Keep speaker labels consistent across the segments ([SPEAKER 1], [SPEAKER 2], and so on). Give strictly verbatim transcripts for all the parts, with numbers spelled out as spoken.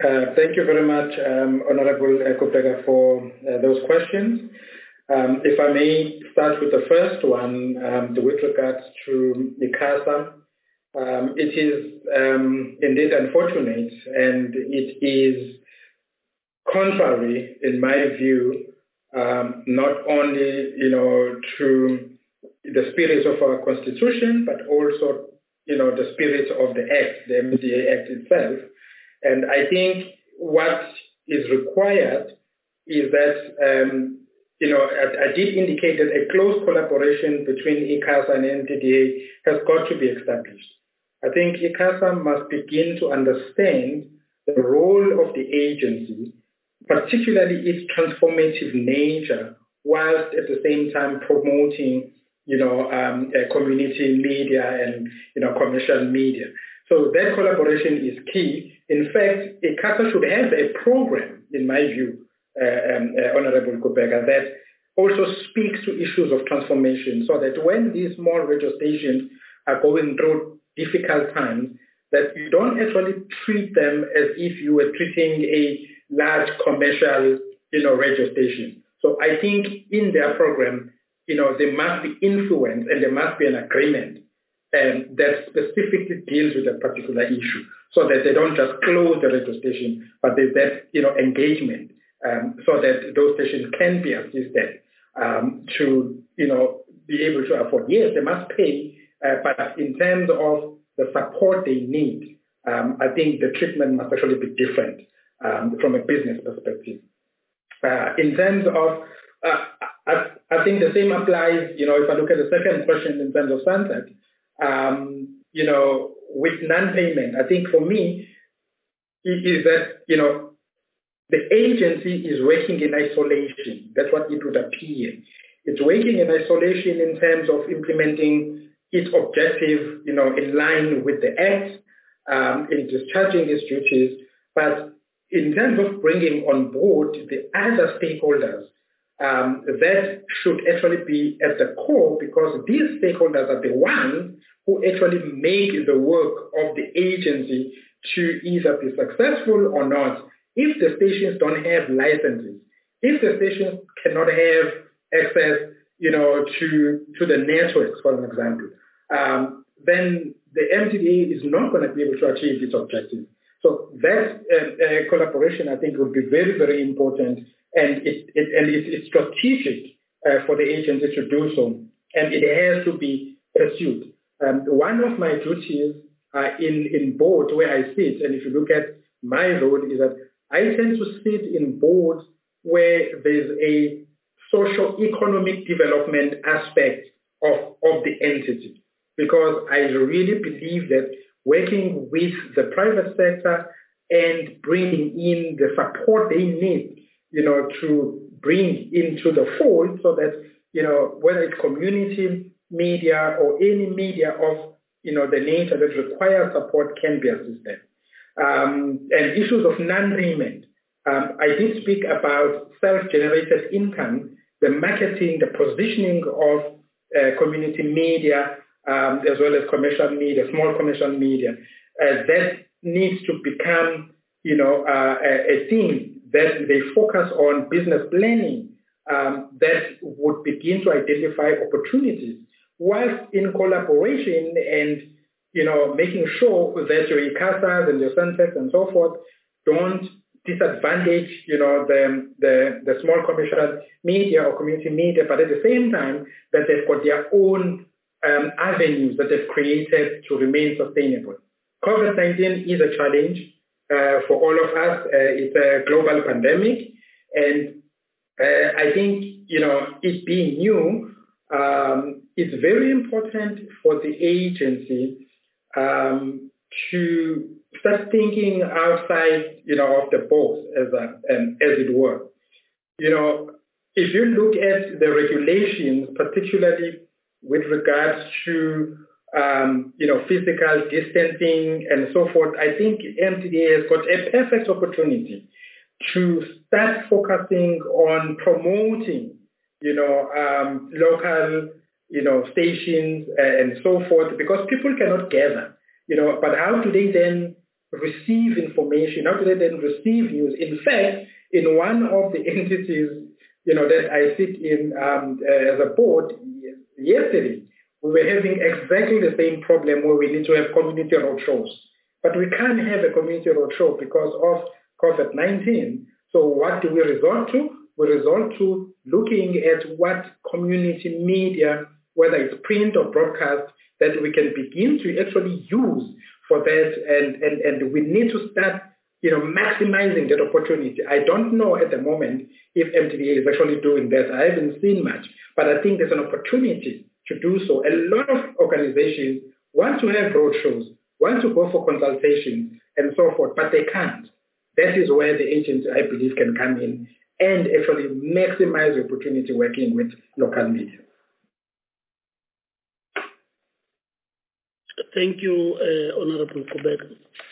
[SPEAKER 1] Uh, Thank you very much, um, Honorable Kopega, for uh, those questions. Um, If I may start with the first one, um, with regards to ICASA. Um, It is um, indeed unfortunate, and it is contrary, in my view, um, not only, you know, to the spirit of our Constitution, but also, you know, the spirit of the Act, the M D A Act itself. And I think what is required is that, um, you know, I, I did indicate that a close collaboration between ICASA and M D D A has got to be established. I think ICASA must begin to understand the role of the agency, particularly its transformative nature, whilst at the same time promoting, you know, um, uh, community media and, you know, commercial media. So that collaboration is key. In fact, ICASA should have a program, in my view, uh, um, uh, Honorable Kopega, that also speaks to issues of transformation, so that when these small radio stations are going through difficult times, that you don't actually treat them as if you were treating a large commercial, you know, radio station. So I think in their program, you know, there must be influence and there must be an agreement um, that specifically deals with a particular issue, so that they don't just close the radio station, but there's that, you know, engagement, um, so that those stations can be assisted um, to, you know, be able to afford. Yes, they must pay, uh, but in terms of the support they need, um, I think the treatment must actually be different um, from a business perspective. Uh, in terms of, uh, I, I think the same applies, you know, if I look at the second question in terms of sunset, um, you know, with non-payment, I think for me, it is that, you know, the agency is working in isolation. That's what it would appear. It's working in isolation in terms of implementing its objective, you know, in line with the Act, um, in discharging its duties. But in terms of bringing on board the other stakeholders, um, that should actually be at the core, because these stakeholders are the ones who actually make the work of the agency to either be successful or not. If the stations don't have licenses, if the stations cannot have access, you know, to, to the networks, for an example, um, then the M T D A is not going to be able to achieve its objectives. So that uh, uh, collaboration, I think, would be very, very important, and it, it and it, it's strategic uh, for the agency to do so, and it has to be pursued. Um, one of my duties uh, in in board where I sit, and if you look at my role, is that I tend to sit in boards where there's a socio-economic development aspect of, of the entity, because I really believe that working with the private sector and bringing in the support they need, you know, to bring into the fold, so that, you know, whether it's community media or any media of, you know, the nature that requires support can be assisted. Um, and issues of non-payment. Um, I did speak about self-generated income, the marketing, the positioning of uh, community media, um, as well as commercial media, small commercial media. Uh, that needs to become, you know, uh, a, a thing that they focus on business planning, um, that would begin to identify opportunities, whilst in collaboration and, you know, making sure that your ICASAs and your Suntex and so forth don't disadvantage, you know, the, the, the small commercial media or community media, but at the same time that they've got their own um, avenues that they've created to remain sustainable. COVID nineteen is a challenge uh, for all of us. Uh, it's a global pandemic, and uh, I think, you know, it being new, um, it's very important for the agency Um, to start thinking outside, you know, of the box, as a, um, as it were. You know, if you look at the regulations, particularly with regards to, um, you know, physical distancing and so forth, I think M T D A has got a perfect opportunity to start focusing on promoting, you know, um, local, you know, stations uh, and so forth, because people cannot gather, you know, but how do they then receive information, how do they then receive news? In fact, in one of the entities, you know, that I sit in um, uh, as a board yesterday, we were having exactly the same problem where we need to have community roadshows. But we can't have a community roadshow because of COVID nineteen. So what do we resort to? We resort to looking at what community media, whether it's print or broadcast, that we can begin to actually use for that. And, and, and we need to start, you know, maximizing that opportunity. I don't know at the moment if M T V A is actually doing that. I haven't seen much, but I think there's an opportunity to do so. A lot of organizations want to have roadshows, want to go for consultations and so forth, but they can't. That is where the agency, I believe, can come in and actually maximize the opportunity working with local media.
[SPEAKER 2] Thank you, uh, Honorable Kubeka.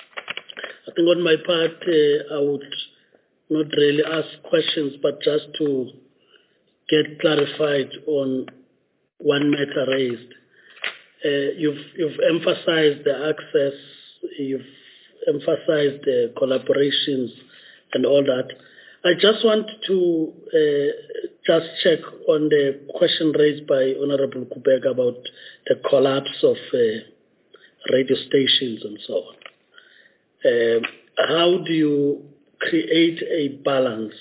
[SPEAKER 2] I think on my part, uh, I would not really ask questions, but just to get clarified on one matter raised. Uh, you've, you've emphasized the access, you've emphasized the collaborations and all that. I just want to uh, just check on the question raised by Honorable Kubeka about the collapse of uh, radio stations and so on. Uh, how do you create a balance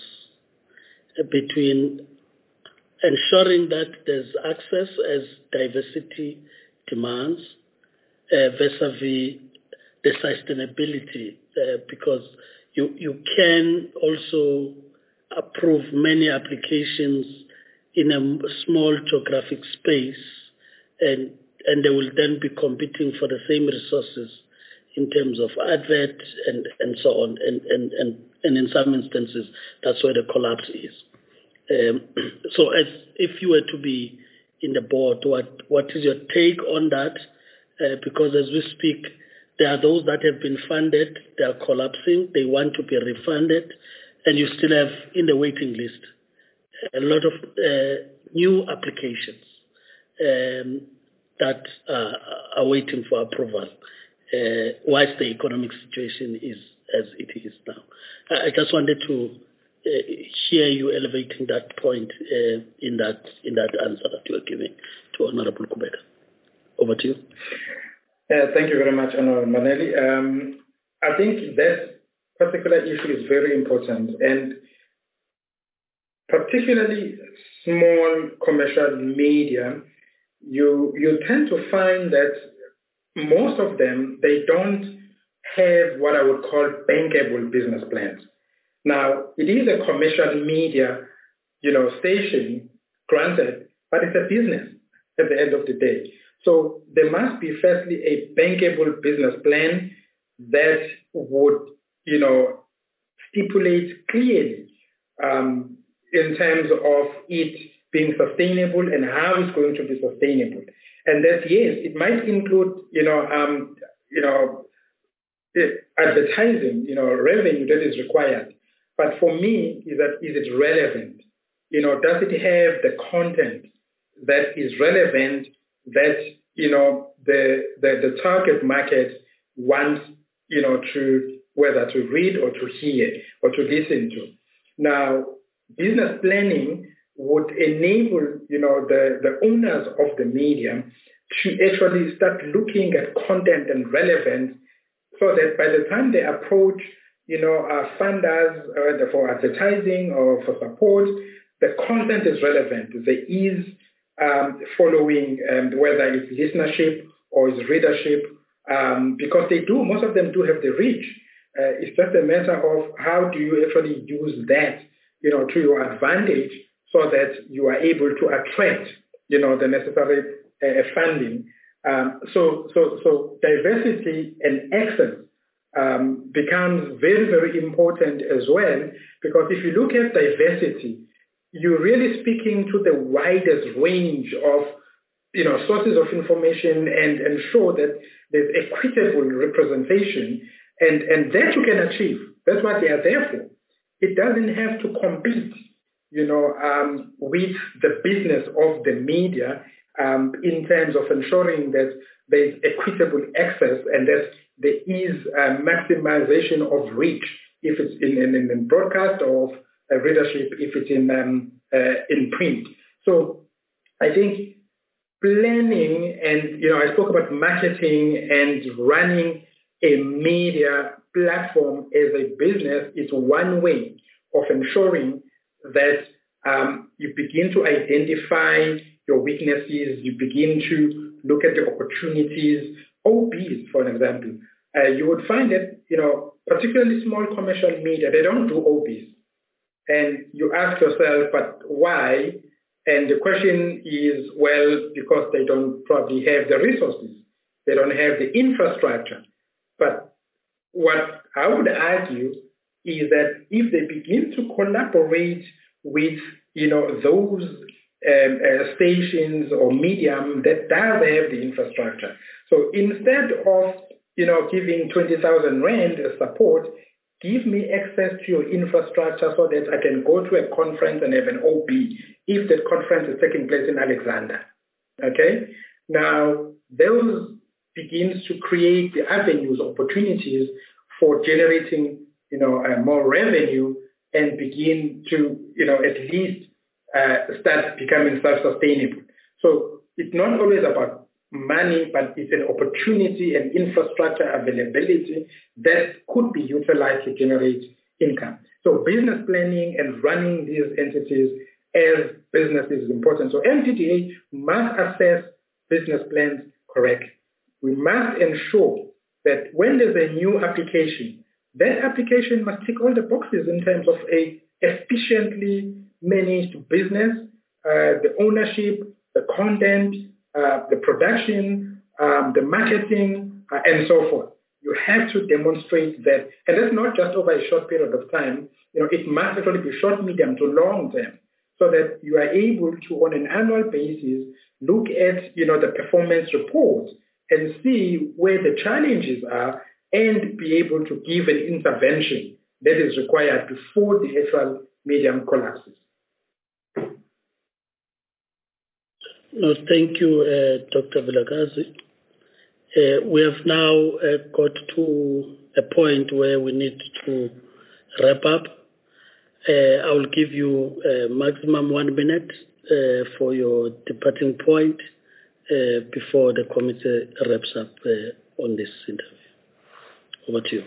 [SPEAKER 2] between ensuring that there's access as diversity demands uh, vis-a-vis the sustainability, uh, because you, you can also approve many applications in a small geographic space, and, and they will then be competing for the same resources in terms of advert and, and so on. And, and, and, and in some instances, that's where the collapse is. Um, so as if you were to be in the board, what, what is your take on that? Uh, because as we speak, there are those that have been funded, they are collapsing, they want to be refunded, and you still have in the waiting list a lot of uh, new applications um, that uh, are waiting for approval, uh, whilst the economic situation is as it is now. I just wanted to uh, hear you elevating that point uh, in that in that answer that you are giving to Honorable Kubeka. Over to you.
[SPEAKER 1] Uh, thank you very much, Honorable Maneli. Um, I think that particular issue is very important, and particularly small commercial media, you you tend to find that most of them, they don't have what I would call bankable business plans. Now, it is a commercial media, you know, station, granted, but it's a business at the end of the day. So there must be firstly a bankable business plan that would, you know, stipulate clearly um, in terms of it being sustainable and how it's going to be sustainable. And that, yes, it might include, you know, um, you know, advertising, you know, revenue that is required. But for me, is that is it relevant? You know, does it have the content that is relevant that, you know, the, the, the target market wants, you know, to whether to read or to hear or to listen to. Now, business planning would enable, you know, the, the owners of the media to actually start looking at content and relevance so that by the time they approach, you know, uh, funders uh, for advertising or for support, the content is relevant. There is um, following, um, whether it's listenership or it's readership, um, because they do, most of them do have the reach. Uh, it's just a matter of how do you actually use that, you know, to your advantage so that you are able to attract, you know, the necessary uh, funding. Um, so, so, so diversity and access um, becomes very, very important as well, because if you look at diversity, you're really speaking to the widest range of, you know, sources of information and ensure that there's equitable representation, and, and that you can achieve. That's what they are there for. It doesn't have to compete, you know, um, with the business of the media um, in terms of ensuring that there's equitable access and that there is a maximization of reach if it's in, in, in broadcast or uh, readership if it's in, um, uh, in print. So I think planning and, you know, I spoke about marketing and running a media platform as a business is one way of ensuring that um, you begin to identify your weaknesses, you begin to look at the opportunities. O Bs, for an example, uh, you would find that, you know, particularly small commercial media, they don't do O Bs. And you ask yourself, but why? And the question is, well, because they don't probably have the resources. They don't have the infrastructure. But what I would argue is that if they begin to collaborate with, you know, those um, uh, stations or medium that does have the infrastructure. So instead of, you know, giving twenty thousand rand as support, give me access to your infrastructure so that I can go to a conference and have an O B if that conference is taking place in Alexandra. Okay? Now, those begins to create the avenues, opportunities for generating, you know, uh, more revenue and begin to, you know, at least uh, start becoming self-sustainable. So it's not always about money, but it's an opportunity and infrastructure availability that could be utilized to generate income. So business planning and running these entities as businesses is important. So M T D A must assess business plans correctly. We must ensure that when there's a new application, that application must tick all the boxes in terms of a efficiently managed business, uh, the ownership, the content, uh, the production, um, the marketing, uh, and so forth. You have to demonstrate that, and that's not just over a short period of time. You know, it must actually be short, medium to long term, so that you are able to, on an annual basis, look at, you know, the performance reports and see where the challenges are and be able to give an intervention that is required before the actual medium collapses.
[SPEAKER 2] No, thank you, uh, Doctor Vilakazi. Uh, we have now uh, got to a point where we need to wrap up. Uh, I will give you uh, maximum one minute uh, for your departing point uh, before the committee wraps up uh, on this interview. Over to you.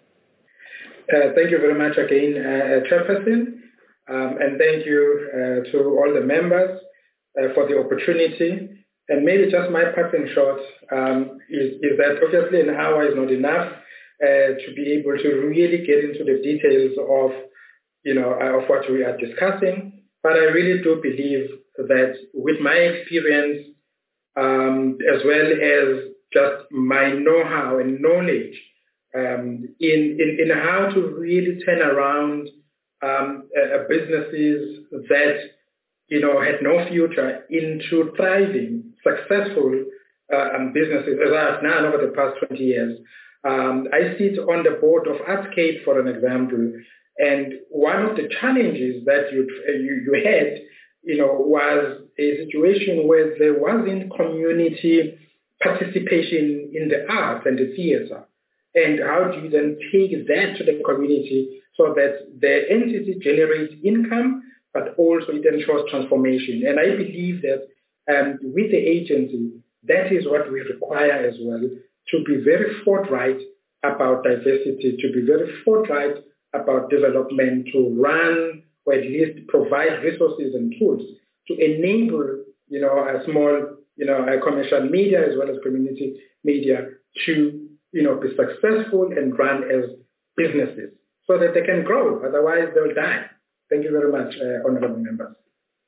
[SPEAKER 1] Uh, thank you very much again, uh, Chairperson, um, and thank you uh, to all the members uh, for the opportunity. And maybe just my passing shot um, is, is that obviously an hour is not enough uh, to be able to really get into the details of, you know, uh, of what we are discussing. But I really do believe that with my experience, um, as well as just my know-how and knowledge um, in, in, in how to really turn around um, uh, businesses that, you know, had no future into thriving, successful uh, um, businesses, as I have now over the past twenty years. Um, I sit on the board of Artscape, for an example, and one of the challenges that you, you, you had, you know, was a situation where there wasn't community participation in the arts and the theater. And how do you then take that to the community so that the entity generates income, but also it ensures transformation? And I believe that um, with the agency, that is what we require as well, to be very forthright about diversity, to be very forthright about development, to run or at least provide resources and tools to enable, you know, a small, you know, a commercial media as well as community media to, you know, be successful and run as businesses so that they can grow. Otherwise, they'll die. Thank you very much, uh, honorable members.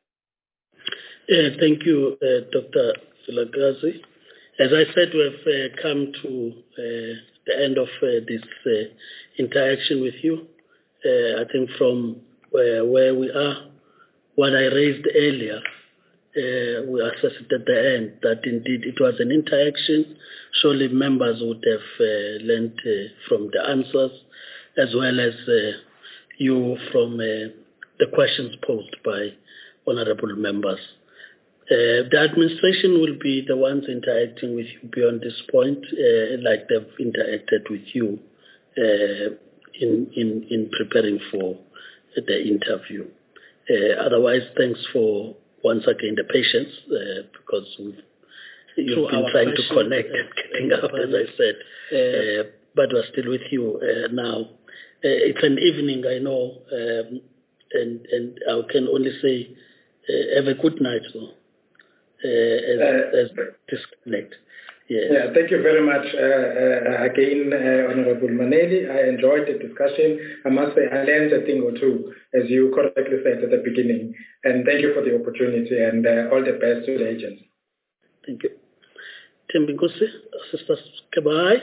[SPEAKER 2] Uh, thank you, uh, Doctor Vilakazi. As I said, we have uh, come to uh, the end of uh, this uh, interaction with you. Uh, I think from where, where we are, what I raised earlier, uh, we assessed at the end that indeed it was an interaction. Surely members would have uh, learned uh, from the answers as well as uh, you from uh, the questions posed by honorable members. Uh, the administration will be the ones interacting with you beyond this point, uh, like they've interacted with you uh, in, in, in preparing for the interview. Uh, otherwise, thanks for, once again, the patience, uh, because we've, you've been trying to connect and getting out, as I said, uh, but we're still with you uh, now. Uh, it's an evening, I know, um, and, and I can only say, uh, have a good night, though. Uh, as, uh, as disconnect. Yes.
[SPEAKER 1] Yeah, thank you very much uh, uh, again, uh, Honorable Maneli. I enjoyed the discussion. I must say I learned a thing or two, as you correctly said at the beginning. And thank you for the opportunity, and uh, all the best to the agents.
[SPEAKER 2] Thank you. Tembinkosi, Sister Kebai.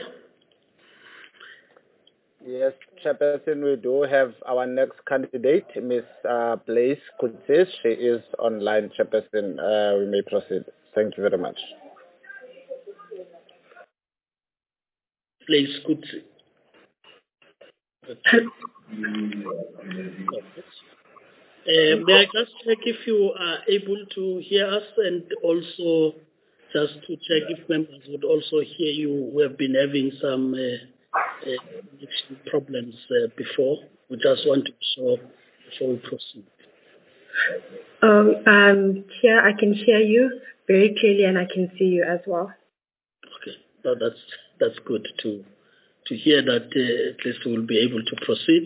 [SPEAKER 3] Yes, Chairperson, we do have our next candidate, Miz Uh, Blaise Coetzee. She is online, Chairperson. Uh, we may proceed. Thank you very much.
[SPEAKER 2] Blaise Coetzee. Uh, may I just check if you are able to hear us, and also just to check if members would also hear you? We have been having some uh, Uh, connection problems uh, before. We just want to show before we proceed.
[SPEAKER 4] Um, um, here I can hear you very clearly, and I can see you as well.
[SPEAKER 2] Okay, no, that's that's good to to hear that. Uh, at least we will be able to proceed.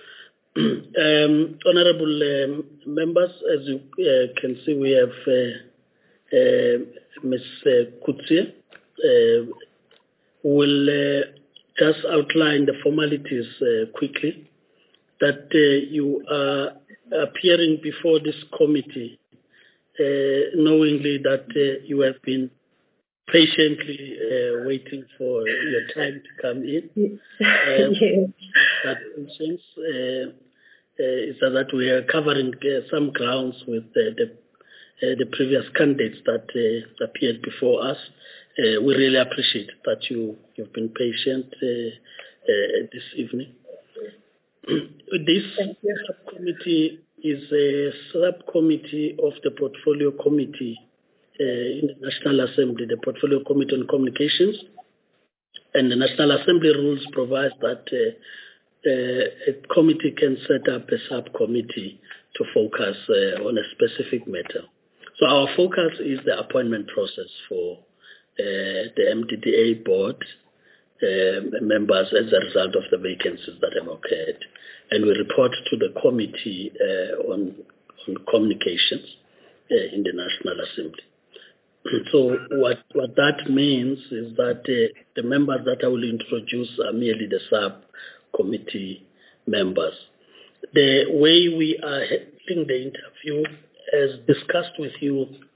[SPEAKER 2] um, honorable um, members, as you uh, can see, we have uh, uh, Miz Coetzee. Uh, will uh, just outline the formalities uh, quickly, that uh, you are appearing before this committee, uh, knowingly that uh, you have been patiently uh, waiting for your time to come in. Uh,
[SPEAKER 4] yes.
[SPEAKER 2] That patience uh, uh, is that we are covering uh, some grounds with uh, the uh, the previous candidates that uh, appeared before us. Uh, we really appreciate that you, you've been patient uh, uh, this evening. This subcommittee is a subcommittee of the Portfolio Committee uh, in the National Assembly, the Portfolio Committee on Communications. And the National Assembly rules provide that uh, uh, a committee can set up a subcommittee to focus uh, on a specific matter. So our focus is the appointment process for Uh, the M D D A board uh, members as a result of the vacancies that have occurred. And we report to the Committee uh, on, on Communications uh, in the National Assembly. So what, what that means is that uh, the members that I will introduce are merely the subcommittee members. The way we are handling the interview, as discussed with you,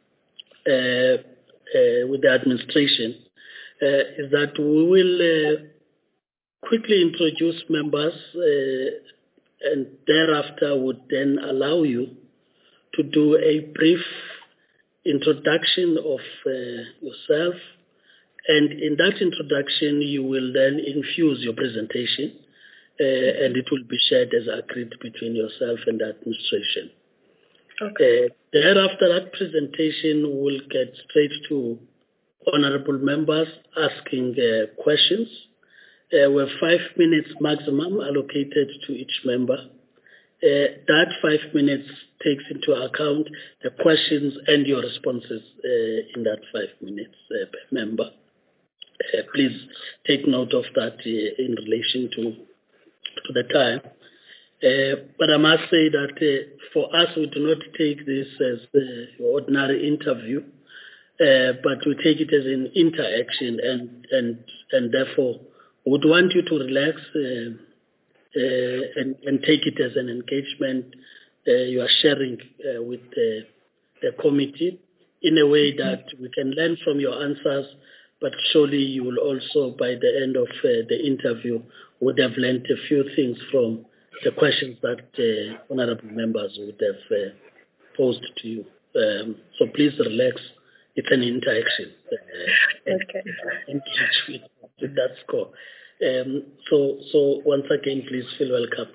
[SPEAKER 2] uh, Uh, with the administration, uh, is that we will uh, quickly introduce members uh, and thereafter would then allow you to do a brief introduction of uh, yourself, and in that introduction you will then infuse your presentation uh, and it will be shared as agreed between yourself and the administration. Okay. Uh, thereafter that presentation will get straight to honorable members asking uh, questions. Uh, we have five minutes maximum allocated to each member. Uh, that five minutes takes into account the questions and your responses uh, in that five minutes uh, per member. Uh, please take note of that uh, in relation to, to the time. Uh, but I must say that uh, for us, we do not take this as the ordinary interview, uh, but we take it as an interaction, and and and therefore would want you to relax uh, uh, and and take it as an engagement uh, you are sharing uh, with the, the committee in a way that we can learn from your answers, but surely you will also, by the end of uh, the interview, would have learned a few things from the questions that uh, honorable members would have uh, posed to you. Um, so please relax. It's an interaction. Uh,
[SPEAKER 4] okay.
[SPEAKER 2] Engage with, with that score. Um, so, so once again, please feel welcomed.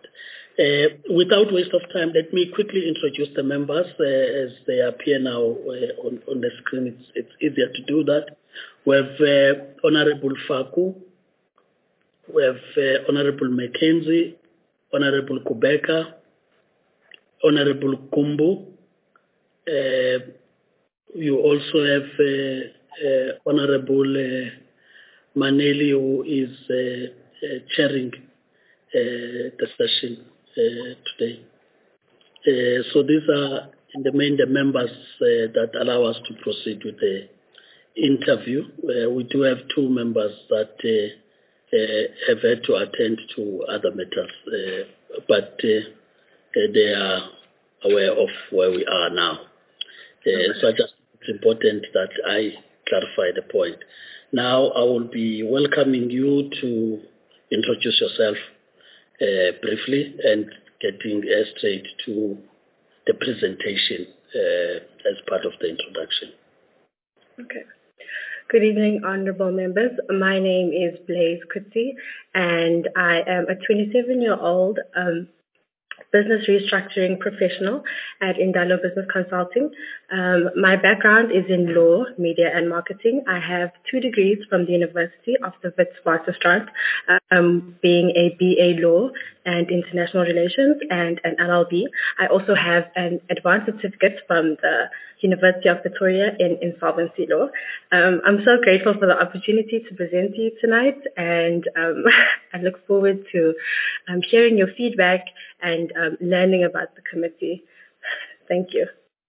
[SPEAKER 2] Uh, without waste of time, let me quickly introduce the members uh, as they appear now uh, on, on the screen. It's, it's easier to do that. We have uh, Honorable Faku, we have uh, Honorable Mackenzie, Honorable Kubeka, Honorable Kumbu. Uh, you also have uh, uh, Honorable uh, Maneli, who is uh, uh, chairing uh, the session uh, today. Uh, so these are in the main the members uh, that allow us to proceed with the interview. Uh, we do have two members that uh, uh, have had to attend to other matters, uh, but uh, uh, they are aware of where we are now. Uh, so I just, it's important that I clarify the point. Now I will be welcoming you to introduce yourself uh, briefly and getting uh, straight to the presentation uh, as part of the introduction.
[SPEAKER 4] Okay. Good evening, honorable members. My name is Blaise Coetzee, and I am a twenty-seven-year-old um, business restructuring professional at Indalo Business Consulting. Um, my background is in law, media, and marketing. I have two degrees from the University of the Witwatersrand, um, being a B A Law and International Relations and an L L B. I also have an advanced certificate from the University of Pretoria in insolvency law. Um, I'm so grateful for the opportunity to present to you tonight, and um, I look forward to um, sharing your feedback and um, learning about the committee. Thank you.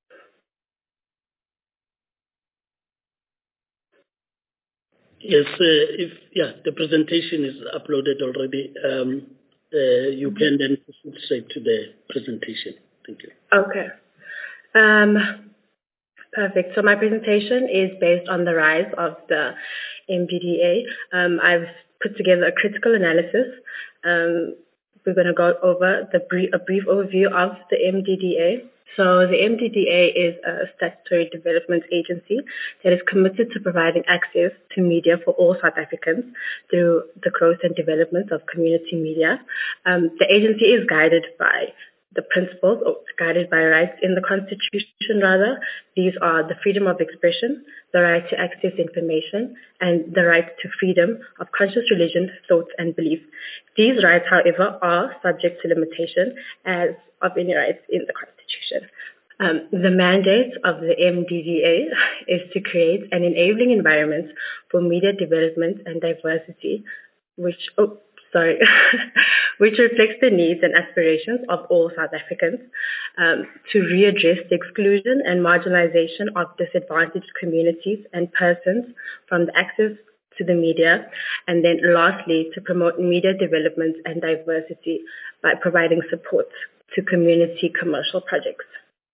[SPEAKER 2] Yes, uh, if yeah, the presentation is uploaded already. Um, uh, you mm-hmm. can then proceed straight to the presentation. Thank you.
[SPEAKER 4] Okay. Um, perfect. So my presentation is based on the rise of the M D D A. Um, I've put together a critical analysis. Um, we're going to go over the brief, a brief overview of the M D D A. So the M D D A is a statutory development agency that is committed to providing access to media for all South Africans through the growth and development of community media. Um, the agency is guided by the principles, or guided by rights in the Constitution rather. These are the freedom of expression, the right to access information, and the right to freedom of conscious religion, thoughts, and belief. These rights, however, are subject to limitation as of any rights in the Constitution. Um, the mandate of the M D D A is to create an enabling environment for media development and diversity, which, oh, sorry, which reflects the needs and aspirations of all South Africans, um, to readdress the exclusion and marginalization of disadvantaged communities and persons from the access to the media, and then lastly, to promote media development and diversity by providing support to community commercial projects.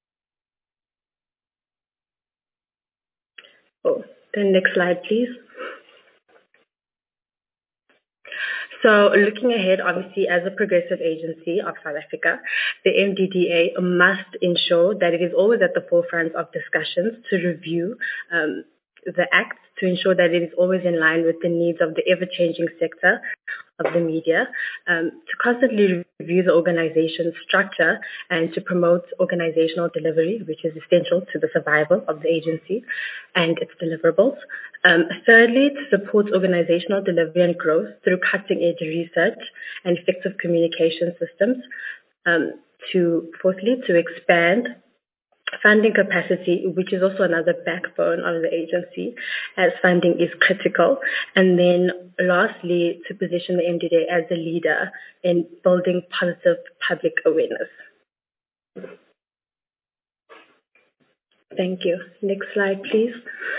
[SPEAKER 4] Oh, the next slide, please. So looking ahead, obviously, as a progressive agency of South Africa, the M D D A must ensure that it is always at the forefront of discussions to review um, the Act, to ensure that it is always in line with the needs of the ever-changing sector of the media, um, to constantly review the organization's structure and to promote organizational delivery, which is essential to the survival of the agency and its deliverables. Um, thirdly, to support organizational delivery and growth through cutting-edge research and effective communication systems. Um, to fourthly, to expand funding capacity, which is also another backbone of the agency, as funding is critical. And then lastly, to position the M D D A as a leader in building positive public awareness. Thank you. Next slide, please.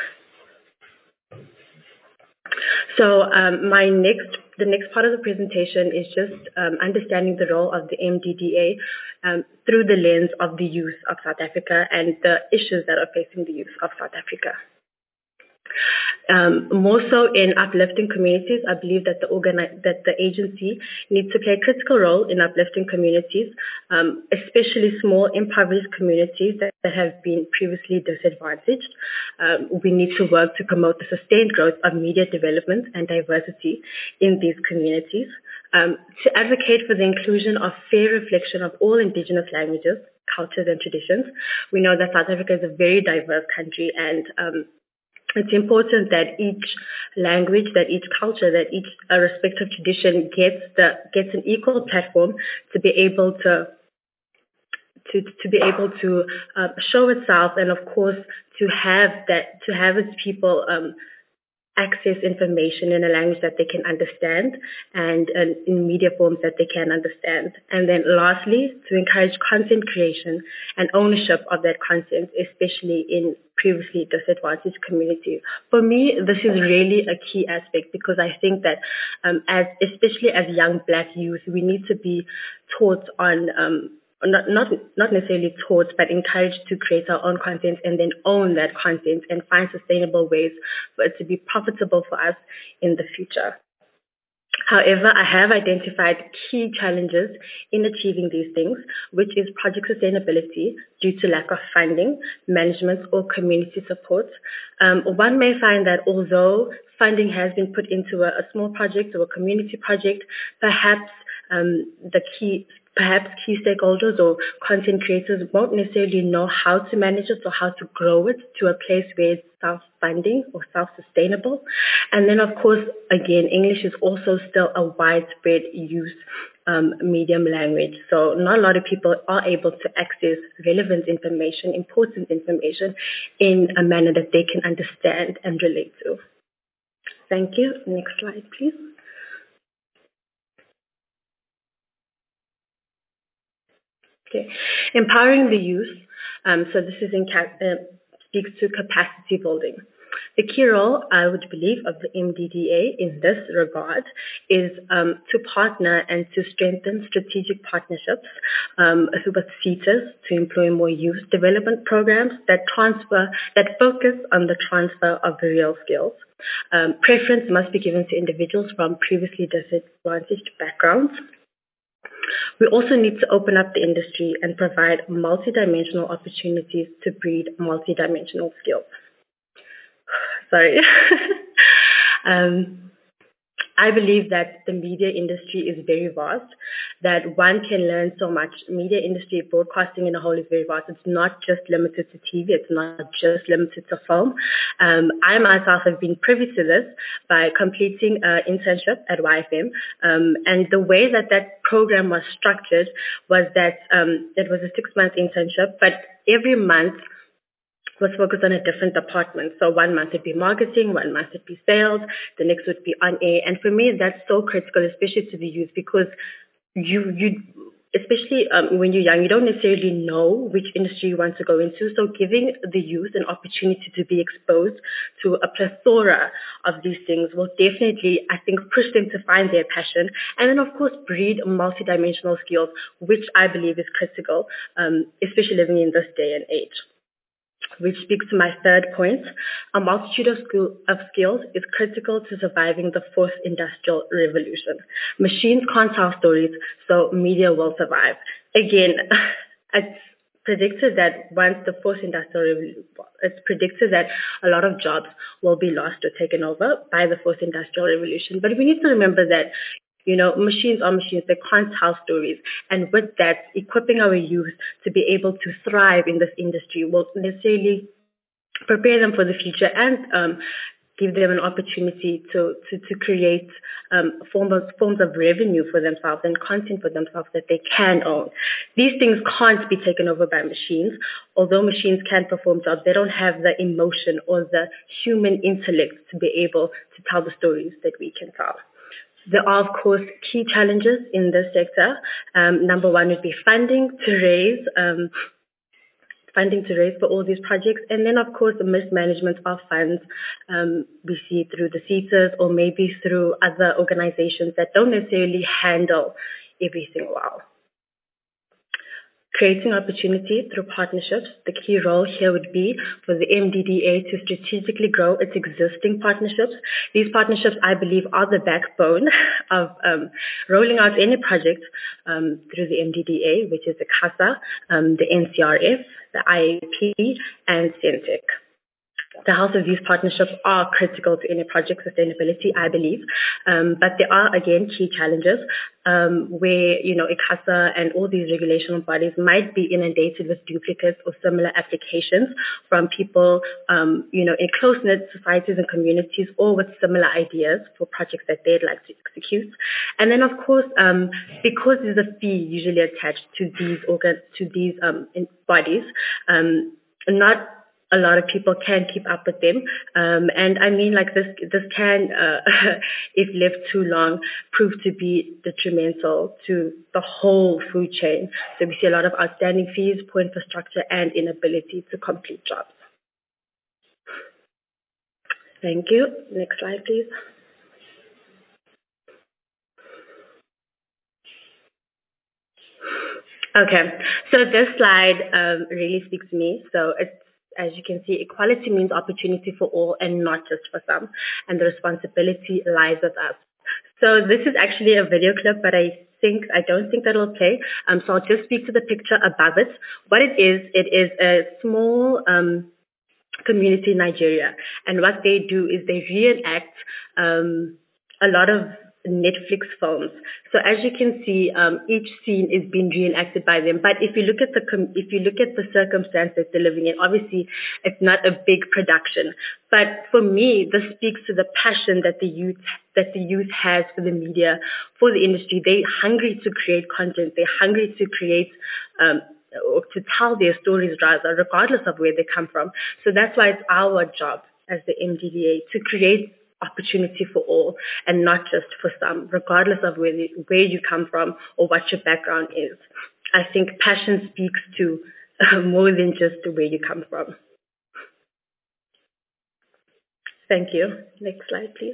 [SPEAKER 4] So um, my next, the next part of the presentation is just um, understanding the role of the M D D A um, through the lens of the youth of South Africa and the issues that are facing the youth of South Africa. Um, more so in uplifting communities, I believe that the organi- that the agency needs to play a critical role in uplifting communities, um, especially small, impoverished communities that, that have been previously disadvantaged. Um, we need to work to promote the sustained growth of media development and diversity in these communities. um, to advocate for the inclusion of fair reflection of all indigenous languages, cultures and traditions. We know that South Africa is a very diverse country, and um, it's important that each language, that each culture, that each uh, respective tradition gets the gets an equal platform to be able to to to be able to uh, show itself, and of course to have that to have its people um, access information in a language that they can understand, and, and in media forms that they can understand. And then lastly, to encourage content creation and ownership of that content, especially in previously disadvantaged communities. For me, this is really a key aspect, because I think that um, as especially as young Black youth, we need to be taught on um, Not, not not necessarily taught, but encouraged to create our own content and then own that content and find sustainable ways for it to be profitable for us in the future. However, I have identified key challenges in achieving these things, which is project sustainability due to lack of funding, management, or community support. Um, one may find that although funding has been put into a, a small project or a community project, perhaps um, the key Perhaps key stakeholders or content creators won't necessarily know how to manage it or how to grow it to a place where it's self-funding or self-sustainable. And then, of course, again, English is also still a widespread use um, medium language. So not a lot of people are able to access relevant information, important information in a manner that they can understand and relate to. Thank you. Next slide, please. Okay. Empowering the youth, um, so this is in ca- uh, speaks to capacity building. The key role, I would believe, of the M D D A in this regard is um, to partner and to strengthen strategic partnerships um, with SETAs to employ more youth development programs that transfer, that focus on the transfer of the real skills. Um, preference must be given to individuals from previously disadvantaged backgrounds. We also need to open up the industry and provide multidimensional opportunities to breed multidimensional skills. Sorry. um, I believe that the media industry is very vast, that one can learn so much. Media industry, broadcasting in a whole is very vast. It's not just limited to T V. It's not just limited to film. Um, I myself have been privy to this by completing an internship at Y F M. Um, and the way that that program was structured was that um, it was a six-month internship, but every month was focused on a different department. So one month it'd be marketing, one month it'd be sales, the next would be on air. And for me, that's so critical, especially to the youth, because you, you, especially um, when you're young, you don't necessarily know which industry you want to go into. So giving the youth an opportunity to be exposed to a plethora of these things will definitely, I think, push them to find their passion. And then, of course, breed multidimensional skills, which I believe is critical, um, especially living in this day and age. Which speaks to my third point. A multitude of, school, of skills is critical to surviving the fourth industrial revolution. Machines can't tell stories, so media will survive. Again, it's predicted that once the fourth industrial revolution, it's predicted that a lot of jobs will be lost or taken over by the fourth industrial revolution. But we need to remember that, you know, machines are machines. They can't tell stories. And with that, equipping our youth to be able to thrive in this industry will necessarily prepare them for the future and um, give them an opportunity to, to, to create um, forms of, forms of revenue for themselves and content for themselves that they can own. These things can't be taken over by machines. Although machines can perform jobs, they don't have the emotion or the human intellect to be able to tell the stories that we can tell. There are, of course, key challenges in this sector. Um, number one would be funding to raise, um, funding to raise for all these projects. And then, of course, the mismanagement of funds. Um, we see it through the SETAs or maybe through other organizations that don't necessarily handle everything well. Creating opportunity through partnerships. The key role here would be for the M D D A to strategically grow its existing partnerships. These partnerships, I believe, are the backbone of um, rolling out any project um, through the M D D A, which is the CASA, um, the N C R F, the I A P, and Centec. the House of Youth partnerships are critical to any project sustainability, I believe. Um, but there are, again, key challenges um, where, you know, ICASA and all these regulational bodies might be inundated with duplicates or similar applications from people, um, you know, in close-knit societies and communities, or with similar ideas for projects that they'd like to execute. And then, of course, um, because there's a fee usually attached to these organ- to these um, bodies, um, not a lot of people can keep up with them. Um, and I mean, like this, this can, uh, if left too long, prove to be detrimental to the whole food chain. So we see a lot of outstanding fees, poor infrastructure, and inability to complete jobs. Thank you. Next slide, please. Okay, so this slide um, really speaks to me. So it's, as you can see, equality means opportunity for all and not just for some, and the responsibility lies with us. So this is actually a video clip, but I think, I don't think that it'll play. Um, so I'll just speak to the picture above it. What it is, it is a small um, community in Nigeria, and what they do is they reenact um, a lot of Netflix films. So as you can see, um, each scene is being reenacted by them. But if you look at the com- if you look at the circumstances they're living in, obviously it's not a big production. But for me, this speaks to the passion that the youth that the youth has for the media, for the industry. They're hungry to create content. They're hungry to create. Um, or to tell their stories rather, regardless of where they come from. So that's why it's our job as the M D D A to create opportunity for all and not just for some, regardless of where, the, where you come from or what your background is. I think passion speaks to uh, more than just where you come from. Thank you. Next slide, please.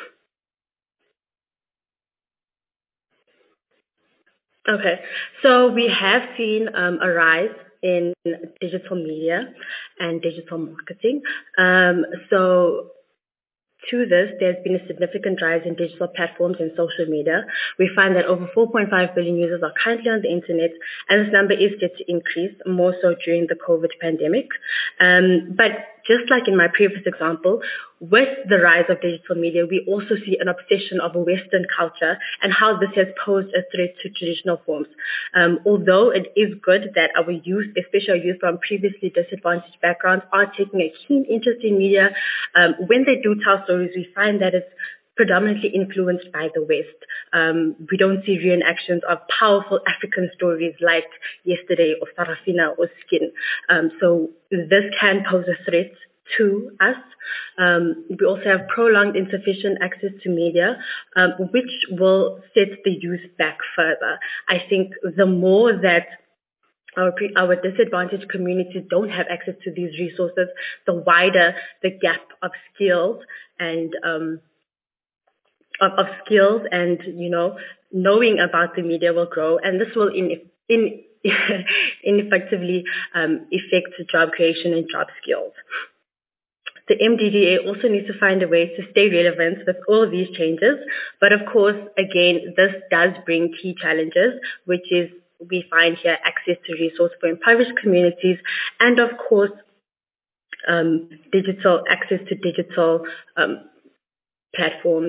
[SPEAKER 4] Okay, so we have seen um, a rise in digital media and digital marketing. Um, so to this, there's been a significant rise in digital platforms and social media. We find that over four point five billion users are currently on the internet, and this number is set to increase, more so during the COVID pandemic. Um, but just like in my previous example, with the rise of digital media, we also see an obsession of a Western culture and how this has posed a threat to traditional forms. Um, although it is good that our youth, especially our youth from previously disadvantaged backgrounds, are taking a keen interest in media, um, when they do tell stories, we find that it's predominantly influenced by the West. Um, we don't see reenactions of powerful African stories like Yesterday or Sarafina or Skin. Um, so this can pose a threat to us. Um, we also have prolonged insufficient access to media, um, which will set the youth back further. I think the more that Our, pre- our disadvantaged communities don't have access to these resources, the wider the gap of skills and um, of, of skills and, you know, knowing about the media will grow, and this will in, in, ineffectively um, affect job creation and job skills. The M D D A also needs to find a way to stay relevant with all these changes, but of course, again, this does bring key challenges, which is we find here access to resources for impoverished communities, and of course, um, digital access to digital um, platforms.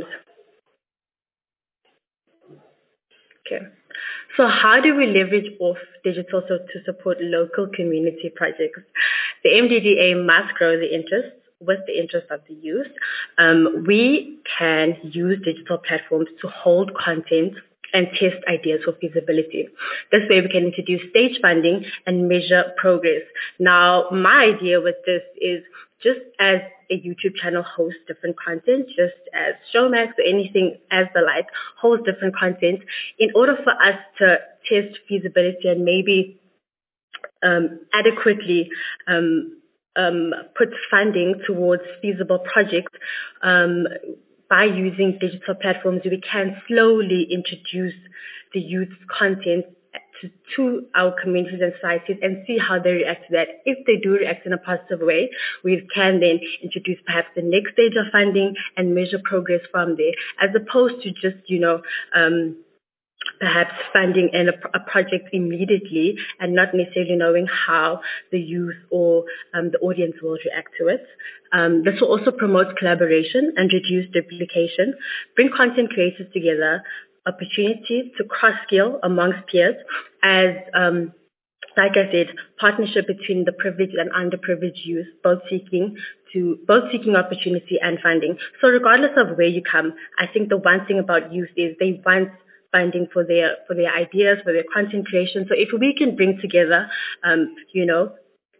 [SPEAKER 4] Okay. So how do we leverage off digital so to support local community projects? The M D D A must grow the interest with the interest of the youth. Um, we can use digital platforms to hold content and test ideas for feasibility. This way we can introduce stage funding and measure progress. Now, my idea with this is just as a YouTube channel hosts different content, just as Showmax or anything as the like hosts different content, in order for us to test feasibility and maybe um, adequately um, um, put funding towards feasible projects, um, by using digital platforms, we can slowly introduce the youth's content to, to our communities and societies and see how they react to that. If they do react in a positive way, we can then introduce perhaps the next stage of funding and measure progress from there, as opposed to just, you know, um, perhaps funding in a, a project immediately and not necessarily knowing how the youth or um, the audience will react to it. Um, this will also promote collaboration and reduce duplication, bring content creators together, opportunities to cross-skill amongst peers as um, like I said, partnership between the privileged and underprivileged youth, both seeking to both seeking opportunity and funding. So regardless of where you come, I think the one thing about youth is they want funding for their for their ideas, for their content creation. So if we can bring together, um, you know,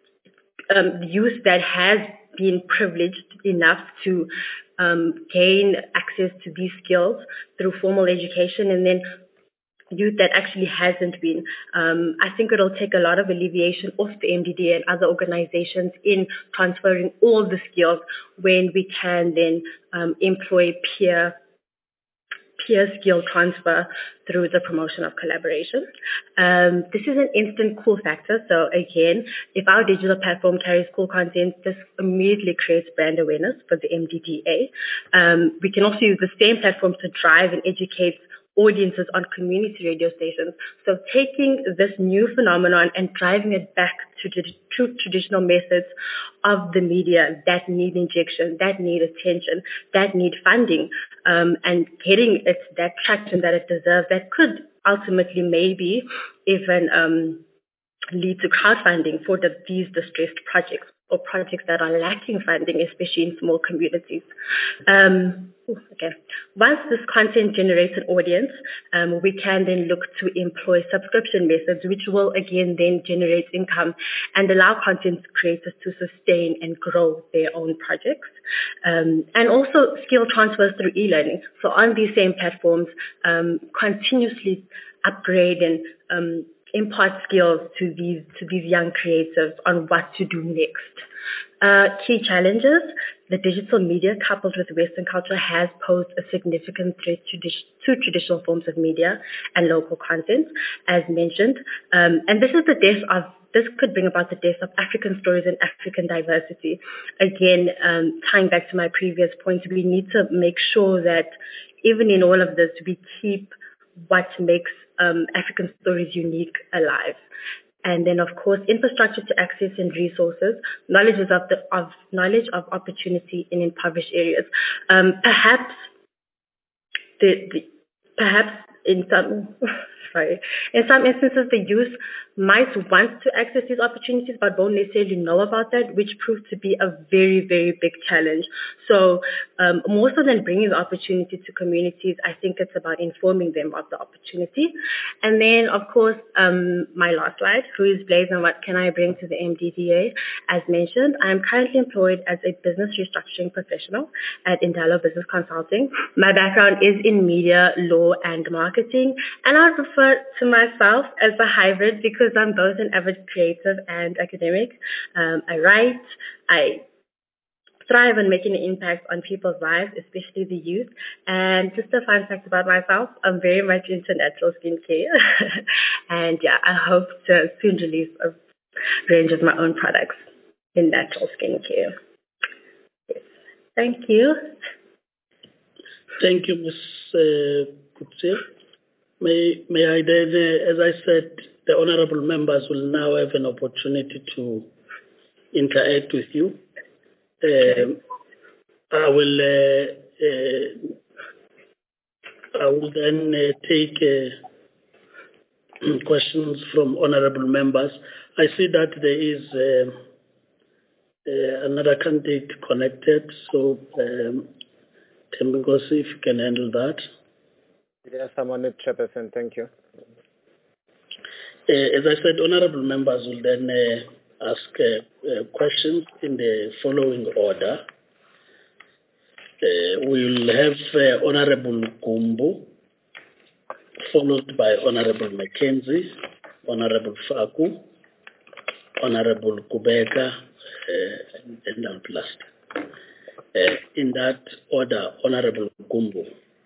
[SPEAKER 4] um, youth that has been privileged enough to um, gain access to these skills through formal education, and then youth that actually hasn't been. Um, I think it'll take a lot of alleviation off the M D D A and other organizations in transferring all the skills when we can then um, employ peer peer skill transfer through the promotion of collaboration. Um, this is an instant cool factor. So again, if our digital platform carries cool content, this immediately creates brand awareness for the M D D A. Um, we can also use the same platform to drive and educate audiences on community radio stations. So taking this new phenomenon and driving it back to the to traditional methods of the media that need injection, that need attention, that need funding, um, and getting it that traction that it deserves, that could ultimately maybe even um, lead to crowdfunding for the, these distressed projects or projects that are lacking funding, especially in small communities. Um, okay. Once this content generates an audience, um, we can then look to employ subscription methods, which will again then generate income and allow content creators to sustain and grow their own projects. Um, and also skill transfers through e-learning. So on these same platforms, um, continuously upgrade and um, impart skills to these to these young creatives on what to do next. Uh, key challenges: the digital media coupled with Western culture has posed a significant threat to, to traditional forms of media and local content, as mentioned. Um, and this is the death of this could bring about the death of African stories and African diversity. Again, um, tying back to my previous point, we need to make sure that even in all of this, we keep what makes um, African stories unique alive. And then, of course, infrastructure to access and resources, knowledge of the of knowledge of opportunity in impoverished areas. Um, perhaps, the, the perhaps in some sorry, in some instances, the youth might want to access these opportunities, but don't necessarily know about that, which proved to be a very, very big challenge. So um, more so than bringing the opportunity to communities, I think it's about informing them of the opportunity. And then, of course, um, my last slide, who is Blaise and what can I bring to the M D D A? As mentioned, I am currently employed as a business restructuring professional at Indalo Business Consulting. My background is in media, law, and marketing, and I refer to myself as a hybrid because I'm both an avid creative and academic. Um, I write, I thrive on making an impact on people's lives, especially the youth. And just a fun fact about myself, I'm very much into natural skincare. And yeah, I hope to soon release a range of my own products in natural skincare. Yes. Thank you.
[SPEAKER 2] Thank you, Miz Uh, Kutse. May, may I then, uh, as I said, the honorable members will now have an opportunity to interact with you. Um, I will uh, uh, I will then uh, take uh, questions from honorable members. I see that there is uh, uh, another candidate connected, so um, Thembinkosi, if you can handle that.
[SPEAKER 3] Yes, I'm on it, Chairperson. Thank you.
[SPEAKER 2] Uh, as I said, honorable members will then uh, ask uh, uh, questions in the following order. Uh, we will have uh, Honorable Gumbo, followed by Honorable Mackenzie, Honorable Faku, Honorable Kubeka, uh, and then last. Uh, in that order, Honorable Gumbo.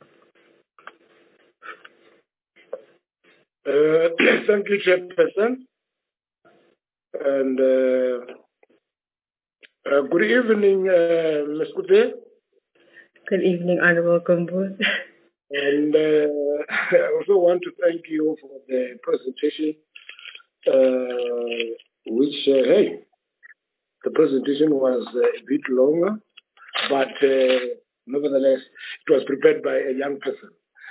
[SPEAKER 5] Uh, thank you, Chairperson. And uh, uh, good evening, uh, Miz Kute.
[SPEAKER 4] Good evening, Honorable Gumbo.
[SPEAKER 5] And uh, I also want to thank you for the presentation, uh, which, uh, hey, the presentation was uh, a bit longer, but uh, nevertheless, it was prepared by a young person.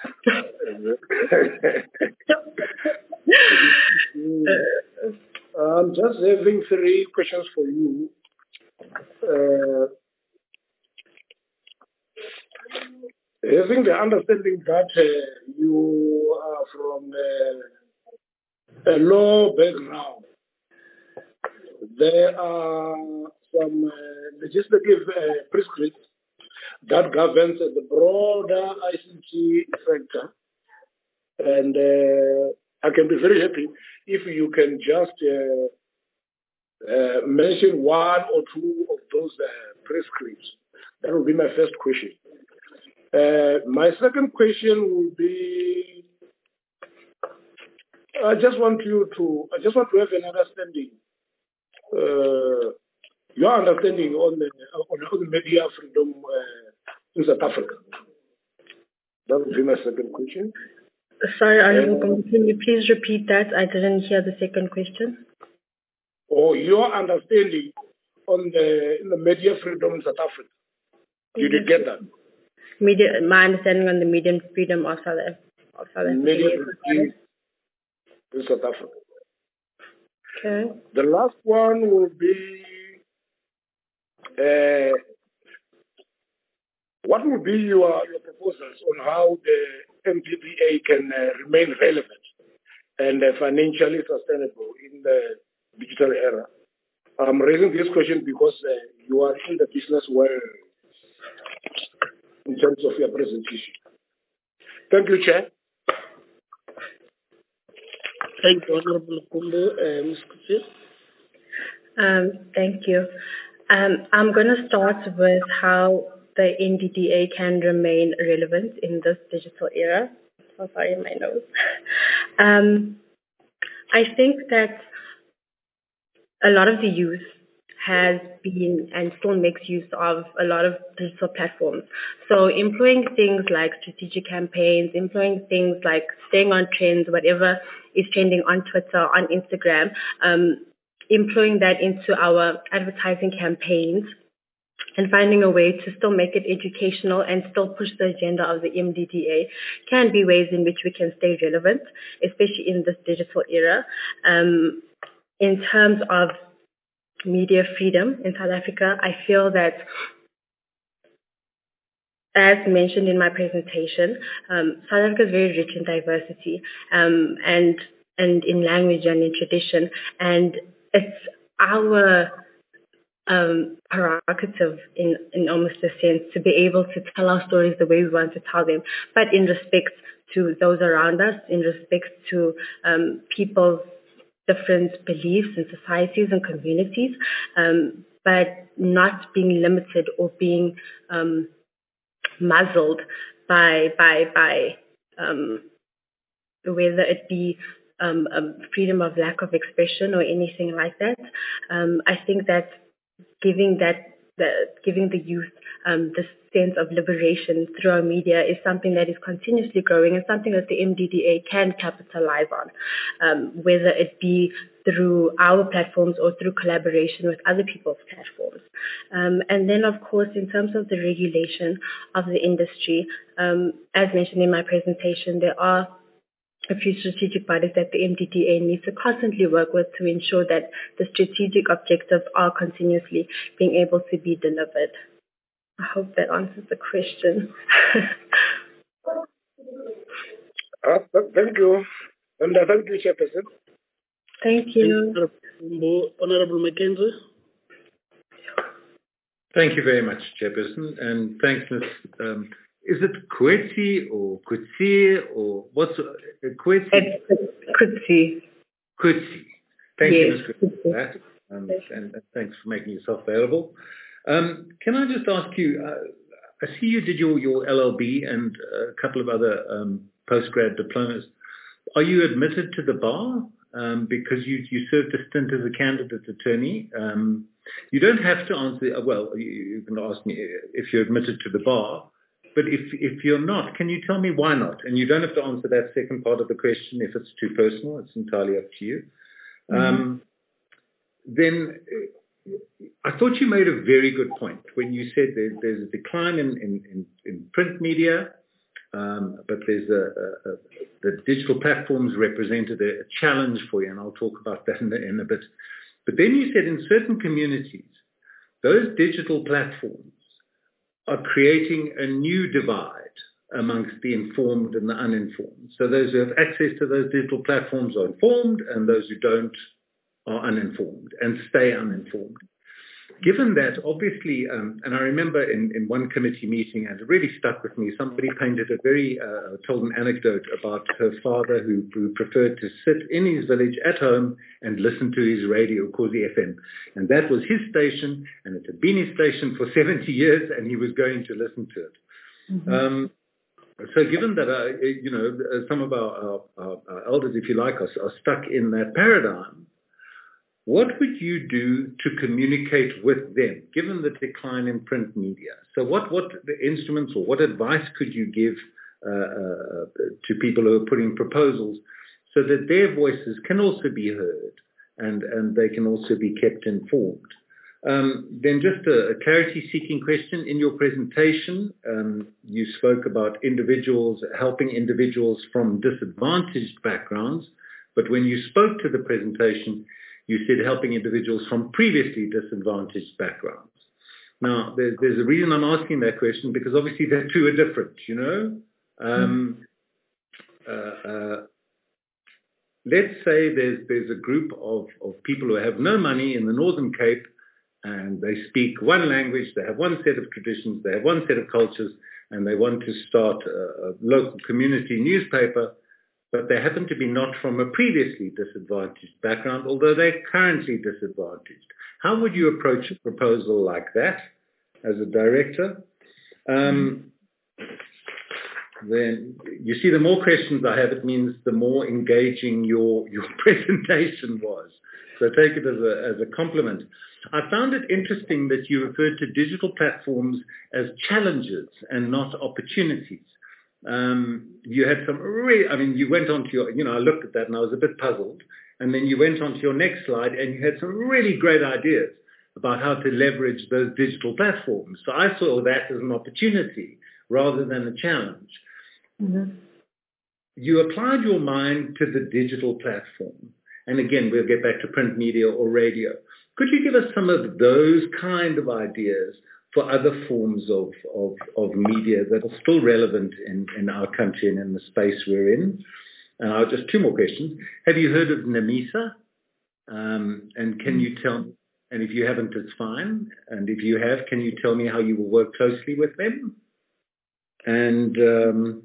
[SPEAKER 5] I'm just having three questions for you. Uh, having the understanding that uh, you are from uh, a law background, there are some uh, legislative uh, prescripts that governs uh, the broader I C T sector. And uh, I can be very happy if you can just uh, uh, mention one or two of those uh, prescripts. That will be my first question. Uh, my second question will be, I just want you to, I just want to have an understanding, uh, your understanding on the, on, on the media freedom uh, in South Africa. That will be my second question.
[SPEAKER 4] Sorry, Honorable, uh, can you please repeat that? I didn't hear the second question.
[SPEAKER 5] Or your understanding on the, in the media freedom in South Africa. You did get that?
[SPEAKER 4] Media, my understanding on the media freedom of South Africa.
[SPEAKER 5] Media freedom in South Africa.
[SPEAKER 4] Okay.
[SPEAKER 5] The last one will be, uh, what will be your, your proposals on how the M D B A can uh, remain relevant and uh, financially sustainable in the digital era? I'm raising this question because uh, you are in the business world in terms of your presentation. Thank you, Chair.
[SPEAKER 2] Thank you, Honorable Kumbu. Uh, Miz Coetzee.
[SPEAKER 4] Um, thank you. Um, I'm going to start with how the M D D A can remain relevant in this digital era. So sorry, my nose. um, I think that a lot of the youth has been and still makes use of a lot of digital platforms. So employing things like strategic campaigns, employing things like staying on trends, whatever is trending on Twitter, on Instagram, um, employing that into our advertising campaigns and finding a way to still make it educational and still push the agenda of the M D D A can be ways in which we can stay relevant, especially in this digital era. Um, in terms of media freedom in South Africa, I feel that, as mentioned in my presentation, um, South Africa is very rich in diversity um, and and in language and in tradition, and it's our um, prerogative in, in almost a sense to be able to tell our stories the way we want to tell them, but in respect to those around us, in respect to um, people's different beliefs and societies and communities, um, but not being limited or being um, muzzled by by by um, whether it be um, um, freedom of lack of expression or anything like that. Um, I think that giving that the, giving the youth um, this sense of liberation through our media is something that is continuously growing and something that the M D D A can capitalize on, um, whether it be through our platforms or through collaboration with other people's platforms. Um, and then, of course, in terms of the regulation of the industry, um, as mentioned in my presentation, there are a few strategic bodies that the M D D A needs to constantly work with to ensure that the strategic objectives are continuously being able to be delivered. I hope that answers the question.
[SPEAKER 5] uh, thank you. And uh, thank you, Chairperson.
[SPEAKER 4] Thank you.
[SPEAKER 2] Honorable Mackenzie.
[SPEAKER 6] Thank you very much, Chairperson. And thanks, Miz Um, is it Coetzee or Coetzee or what's uh, Coetzee?
[SPEAKER 4] It's Coetzee.
[SPEAKER 6] Coetzee. Thank
[SPEAKER 4] yes.
[SPEAKER 6] you, Miz Coetzee, for that. Um, and, and thanks for making yourself available. Um, can I just ask you, uh, I see you did your, your L L B and a couple of other um, postgrad diplomas. Are you admitted to the bar? Um, because you, you served a stint as a candidate attorney. Um, you don't have to answer, well, you, you can ask me if you're admitted to the bar, but if if you're not, can you tell me why not? And you don't have to answer that second part of the question if it's too personal. It's entirely up to you. Mm-hmm. Um, then I thought you made a very good point when you said there, there's a decline in, in, in, in print media, um, but there's a, a, a the digital platforms represented a, a challenge for you, and I'll talk about that in, in a bit. But then you said in certain communities, those digital platforms are creating a new divide amongst the informed and the uninformed. So those who have access to those digital platforms are informed, and those who don't are uninformed and stay uninformed. Given that, obviously, um, and I remember in, in one committee meeting, and it really stuck with me, somebody painted a very, uh, told an anecdote about her father who, who preferred to sit in his village at home and listen to his radio, Khosi F M. And that was his station, and it had been his station for seventy years, and he was going to listen to it. Mm-hmm. Um, so given that, uh, you know, some of our, our, our elders, if you like, are, are stuck in that paradigm, what would you do to communicate with them, given the decline in print media? So what, what instruments or what advice could you give uh, uh, to people who are putting proposals so that their voices can also be heard and, and they can also be kept informed? Um, then just a, a clarity-seeking question. In your presentation, um, you spoke about individuals, helping individuals from disadvantaged backgrounds, but when you spoke to the presentation, you said helping individuals from previously disadvantaged backgrounds. Now, there's, there's a reason I'm asking that question, because obviously the two are different, you know. Um, uh, uh, let's say there's, there's a group of, of people who have no money in the Northern Cape, and they speak one language, they have one set of traditions, they have one set of cultures, and they want to start a, a local community newspaper, but they happen to be not from a previously disadvantaged background, although they're currently disadvantaged. How would you approach a proposal like that as a director? Um, then you see, the more questions I have, it means the more engaging your, your presentation was. So take it as a, as a compliment. I found it interesting that you referred to digital platforms as challenges and not opportunities. Um, you had some really, I mean, you went on to your, you know, I looked at that and I was a bit puzzled. And then you went on to your next slide and you had some really great ideas about how to leverage those digital platforms. So I saw that as an opportunity rather than a challenge. Mm-hmm. You applied your mind to the digital platform. And again, we'll get back to print media or radio. Could you give us some of those kind of ideas for other forms of, of, of media that are still relevant in, in our country and in the space we're in? And I'll just two more questions. Have you heard of NAMISA? Um, and can you tell, and if you haven't, it's fine. And if you have, can you tell me how you will work closely with them? And um,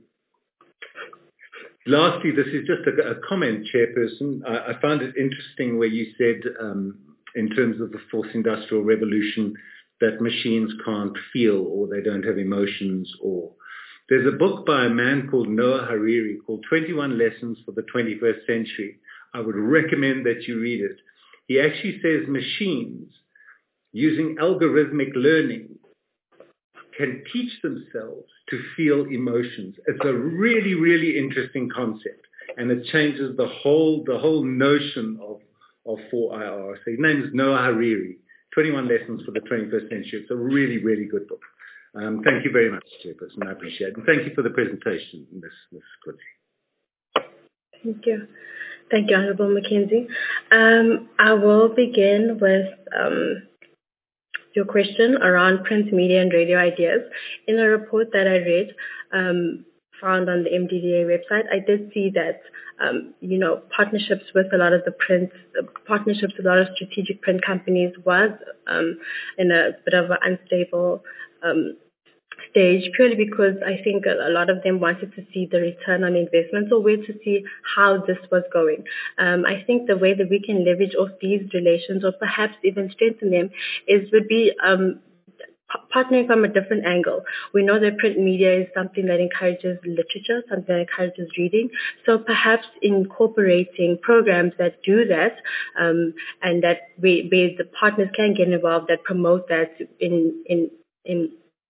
[SPEAKER 6] lastly, this is just a, a comment, Chairperson. I, I found it interesting where you said, um, in terms of the fourth industrial revolution, that machines can't feel or they don't have emotions. Or there's a book by a man called Noah Hariri called twenty-one Lessons for the twenty-first Century. I would recommend that you read it. He actually says machines using algorithmic learning can teach themselves to feel emotions. It's a really, really interesting concept, and it changes the whole the whole notion of, of four I R. So his name is Noah Hariri, twenty-one Lessons for the twenty-first Century. It's a really, really good book. Um, thank you very much, Chairperson. I appreciate it. And thank you for the presentation, Miz Miz Khosi.
[SPEAKER 4] Thank you. Thank you, Honourable Mackenzie. Um, I will begin with um, your question around print media and radio ideas. In a report that I read, um, found on the M D D A website, I did see that, um, you know, partnerships with a lot of the print, uh, partnerships with a lot of strategic print companies was um, in a bit of an unstable um, stage, purely because I think a, a lot of them wanted to see the return on investment or wait to see how this was going. Um, I think the way that we can leverage off these relations or perhaps even strengthen them is would be um, partnering from a different angle. We know that print media is something that encourages literature, something that encourages reading. So perhaps incorporating programs that do that um, and that we, where the partners can get involved, that promote that in in in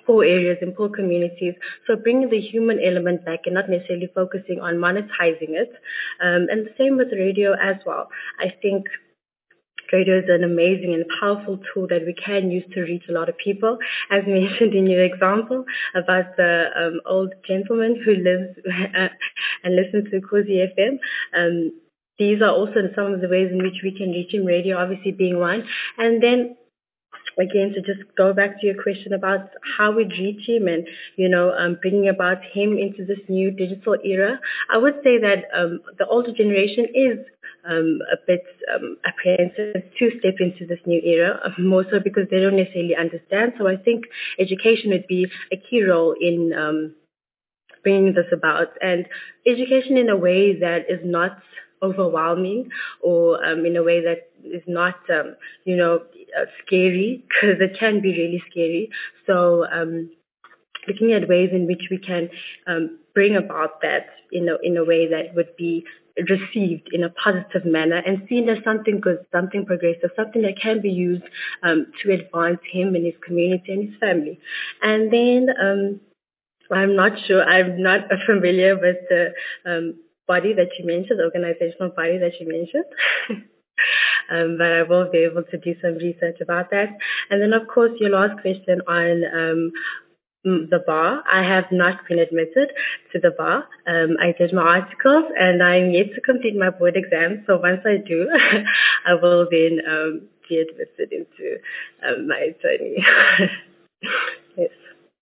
[SPEAKER 4] poor areas and poor communities. So bringing the human element back and not necessarily focusing on monetizing it. Um, and the same with radio as well. I think radio is an amazing and powerful tool that we can use to reach a lot of people. As mentioned in your example about the um, old gentleman who lives and listens to Kuzi F M. Um, these are also some of the ways in which we can reach him, radio obviously being one. And then again, to just go back to your question about how we'd reach him and, you know, um, bringing about him into this new digital era, I would say that um, the older generation is um, a bit um, apprehensive to step into this new era, more so because they don't necessarily understand. So I think education would be a key role in um, bringing this about, and education in a way that is not overwhelming or um, in a way that is not, um, you know, uh, scary, because it can be really scary. So um, looking at ways in which we can um, bring about that in a, in a way that would be received in a positive manner and seen as something good, something progressive, something that can be used um, to advance him and his community and his family. And then um, I'm not sure, I'm not familiar with the um, body that you mentioned, the organizational body that you mentioned. um, but I will be able to do some research about that. And then, of course, your last question on um, the bar. I have not been admitted to the bar. Um, I did my articles and I'm yet to complete my board exam. So once I do, I will then um, be admitted into um, my attorney. Yes.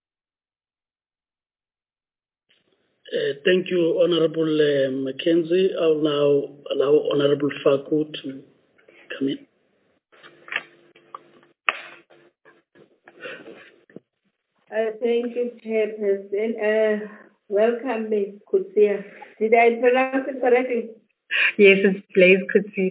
[SPEAKER 2] Uh, thank you, Honorable uh, Mackenzie. I'll now allow Honorable Faku to come in.
[SPEAKER 7] Uh, thank you, Chairperson. Uh, welcome, Miz Kutsia. Did I pronounce it correctly?
[SPEAKER 4] Yes, it's Blaise Kutsi.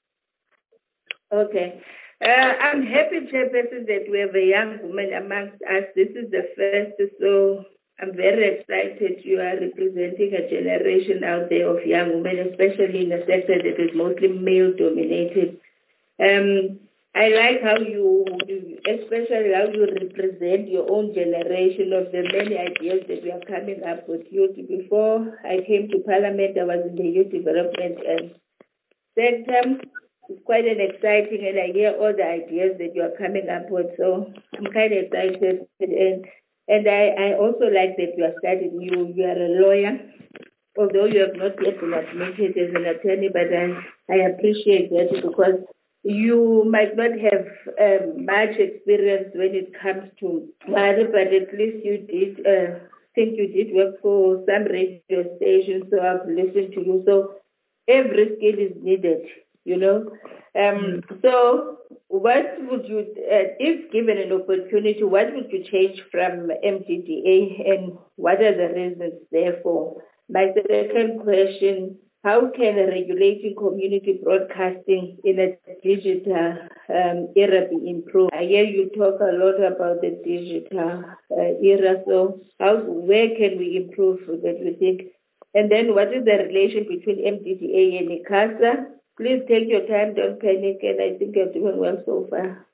[SPEAKER 7] Okay. Uh, I'm happy, Chairperson, that we have a young woman amongst us. This is the first, so I'm very excited. You are representing a generation out there of young women, especially in a sector that is mostly male-dominated. Um, I like how you, especially how you represent your own generation of the many ideas that we are coming up with. Youth. Before I came to Parliament, I was in the youth development and sector. It's quite an exciting, and I hear all the ideas that you are coming up with. So I'm kind of excited, and and I, I also like that you are studying. You you are a lawyer, although you have not yet been admitted as an attorney. But I I appreciate that because you might not have um, much experience when it comes to money, but at least you did. Uh, think you did work for some radio stations, so I've listened to you. So every skill is needed. You know, um, so what would you, uh, if given an opportunity, what would you change from M D D A and what are the reasons therefore? My second question, how can regulating community broadcasting in a digital um, era be improved? I hear you talk a lot about the digital uh, era, so how, where can we improve that you think? And then what is the relation between M D D A and ICASA? Please take your time, don't panic, and I think you're doing well so far.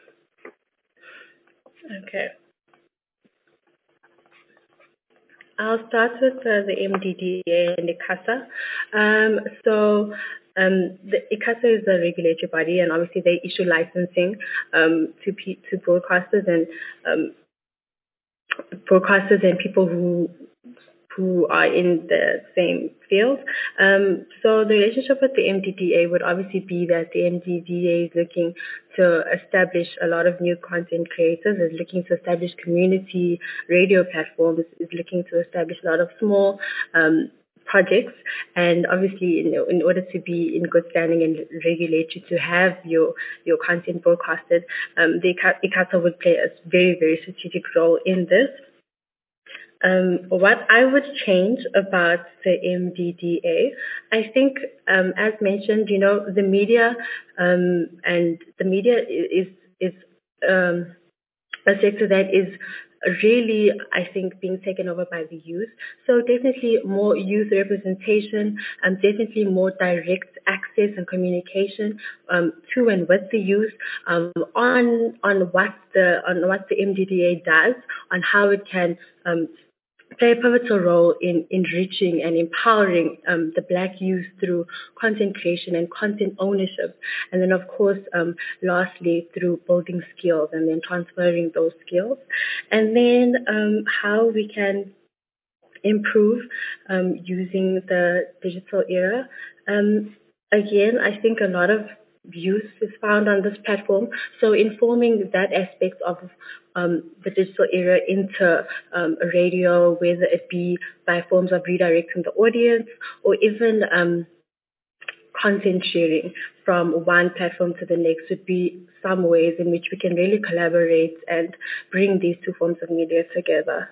[SPEAKER 4] Okay. I'll start with uh, the M D D A and ICASA. Um, so um, the ICASA is a regulatory body, and obviously they issue licensing um, to pe- to broadcasters and um, broadcasters and people who who are in the same field. Um, so the relationship with the M D D A would obviously be that the M D D A is looking to establish a lot of new content creators, is looking to establish community radio platforms, is looking to establish a lot of small um, projects, and obviously in, in order to be in good standing and regulatory to have your your content broadcasted, um, the ICASA would play a very, very strategic role in this. Um, what I would change about the M D D A, I think, um, as mentioned, you know, the media um, and the media is is um, a sector that is really, I think, being taken over by the youth. So definitely more youth representation, and definitely more direct access and communication um, to and with the youth um, on on what the on what the M D D A does, on how it can um, play a pivotal role in enriching and empowering um, the Black youth through content creation and content ownership. And then, of course, um, lastly, through building skills and then transferring those skills. And then um, how we can improve um, using the digital era. Um, again, I think a lot of use is found on this platform. So informing that aspect of um, the digital era into um, radio, whether it be by forms of redirecting the audience or even um, content sharing from one platform to the next would be some ways in which we can really collaborate and bring these two forms of media together.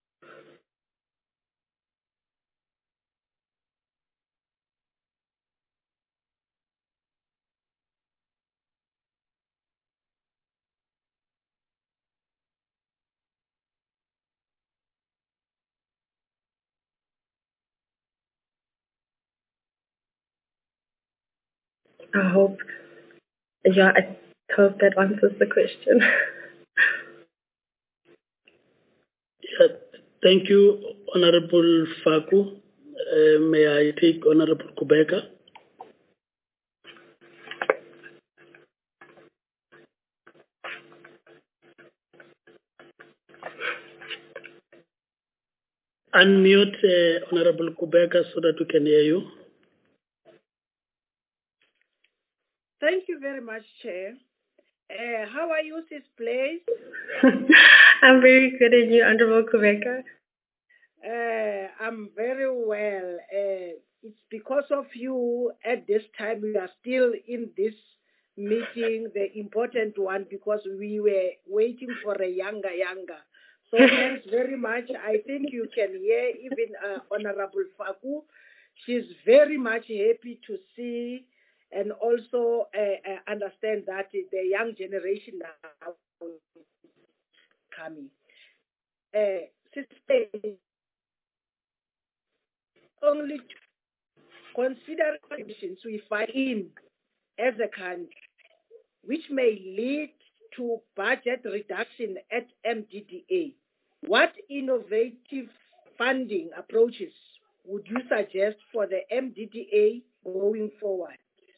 [SPEAKER 4] I hope, yeah, I hope that answers the question.
[SPEAKER 2] Yeah, thank you, Honorable Faku. Uh, may I take Honorable Kubeka? Unmute uh, Honorable Kubeka so that we can hear you.
[SPEAKER 8] Thank you very much, Chair. Uh, how are you, Sis Place?
[SPEAKER 4] I'm very good at you, Honorable Kubeka.
[SPEAKER 8] Uh, I'm very well. Uh, it's because of you at this time we are still in this meeting, the important one, because we were waiting for a younger, younger. So thanks very much. I think you can hear even uh, Honorable Faku. She's very much happy to see and also uh, uh, understand that the young generation now coming. Uh, sister, only consider conditions we find in as a country, which may lead to budget reduction at M D D A. What innovative funding approaches would you suggest for the M D D A going forward?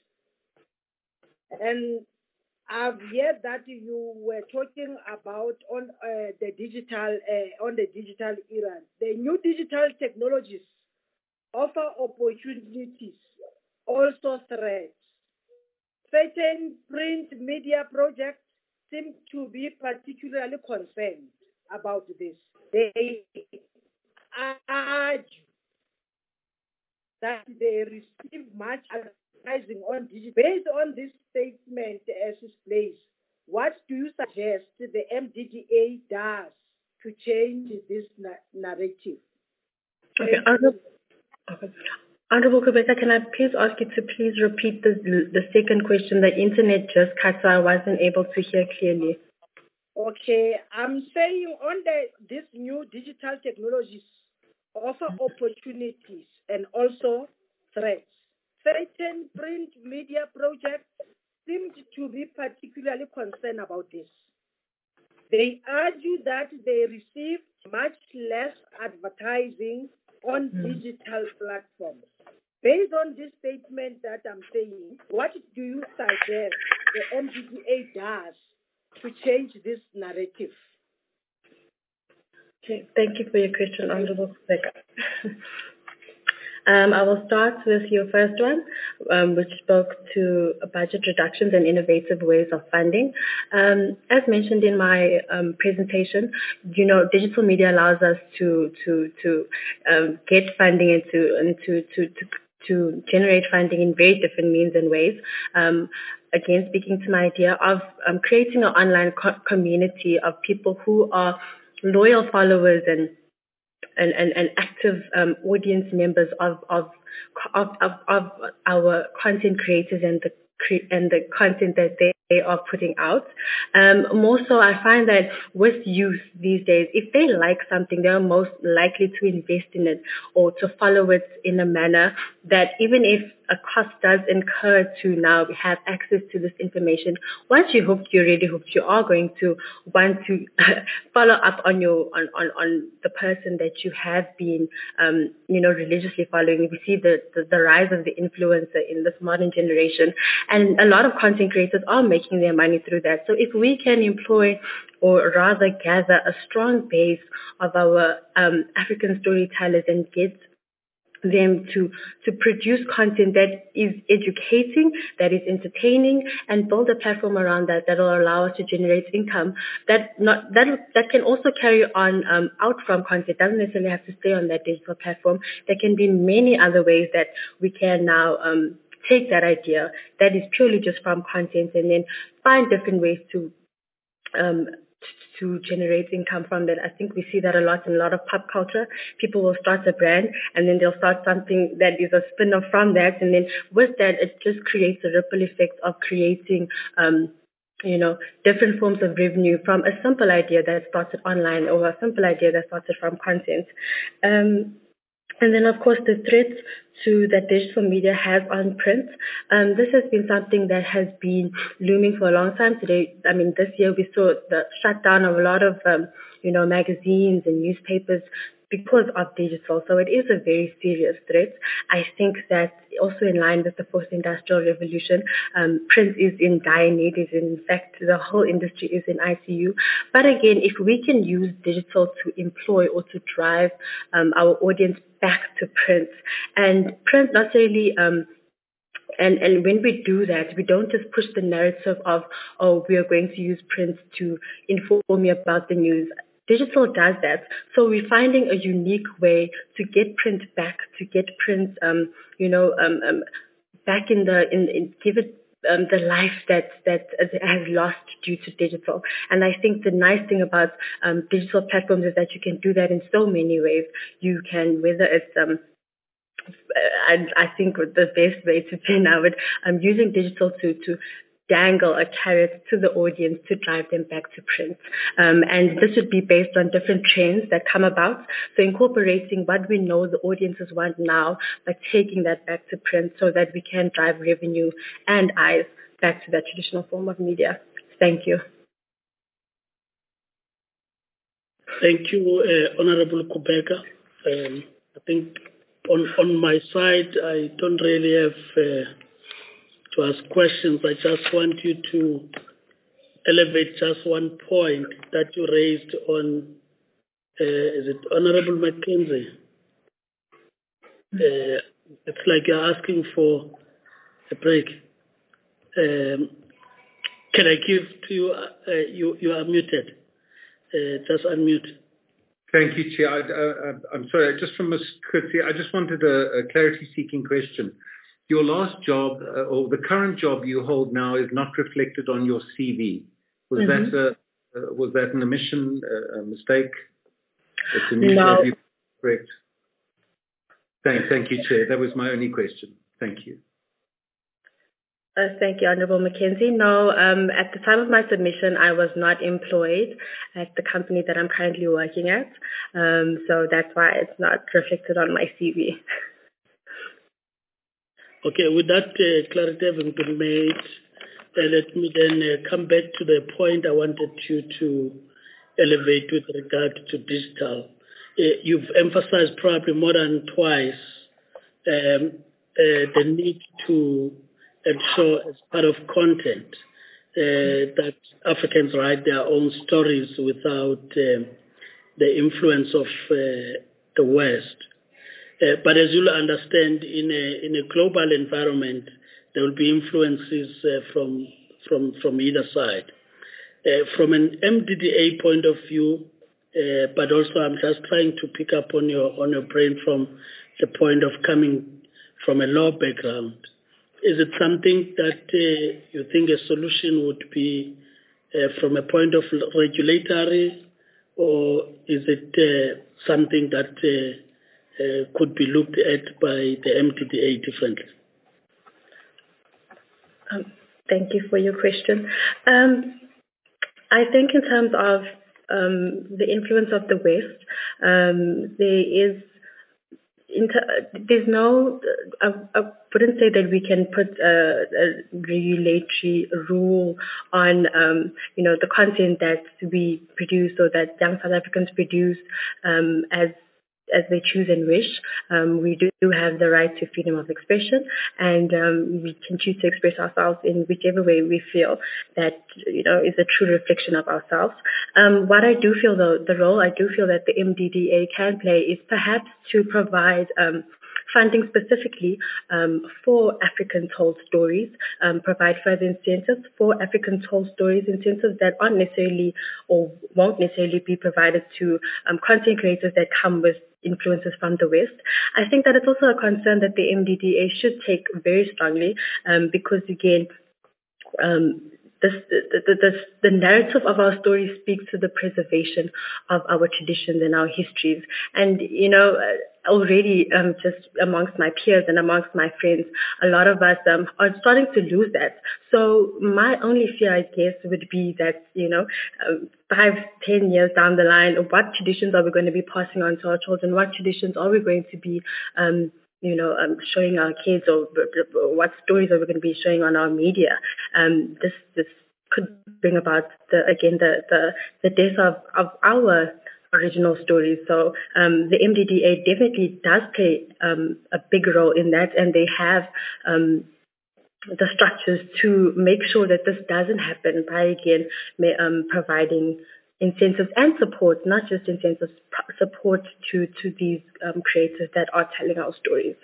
[SPEAKER 8] And I've heard that you were talking about on uh, the digital uh, on the digital era. The new digital technologies offer opportunities, also threats. Certain print media projects seem to be particularly concerned about this. They argue that they receive much advertising on digital. Based on this statement as displayed, what do you suggest the M D D A does to change this na- narrative?
[SPEAKER 4] Okay, Honorable, okay. Honorable Kubeka, can I please ask you to please repeat the the second question? The internet just cut, so I wasn't able to hear clearly.
[SPEAKER 8] Okay, I'm saying on the these new digital technologies offer opportunities and also threats. Certain print media projects seemed to be particularly concerned about this. They argue that they received much less advertising on mm. digital platforms. Based on this statement that I'm saying, what do you suggest the M D D A does to change this narrative?
[SPEAKER 4] Okay, thank you for your question, Honorable Kubeka. Um, I will start with your first one, um, which spoke to budget reductions and innovative ways of funding. Um, as mentioned in my um, presentation, you know, digital media allows us to to to um, get funding and to and to to to to generate funding in very different means and ways. Um, again, speaking to my idea of um, creating an online co- community of people who are loyal followers and And, and, and active um, audience members of of, of of of our content creators and the and the content that they of putting out. Um, more so, I find that with youth these days, if they like something, they're most likely to invest in it or to follow it in a manner that even if a cost does incur to now have access to this information, once you're hooked, you're really hooked. You are going to want to follow up on your on, on, on the person that you have been, um, you know, religiously following. We see the, the, the rise of the influencer in this modern generation, and a lot of content creators are making their money through that. So if we can employ, or rather gather, a strong base of our um, African storytellers and get them to to produce content that is educating, that is entertaining, and build a platform around that that will allow us to generate income. That not that that can also carry on um, out from content. Doesn't necessarily have to stay on that digital platform. There can be many other ways that we can now um, take that idea that is purely just from content, and then find different ways to um, to generate income from that. I think we see that a lot in a lot of pop culture. People will start a brand and then they'll start something that is a spin-off from that. And then with that, it just creates a ripple effect of creating, um, you know, different forms of revenue from a simple idea that started online or a simple idea that started from content. Um, And then, of course, the threat to that digital media has on print. Um, this has been something that has been looming for a long time. Today, I mean, this year we saw the shutdown of a lot of, um, you know, magazines and newspapers because of digital. So it is a very serious threat. I think that also in line with the fourth industrial revolution, um, print is in dire need. Is in fact, the whole industry is in I C U. But again, if we can use digital to employ or to drive um, our audience back to print, and print not necessarily um, And, and when we do that, we don't just push the narrative of, oh, we are going to use print to inform you about the news. Digital does that. So we're finding a unique way to get print back, to get print, um, you know, um, um, back in the, in, in give it um, the life that, that it has lost due to digital. And I think the nice thing about um, digital platforms is that you can do that in so many ways. You can, whether it's, um, I, I think the best way to be now, but I'm using digital to, to dangle a carrot to the audience to drive them back to print. Um, and this would be based on different trends that come about. So incorporating what we know the audiences want now, but taking that back to print so that we can drive revenue and eyes back to that traditional form of media. Thank you.
[SPEAKER 2] Thank you, uh, Honorable Kubeka. Um, I think on, on my side, I don't really have uh, to ask questions. I just want you to elevate just one point that you raised on, uh, is it Honorable Mackenzie? Uh, it's like you're asking for a break. Um, can I give to you, uh, you, you are muted. Uh, just unmute.
[SPEAKER 6] Thank you, Chair. I, I, I'm sorry, just from Miz Coetzee, I just wanted a, a clarity-seeking question. Your last job, uh, or the current job you hold now, is not reflected on your C V. Was mm-hmm. that a, uh, was that an omission, uh, a mistake? It's a new
[SPEAKER 4] no.
[SPEAKER 6] job, you correct? Thank, thank you, Chair. That was my only question. Thank you.
[SPEAKER 4] Uh, thank you, Honourable Mackenzie. No, um, at the time of my submission, I was not employed at the company that I'm currently working at. Um, so that's why it's not reflected on my C V.
[SPEAKER 2] Okay, with that uh, clarity having been made, uh, let me then uh, come back to the point I wanted you to elevate with regard to digital. Uh, you've emphasized probably more than twice um, uh, the need to ensure as part of content uh, that Africans write their own stories without um, the influence of uh, the West. Uh, but as you'll understand, in a in a global environment, there will be influences uh, from from from either side. Uh, from an M D D A point of view, uh, but also I'm just trying to pick up on your on your brain from the point of coming from a law background. Is it something that uh, you think a solution would be uh, from a point of regulatory, or is it uh, something that uh, Uh, could be looked at by the M D D A differently?
[SPEAKER 4] Um, Thank you for your question. Um, I think in terms of um, the influence of the West, um, there is Inter- there's no, I, I wouldn't say that we can put a, a regulatory rule on, um, you know, the content that we produce or that young South Africans produce um, as as they choose and wish. Um, we do have the right to freedom of expression, and um, we can choose to express ourselves in whichever way we feel that, you know, is a true reflection of ourselves. Um, what I do feel, though, the role I do feel that the M D D A can play is perhaps to provide um, funding specifically um, for African told stories, um, provide further incentives for African told stories, incentives that aren't necessarily or won't necessarily be provided to um, content creators that come with influences from the West. I think that it's also a concern that the M D D A should take very strongly um, because, again, um, this, the, the, the, the narrative of our story speaks to the preservation of our traditions and our histories. And, you know, already um, just amongst my peers and amongst my friends, a lot of us um, are starting to lose that. So my only fear, I guess, would be that, you know, um, five, ten years down the line, what traditions are we going to be passing on to our children? What traditions are we going to be um, you know, um, showing our kids, or what stories are we going to be showing on our media? Um, this this could bring about the again the the, the death of, of our original stories. So um, the M D D A definitely does play um, a big role in that, and they have um, the structures to make sure that this doesn't happen by again may, um, providing incentives and support, not just incentives, support to, to these um, creators that are telling our stories.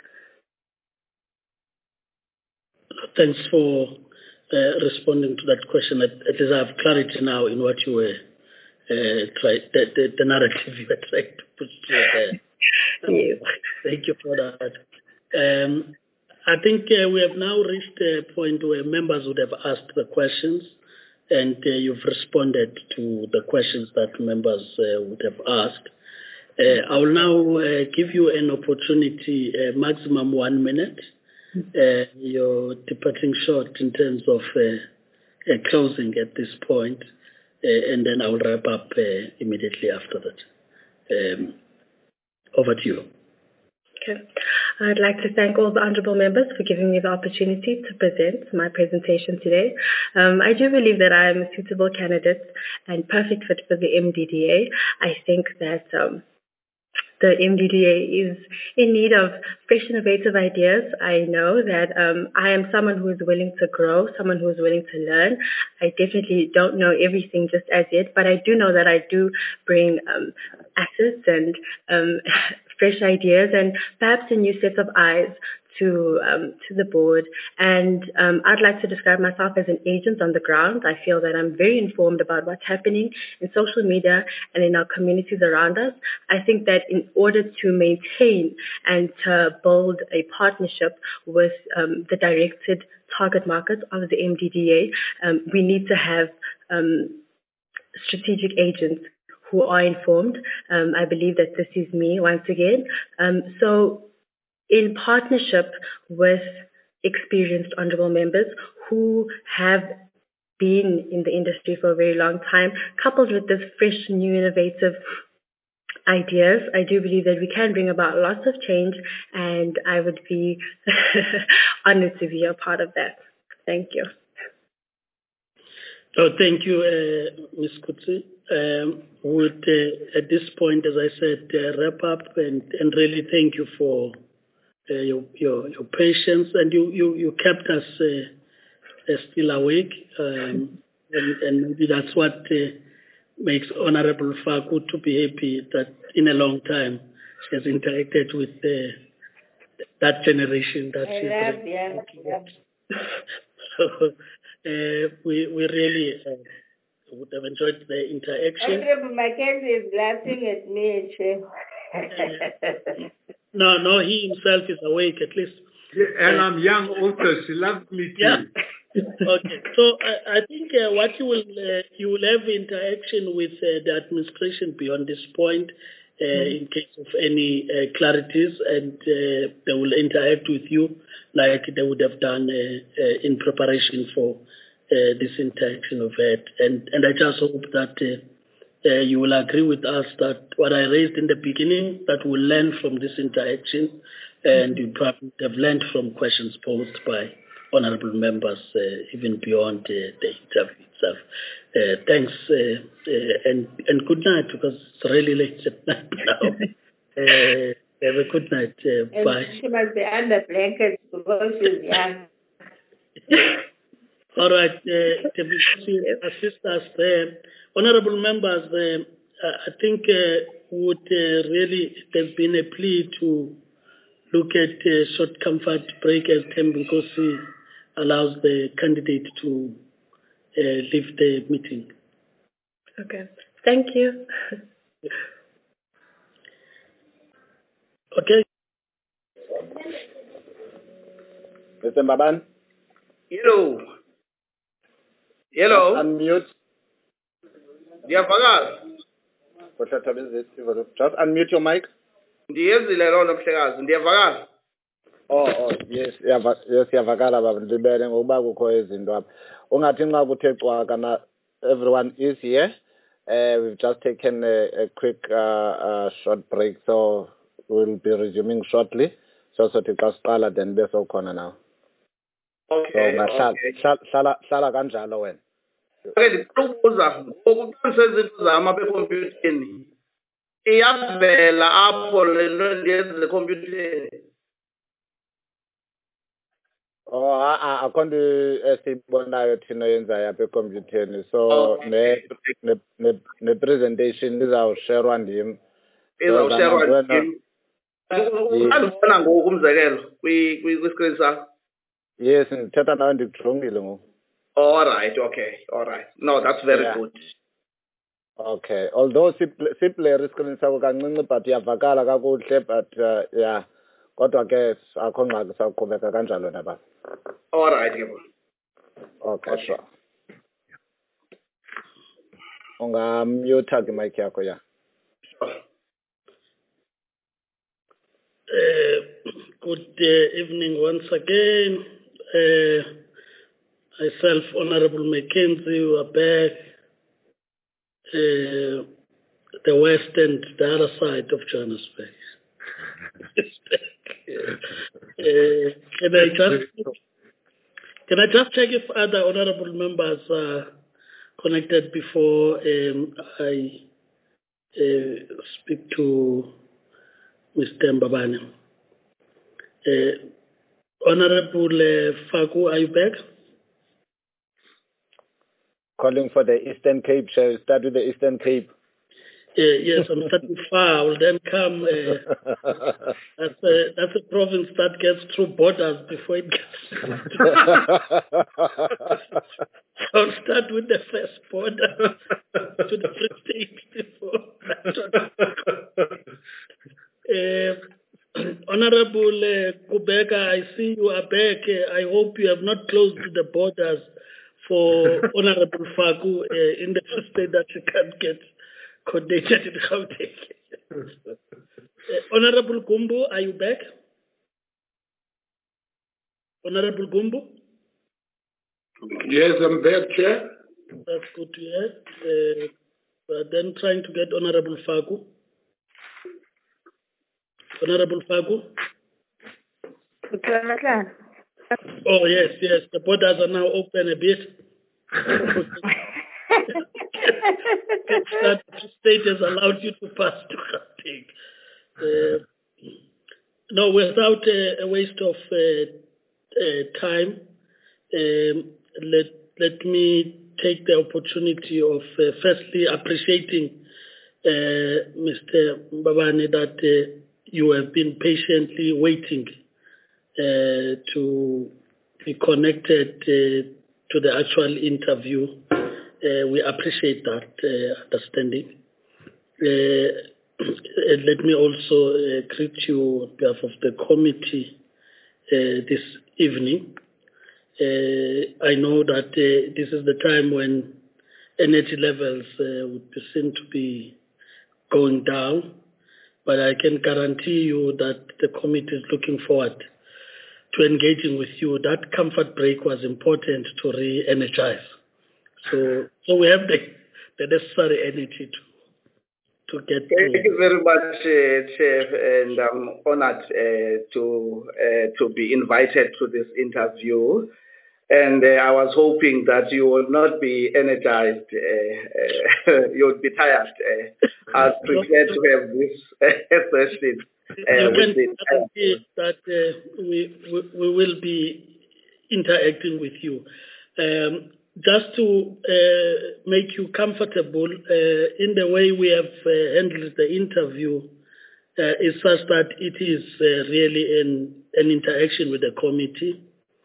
[SPEAKER 2] Thanks for uh, responding to that question. At, at least I have clarity now in what you were uh, trying, the, the, the narrative you were trying to put there.
[SPEAKER 4] Yes.
[SPEAKER 2] Thank you for that. Um, I think uh, we have now reached a point where members would have asked the questions, and uh, you've responded to the questions that members uh, would have asked. Uh, I will now uh, give you an opportunity, uh, maximum one minute. Uh, you're departing short in terms of uh, uh, closing at this point, uh, and then I will wrap up uh, immediately after that. Um, over to you.
[SPEAKER 4] Okay. I'd like to thank all the honourable members for giving me the opportunity to present my presentation today. Um, I do believe that I am a suitable candidate and perfect fit for the M D D A. I think that um, the M D D A is in need of fresh, innovative ideas. I know that um, I am someone who is willing to grow, someone who is willing to learn. I definitely don't know everything just as yet, but I do know that I do bring um, assets and um, fresh ideas and perhaps a new set of eyes to um, to the board. And um, I'd like to describe myself as an agent on the ground. I feel that I'm very informed about what's happening in social media and in our communities around us. I think that in order to maintain and to build a partnership with um, the directed target market of the M D D A, um, we need to have um, strategic agents who are informed. Um, I believe that this is me once again. Um, so in partnership with experienced honorable members who have been in the industry for a very long time, coupled with this fresh, new, innovative ideas, I do believe that we can bring about lots of change, and I would be honored to be a part of that. Thank you.
[SPEAKER 2] Oh, thank you, uh, Miz Kutsi. Um, would uh, at this point, as I said, uh, wrap up and, and really thank you for uh, your, your your patience, and you you, you kept us uh, uh, still awake, um, and, and maybe that's what uh, makes Honorable Faku to be happy that in a long time she has interacted with uh, that generation that
[SPEAKER 7] I
[SPEAKER 2] she's
[SPEAKER 7] love young people.
[SPEAKER 2] So uh, we we really uh, would have enjoyed the interaction.
[SPEAKER 7] Honorable Mackenzie is laughing at me, Chief.
[SPEAKER 2] uh, no, no, he himself is awake at least.
[SPEAKER 6] Yeah, and uh, I'm young also. She loves me too.
[SPEAKER 2] Yeah. Okay. So I, I think uh, what you will uh, you will have interaction with uh, the administration beyond this point. in case of any uh, clarities, and uh, they will interact with you like they would have done uh, uh, in preparation for uh, this interaction of it. And, and I just hope that uh, uh, you will agree with us that what I raised in the beginning, that we'll learn from this interaction, and you probably have learned from questions posed by honorable members, uh, even beyond uh, the interview itself. Uh, thanks, uh, uh, and, and good night, because it's really late at night now. uh, have a good night. Uh,
[SPEAKER 7] and
[SPEAKER 2] bye.
[SPEAKER 7] she must be under blankets because she's young.
[SPEAKER 2] All right, uh, to assist us there. Honorable members, uh, I think uh, would uh, really, there's been a plea to look at uh, short comfort break as Thembinkosi allows the candidate to uh, leave the meeting.
[SPEAKER 4] Okay. Thank you.
[SPEAKER 2] Okay.
[SPEAKER 3] Mister Mbaban?
[SPEAKER 9] Hello. Hello.
[SPEAKER 3] Unmute.
[SPEAKER 9] Ndiyavakala.
[SPEAKER 3] Just unmute your mic.
[SPEAKER 9] Ndiyezile lona mhlekazi. Ndiyavakala.
[SPEAKER 3] Oh, oh, yes, yava, yes, yavakala baba ndibele ngokuba kukho izinto apha. Ungathi nxa kuthe cwaka na everyone is here. Uh, we've just taken a, a quick uh, uh, short break, so we'll be resuming shortly. So so xa siqala then bese ukhona now.
[SPEAKER 9] Okay.
[SPEAKER 3] So ngahlala
[SPEAKER 9] Okay.
[SPEAKER 3] hlala hlala kanjalo wena.
[SPEAKER 9] Okay, ndicela ukubuza ngokuqinisa izinto zam apha ekhompyutheni. Iyavela apho le nto ndiyenzile ekhompyutheni.
[SPEAKER 3] Oh, a akho nto esibonayo thina yenzayo apha ekhompyutheni. So ne ne ne, ne presentation izawusherwa ndim.
[SPEAKER 9] Izawusherwa ndim. Andibona ngoku umzekelo kwi-screen sakho.
[SPEAKER 3] Yes, ndithetha nawe ndikujongile ngoku.
[SPEAKER 9] All right, okay, all right. No, that's very
[SPEAKER 3] Yeah.
[SPEAKER 9] good.
[SPEAKER 3] Okay, although siplay screen sakho kancinci but iyavakala kakuhle, but uh, yeah, kodwa ke akho ngxaki sawuqhubeka kanjalo naba.
[SPEAKER 9] All right, ke bona.
[SPEAKER 3] Okay, okay, sure. Ungamute ke mic yakho ya.
[SPEAKER 2] Uh, good uh, evening once again. Uh, myself, Honorable Mackenzie, we are back. Uh, the west and the other side of Johannesburg. uh, can I just can I just check if other honorable members are connected before um, I uh, speak to Mister Mbabane? Uh, Honorable uh, Faku, are you back?
[SPEAKER 3] Calling for the Eastern Cape. Shall we start with the Eastern Cape?
[SPEAKER 2] Uh, yes, I'm starting far. I will then come. Uh, that's, a, that's a province that gets through borders before it gets. I'll start with the first border to the Free State before. uh, Honorable uh, Kubeka, I see you are back. Uh, I hope you have not closed the borders for Honorable Faku uh, in the Free State that you can't get coordinated in Gauteng. uh, Honorable Gumbo, are you back? Honorable Gumbo?
[SPEAKER 5] Yes, I'm back, Chair.
[SPEAKER 2] That's good to hear. Uh, but then trying to get Honorable Faku. Honorable Faku? Oh, yes, yes. The borders are now open a bit. That state has allowed you to pass to Gauteng. Uh, no, without uh, a waste of uh, uh, time, um, let let me take the opportunity of uh, firstly appreciating uh, Mister Mbabane that uh, you have been patiently waiting uh, to be connected uh, to the actual interview. Uh, we appreciate that uh, understanding. Uh, let me also uh, greet you on behalf of the committee uh, this evening. Uh, I know that uh, this is the time when energy levels uh, would be seen to be going down, but I can guarantee you that the committee is looking forward to engaging with you. That comfort break was important to re-energize. So, so we have the, the necessary energy to, to get through.
[SPEAKER 9] Thank you very much, uh, Chair, and I'm honored uh, to uh, to be invited to this interview. And uh, I was hoping that you will not be energized, uh, uh, you would be tired. Uh, I was prepared to have this uh, session. Uh,
[SPEAKER 2] you
[SPEAKER 9] with
[SPEAKER 2] can guarantee that uh, we, we we will be interacting with you. Um, just to uh, make you comfortable, uh, in the way we have uh, handled the interview uh, is such that it is uh, really an, an interaction with the committee.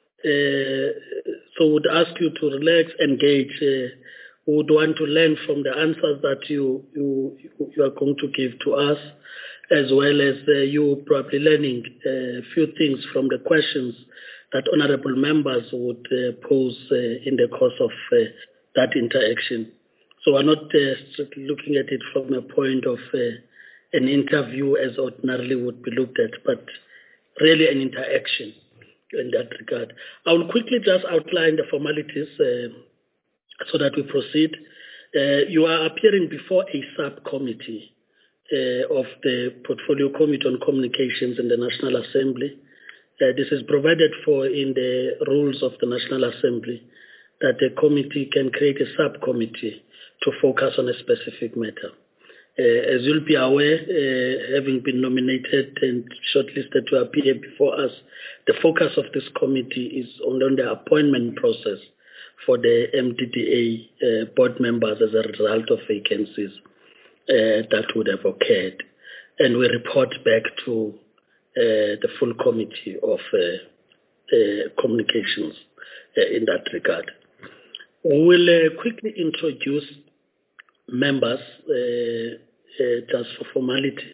[SPEAKER 2] Uh, so would ask you to relax, engage. Uh, would want to learn from the answers that you you you are going to give to us, as well as uh, you probably learning a few things from the questions that honourable members would uh, pose uh, in the course of uh, that interaction. So we're not uh, strictly looking at it from a point of uh, an interview as ordinarily would be looked at, but really an interaction in that regard. I will quickly just outline the formalities uh, so that we proceed. Uh, you are appearing before a subcommittee uh, of the Portfolio Committee on Communications in the National Assembly. Uh, this is provided for in the rules of the National Assembly, that the committee can create a subcommittee to focus on a specific matter. Uh, as you'll be aware, uh, having been nominated and shortlisted to appear before us, the focus of this committee is on, on the appointment process for the M D D A uh, board members as a result of vacancies uh, that would have occurred. And we report back to uh, the full committee of uh, uh, communications uh, in that regard. We will uh, quickly introduce members uh, uh, just for formality.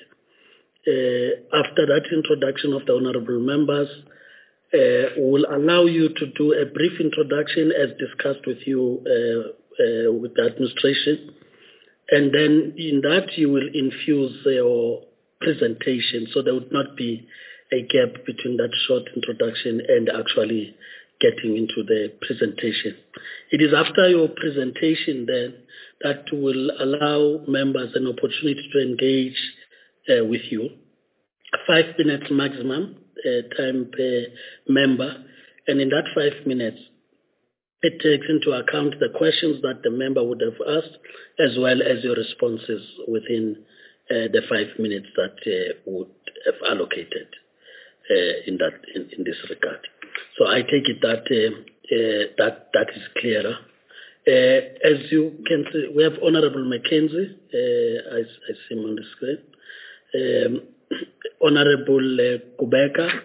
[SPEAKER 2] Uh, after that introduction of the honorable members, uh, will allow you to do a brief introduction as discussed with you uh, uh, with the administration, and then in that you will infuse your presentation, so there would not be a gap between that short introduction and actually getting into the presentation. It is after your presentation then that will allow members an opportunity to engage uh, with you. Five minutes maximum uh, time per member, and in that five minutes it takes into account the questions that the member would have asked, as well as your responses within uh, the five minutes that uh, would have allocated uh, in that in, in this regard. So I take it that uh, uh, that that is clearer. Uh, as you can see, we have Honourable Mackenzie. Uh, I, I see him on the screen. Um, Honourable uh, Kubeka.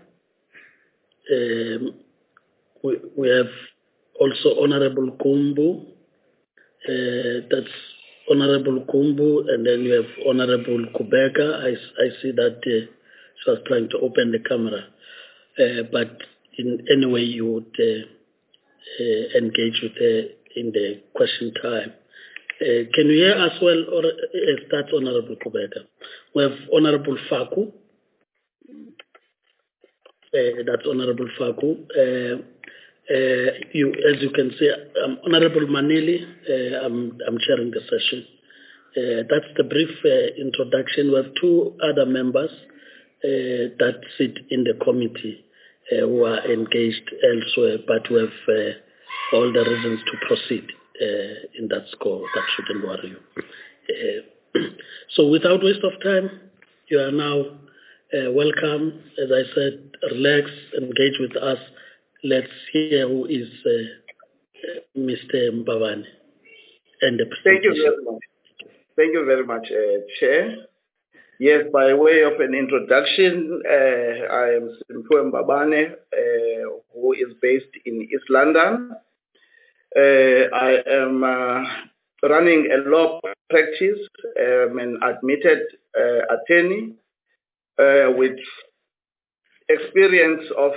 [SPEAKER 2] Um, we, we have also Honourable Kumbu. Uh, that's Honourable Kumbu, and then you have Honourable Kubeka. I, I see that uh, she was trying to open the camera, uh, but in any way you would uh, uh, engage with her in the question time. Uh, can you hear us well, or is that Honourable Kubeka? We have Honourable Faku. Uh, that's Honourable Faku. Uh, uh, you, as you can see, um, Honourable Manili, uh, I'm, I'm chairing the session. Uh, that's the brief uh, introduction. We have two other members uh, that sit in the committee uh, who are engaged elsewhere, but we have uh, all the reasons to proceed uh, in that score. That shouldn't worry you. Uh, so without waste of time, you are now uh, welcome. As I said, relax, engage with us. Let's hear who is uh, uh, Mister Mbavani and the
[SPEAKER 9] Thank you very much. Thank you very much, uh, Chair. Yes, by way of an introduction, uh, I am Simphiwe Mbabane, uh, who is based in East London. Uh, I am uh, running a law practice. I'm an admitted uh, attorney uh, with experience of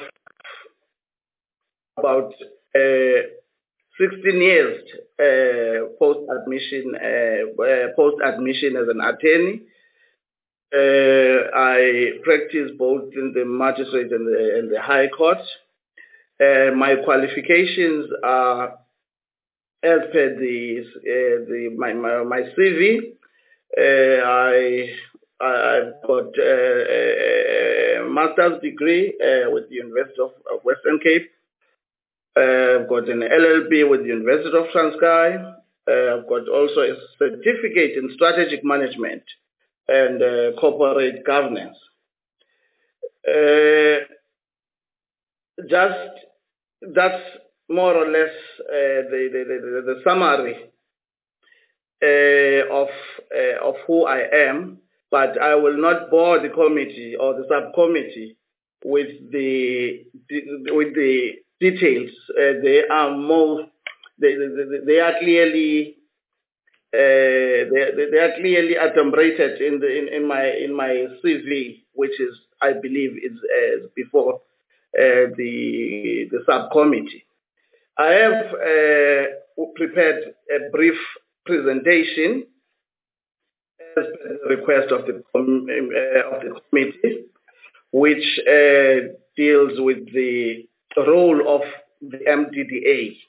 [SPEAKER 9] about uh, sixteen years uh, post-admission, uh, uh, post-admission as an attorney. Uh, I practice both in the magistrate and the, and the High Court. Uh, my qualifications are, as per the, uh, the my, my, my C V, uh, I, I've got uh, a master's degree uh, with the University of, of Western Cape. Uh, I've got an L L B with the University of Transkei. Uh, I've got also a certificate in strategic management and uh, corporate governance. Uh, just that's more or less uh, the, the, the, the summary uh, of uh, of who I am, but I will not bore the committee or the subcommittee with the, the with the details. Uh, they are more they, they, they are clearly uh, they, they are clearly adumbrated in the in, in my in my C V, which is I believe is uh, before uh, the the subcommittee. I have uh, prepared a brief presentation as per the request of the com- uh, of the committee, which uh, deals with the role of the M D D A.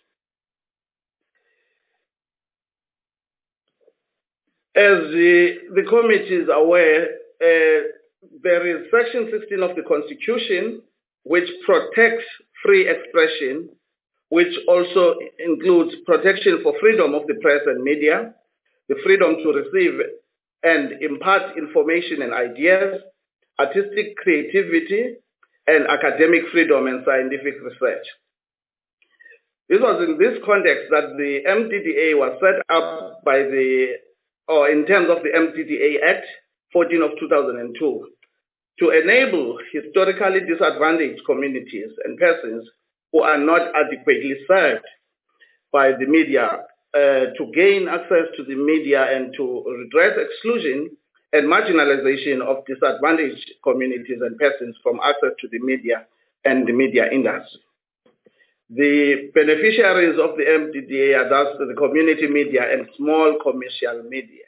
[SPEAKER 9] As the, the committee is aware, uh, there is Section sixteen of the Constitution, which protects free expression, which also includes protection for freedom of the press and media, the freedom to receive and impart information and ideas, artistic creativity, and academic freedom and scientific research. This was in this context that the M D D A was set up by the, or in terms of the M D D A Act fourteen of two thousand two, to enable historically disadvantaged communities and persons who are not adequately served by the media uh, to gain access to the media and to redress exclusion and marginalization of disadvantaged communities and persons from access to the media and the media industry. The beneficiaries of the M D D A are thus the community media and small commercial media.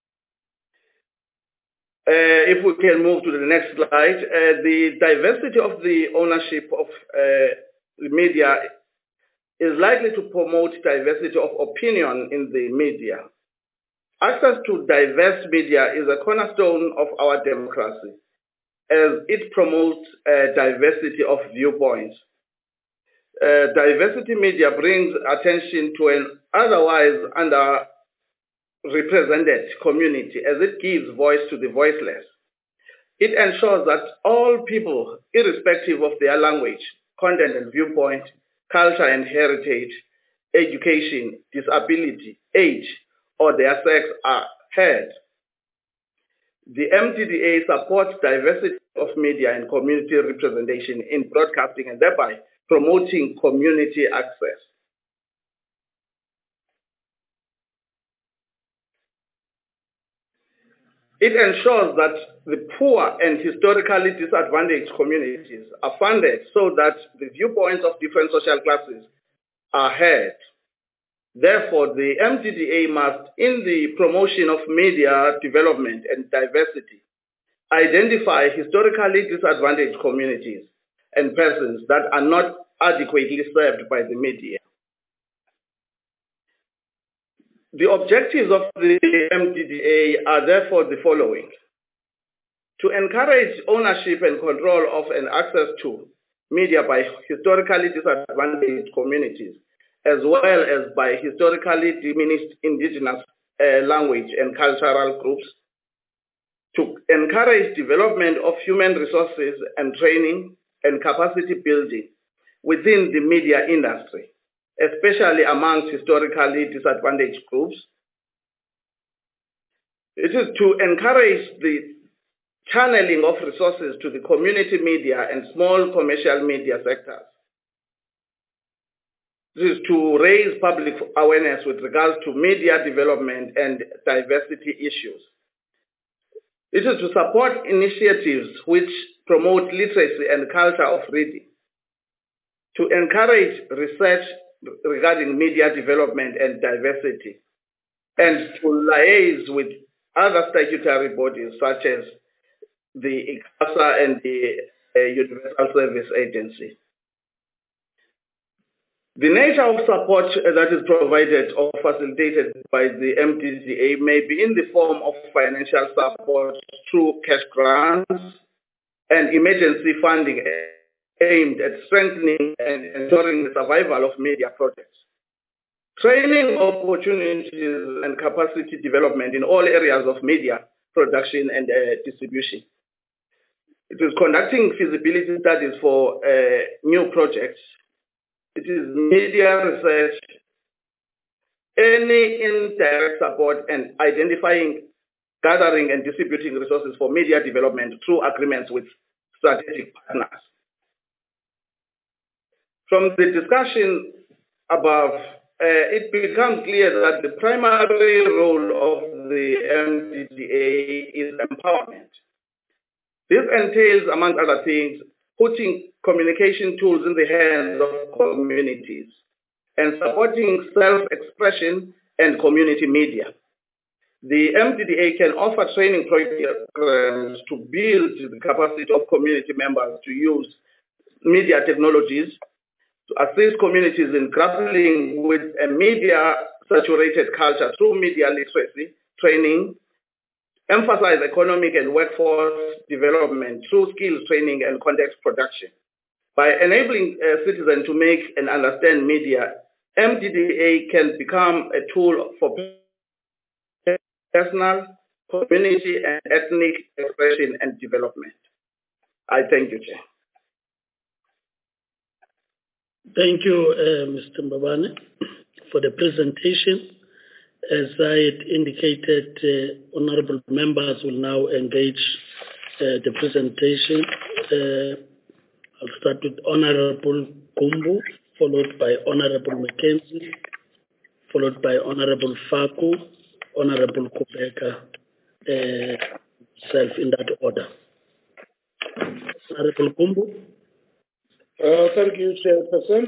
[SPEAKER 9] Uh, if we can move to the next slide, uh, the diversity of the ownership of uh, the media is likely to promote diversity of opinion in the media. Access to diverse media is a cornerstone of our democracy, as it promotes uh, diversity of viewpoints. Uh, diversity media brings attention to an otherwise underrepresented community, as it gives voice to the voiceless. It ensures that all people, irrespective of their language, content and viewpoint, culture and heritage, education, disability, age, or their sex are heard. The M D D A supports diversity of media and community representation in broadcasting and thereby promoting community access. It ensures that the poor and historically disadvantaged communities are funded so that the viewpoints of different social classes are heard. Therefore, the M D D A must, in the promotion of media development and diversity, identify historically disadvantaged communities and persons that are not adequately served by the media. The objectives of the M D D A are therefore the following: to encourage ownership and control of and access to media by historically disadvantaged communities, as well as by historically diminished indigenous uh, language and cultural groups, to encourage development of human resources and training and capacity building within the media industry, especially amongst historically disadvantaged groups. It is to encourage the channeling of resources to the community media and small commercial media sectors. This is to raise public awareness with regards to media development and diversity issues. It is to support initiatives which promote literacy and culture of reading, to encourage research regarding media development and diversity, and to liaise with other statutory bodies such as the ICASA and the uh, Universal Service Agency. The nature of support that is provided or facilitated by the M D D A may be in the form of financial support through cash grants and emergency funding aimed at strengthening and ensuring the survival of media projects. Training opportunities and capacity development in all areas of media production and uh, distribution. It is conducting feasibility studies for uh, new projects. It is media research, any indirect support, and identifying, gathering, and distributing resources for media development through agreements with strategic partners. From the discussion above, uh, it becomes clear that the primary role of the M D D A is empowerment. This entails, among other things, putting communication tools in the hands of communities and supporting self-expression and community media. The M D D A can offer training programs to build the capacity of community members to use media technologies to assist communities in grappling with a media-saturated culture through media literacy training, emphasize economic and workforce development through skills training and context production. By enabling a citizen to make and understand media, M D D A can become a tool for personal, community, and ethnic expression and development. I thank you, Chair.
[SPEAKER 2] Thank you, uh, Mister Mbabane, for the presentation. As I had indicated, uh, honorable members will now engage uh, the presentation. Uh, I'll start with Honorable Gumbo, followed by Honorable Mackenzie, followed by Honorable Faku, Honorable Kubeka, uh, self in that order. Honorable Gumbo.
[SPEAKER 5] Uh, thank you, Chairperson.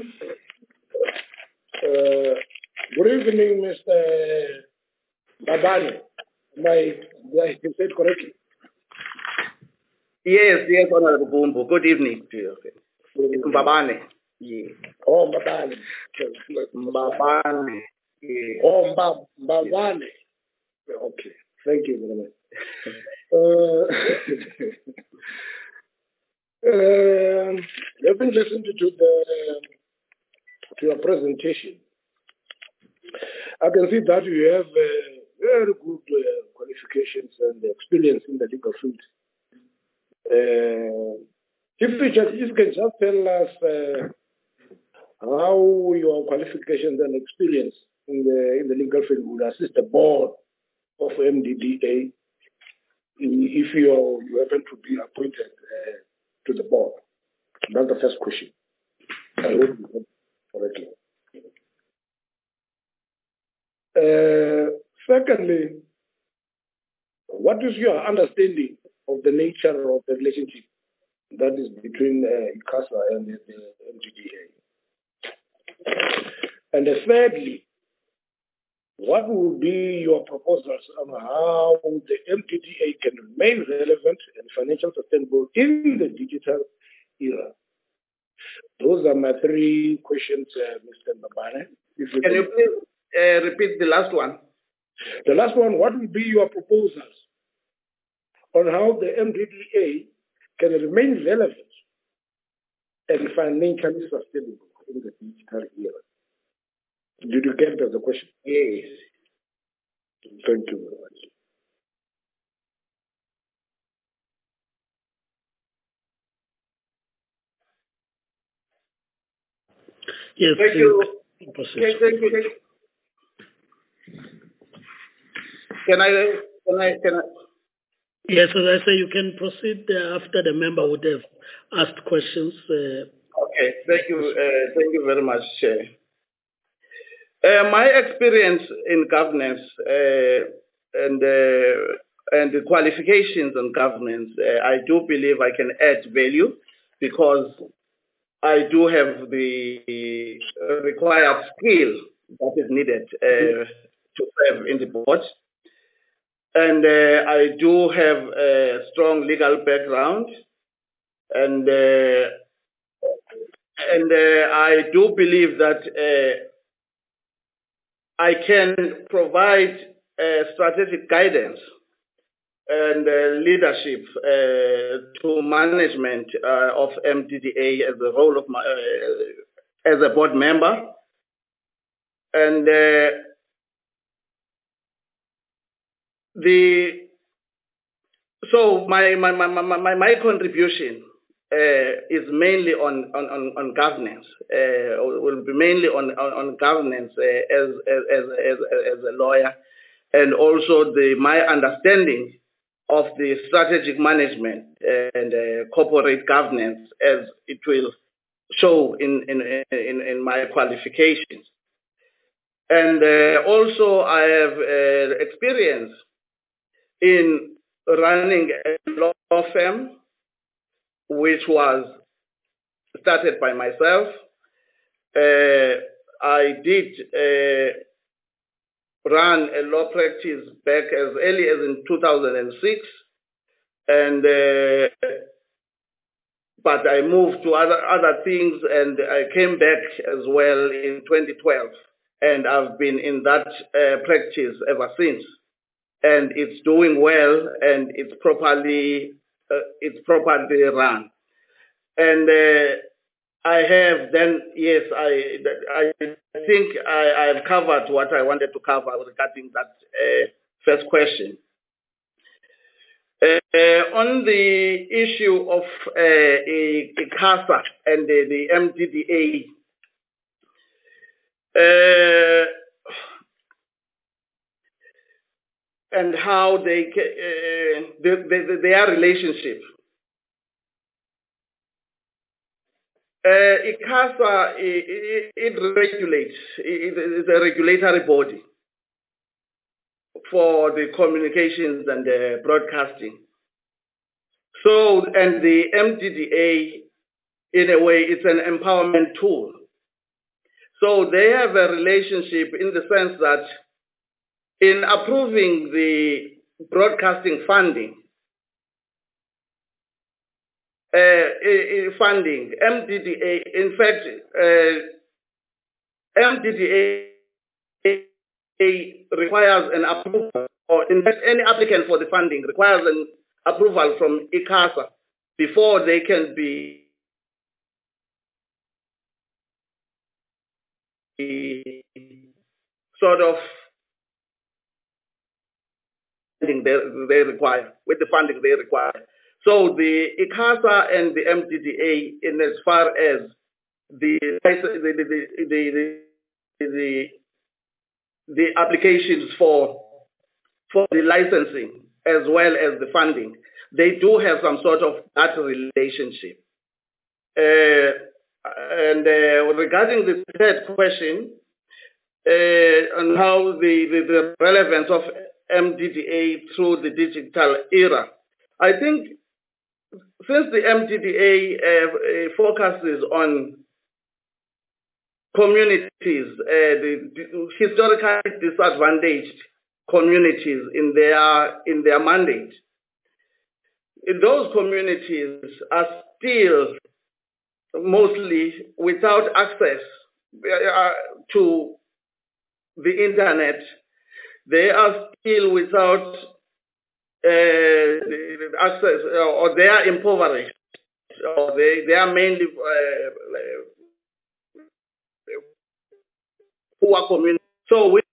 [SPEAKER 5] Uh, good evening, Mister Mbabane. Am I, did I say it correctly?
[SPEAKER 9] Yes, yes, Honorable Gumbo. Good evening to you. It's Mbabane. Yeah.
[SPEAKER 5] Oh, Mbabane.
[SPEAKER 9] Mbabane. Yeah.
[SPEAKER 5] Oh, Mbab Mbabane. Okay. Thank you very much. Uh, Uh, I've been listening to the to your presentation. I can see that you have uh, very good uh, qualifications and experience in the legal field. Uh, if you just if you can just tell us uh, how your qualifications and experience in the in the legal field would assist the board of M D D A if you happen to be appointed uh, to the board. That's the first question. I hope you got correctly. Uh, secondly, what is your understanding of the nature of the relationship that is between uh, ICASA and the, the M D D A? And uh, thirdly, what would be your proposals on how the M D D A can remain relevant and financially sustainable in the digital era? Those are my three questions, uh, Mister Mbabane. If you
[SPEAKER 9] can, can you please uh, repeat the last one?
[SPEAKER 5] The last one, what would be your proposals on how the M D D A can remain relevant and financially sustainable in the digital era? Did you get the question?
[SPEAKER 9] Yes.
[SPEAKER 5] Thank you very much.
[SPEAKER 2] Yes,
[SPEAKER 9] thank you.
[SPEAKER 2] Okay,
[SPEAKER 9] thank you. Can I, can I, can I?
[SPEAKER 2] Yes, as I say, you can proceed uh, after the member would have asked questions. Uh,
[SPEAKER 9] okay, thank you, uh, thank you very much, Chair. Uh, my experience in governance uh, and uh, and the qualifications on governance, uh, I do believe I can add value because I do have the uh, required skill that is needed uh, to serve in the board. And uh, I do have a strong legal background, and uh, and uh, I do believe that uh, I can provide uh, strategic guidance and uh, leadership uh, to management uh, of M D D A as a role of my uh, as a board member, and uh, the so my my my my, my, my contribution uh, is mainly on on on, on governance. Uh, will be mainly on on, on governance uh, as, as as as as a lawyer, and also the my understanding of the strategic management and uh, corporate governance as it will show in in in, in my qualifications. And uh, also I have uh, experience in running a law firm, which was started by myself. Uh, I did uh, run a law practice back as early as in two thousand six, and uh, but I moved to other other things, and I came back as well in twenty twelve, and I've been in that uh, practice ever since. And it's doing well, and it's properly uh, it's properly run. And uh, I have then yes, I I think I I've covered what I wanted to cover regarding that uh, first question. Uh, uh, on the issue of uh, ICASA and the, the M D D A. Uh, and how they, uh, the, the, their relationship. Uh, ICASA, it, it regulates, it, it's a regulatory body for the communications and the broadcasting. So, and the M D D A, in a way, it's an empowerment tool. So they have a relationship in the sense that in approving the broadcasting funding, uh, funding, M D D A, in fact, uh, M D D A requires an approval, or in fact, any applicant for the funding requires an approval from ICASA before they can be sort of funding they, they require, with the funding they require. So the ICASA and the M D D A, in as far as the the the the, the, the, the applications for for the licensing as well as the funding, they do have some sort of that relationship. Uh, and uh, regarding the third question, uh, on how the, the, the relevance of M D D A through the digital era, I think since the M D D A uh, uh, focuses on communities, uh, the, the historically disadvantaged communities in their in their mandate, those communities are still mostly without access uh, to the internet. They are still without uh, access, or they are impoverished, or they, they are mainly uh, poor communities. So with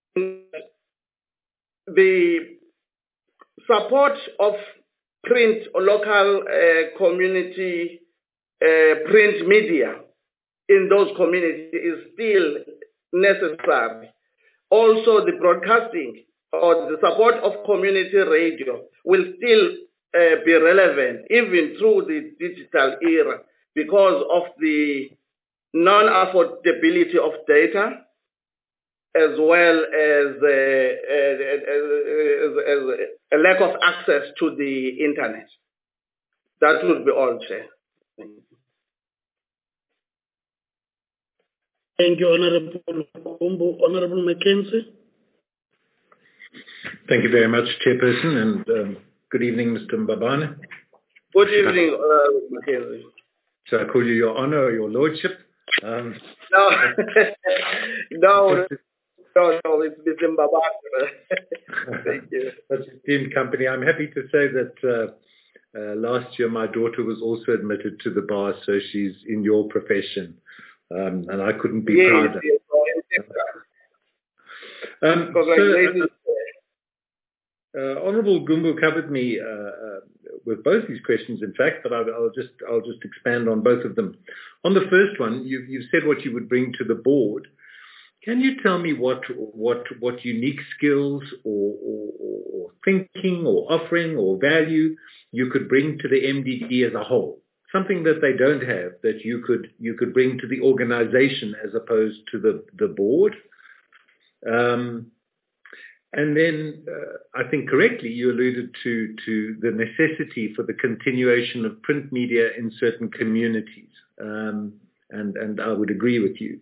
[SPEAKER 9] the support of print or local uh, community uh, print media in those communities is still necessary. Also, the broadcasting or the support of community radio will still uh, be relevant even through the digital era because of the non-affordability of data, as well as, uh, uh, as, as a lack of access to the internet. That would be all, Chair. Thank you.
[SPEAKER 2] Thank you, Honorable Kumbu. Honorable Mackenzie.
[SPEAKER 6] Thank you very much, Chairperson, and um, good evening, Mister Mbabane.
[SPEAKER 9] Good evening, uh, Mackenzie.
[SPEAKER 6] Should I call you Your Honour or Your Lordship? Um,
[SPEAKER 9] no, no, no, no, it's Mister Mbabane. Thank you.
[SPEAKER 6] That's esteemed company. I'm happy to say that uh, uh, last year my daughter was also admitted to the bar, so she's in your profession, um, and I couldn't be
[SPEAKER 9] yes,
[SPEAKER 6] prouder.
[SPEAKER 9] Yes,
[SPEAKER 6] um, so, uh, Uh, Honourable Gumbo covered me uh, uh, with both these questions, in fact, but I'll, I'll just I'll just expand on both of them. On the first one, you've, you've said what you would bring to the board. Can you tell me what what what unique skills or, or, or thinking or offering or value you could bring to the M D D as a whole? Something that they don't have that you could you could bring to the organisation as opposed to the the board. Um, And then uh, I think correctly you alluded to, to the necessity for the continuation of print media in certain communities. Um, and, and I would agree with you.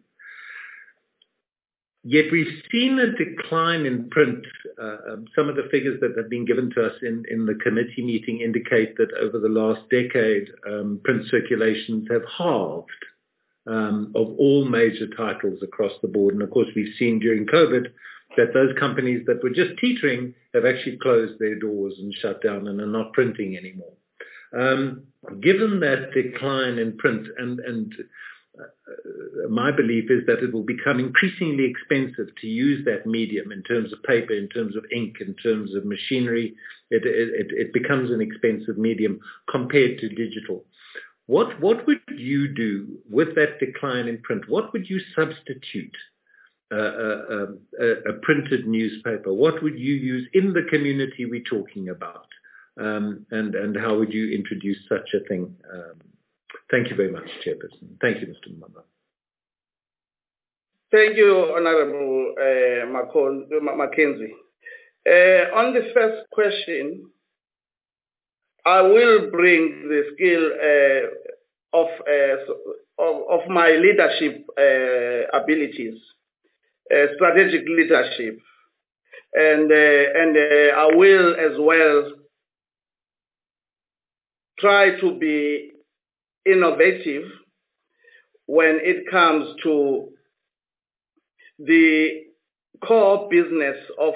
[SPEAKER 6] Yet we've seen a decline in print. Uh, um, some of the figures that have been given to us in, in the committee meeting indicate that over the last decade, um, print circulations have halved um, of all major titles across the board. And of course, we've seen during COVID that those companies that were just teetering have actually closed their doors and shut down and are not printing anymore. Um, given that decline in print, and, and uh, my belief is that it will become increasingly expensive to use that medium in terms of paper, in terms of ink, in terms of machinery. It, it, it becomes an expensive medium compared to digital. What, what would you do with that decline in print? What would you substitute? Uh, uh, a, a printed newspaper? What would you use in the community we're talking about? Um, and, and how would you introduce such a thing? Um, thank you very much, Chairperson. Thank you, Mister Mbaba.
[SPEAKER 9] Thank you, Honourable uh, Mackenzie. Uh, on the first question, I will bring the skill uh, of, uh, of, of my leadership uh, abilities. Uh, strategic leadership, and uh, and uh, I will as well try to be innovative when it comes to the core business of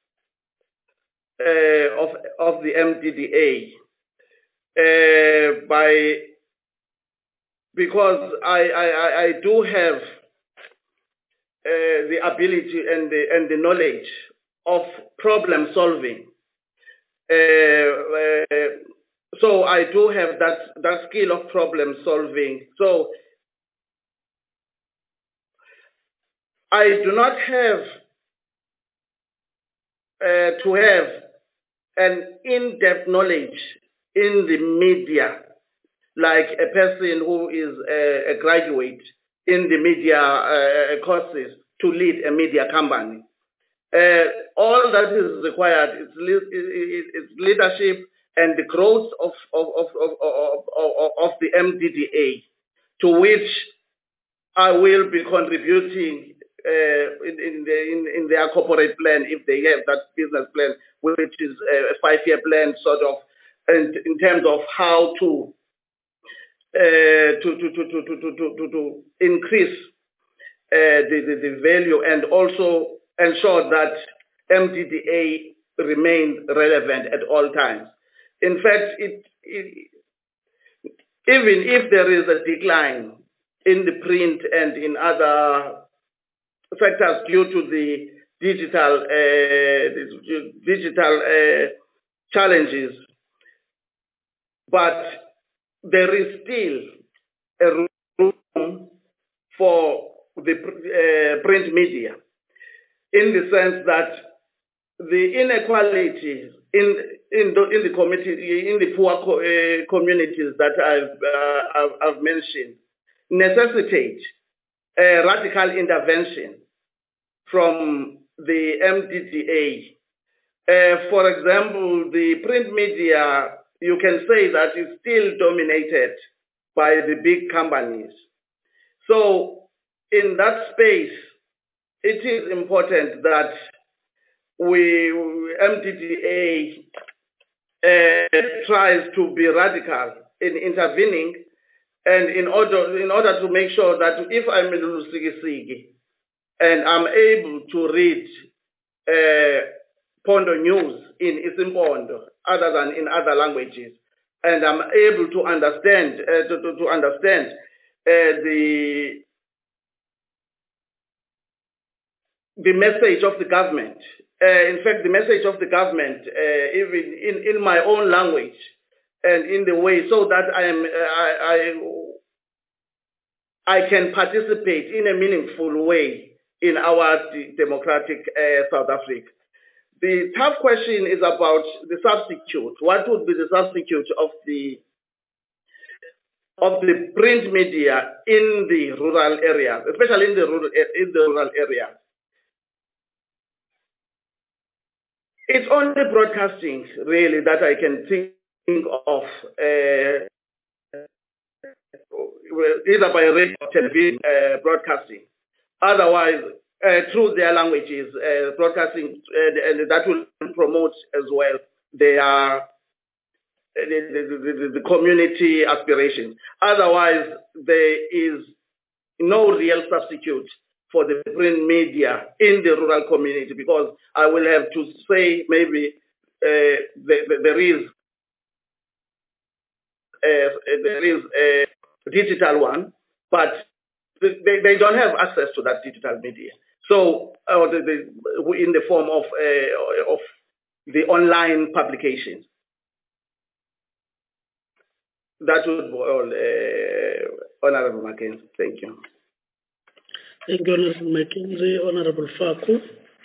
[SPEAKER 9] uh, of of the M D D A. Uh, by because I I, I do have uh, the ability and the and the knowledge of problem solving. Uh, uh, so I do have that, that skill of problem solving. So I do not have uh, to have an in-depth knowledge in the media, like a person who is a, a graduate in the media uh, courses to lead a media company. Uh, all that is required is, is leadership and the growth of, of, of, of, of, of the M D D A, to which I will be contributing uh, in, in, the, in, in their corporate plan, if they have that business plan, which is a five-year plan, sort of, and in terms of how to uh, to, to, to, to, to, to, to, to increase uh, the, the, the value and also ensure that M D D A remain relevant at all times. In fact, it, it, even if there is a decline in the print and in other sectors due to the digital uh, digital uh, challenges, but there is still a room for the uh, print media, in the sense that the inequalities in in the in the community in the poor co uh, communities that I've, uh, I've I've mentioned necessitate a radical intervention from the M D D A. Uh, for example, the print media, you can say that is still dominated by the big companies. So in that space, it is important that we M D D A uh, tries to be radical in intervening, and in order in order to make sure that if I'm in Lusikisiki and I'm able to read uh, Pondo News in Isimpondo other than in other languages, and I'm able to understand uh, to, to, to understand uh, the the message of the government. Uh, in fact, the message of the government, uh, even in, in my own language and in the way, so that I am uh, I, I I can participate in a meaningful way in our d- democratic uh, South Africa. The tough question is about the substitute. What would be the substitute of the of the print media in the rural areas, especially in the rural in the rural areas? It's only broadcasting, really, that I can think of, uh, either by radio or television uh, broadcasting. Otherwise, uh, through their languages, uh, broadcasting, uh, and that will promote as well their the, the, the, the community aspirations. Otherwise, there is no real substitute for the print media in the rural community, because I will have to say maybe uh, the, the, there is uh, there is a digital one, but they, they don't have access to that digital media. So uh, the, the, in the form of uh, of the online publications. That would be all, uh, Honorable Mackenzie. Thank you.
[SPEAKER 2] Thank you, Honorable Mackenzie. Honorable Faku.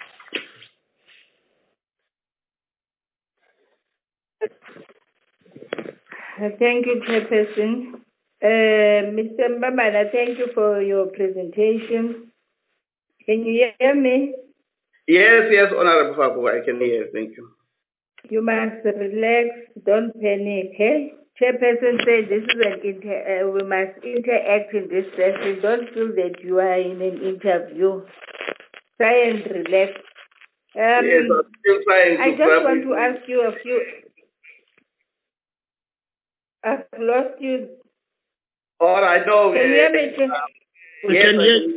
[SPEAKER 7] Thank you, Chairperson. Uh, Mister Mbambana, thank you for your presentation. Can you hear me?
[SPEAKER 9] Yes, yes, Honorable Faku, I can hear. Thank you.
[SPEAKER 7] You must relax, don't panic, okay? Chairperson said this is an inter- uh, we must interact in this session. Don't feel that you are in an interview. Try and relax. Um,
[SPEAKER 9] yes, I'm still trying to
[SPEAKER 7] I just want to ask you a few. I've lost you.
[SPEAKER 9] All right, no.
[SPEAKER 7] Can you hear me?
[SPEAKER 9] Uh,
[SPEAKER 2] We
[SPEAKER 9] yes,
[SPEAKER 2] can
[SPEAKER 9] I
[SPEAKER 2] hear
[SPEAKER 9] can.
[SPEAKER 2] you.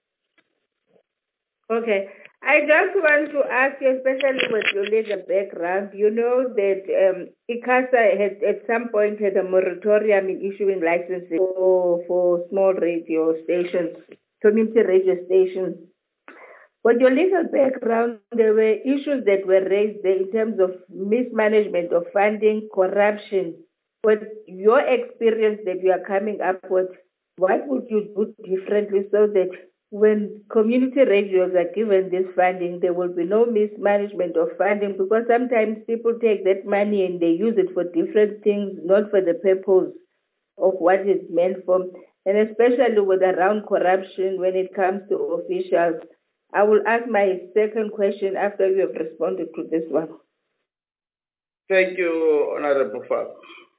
[SPEAKER 7] Okay. I just want to ask you, especially with your legal background, you know that um, ICASA had at some point had a moratorium in issuing licenses for, for small radio stations, community radio stations. With your legal background, there were issues that were raised there in terms of mismanagement of funding, corruption. With your experience that you are coming up with, what would you do differently so that when community radios are given this funding, there will be no mismanagement of funding? Because sometimes people take that money and they use it for different things, not for the purpose of what it's meant for. And especially with around corruption when it comes to officials. I will ask my second question after you have responded to this one.
[SPEAKER 9] Thank you, Honorable Faku.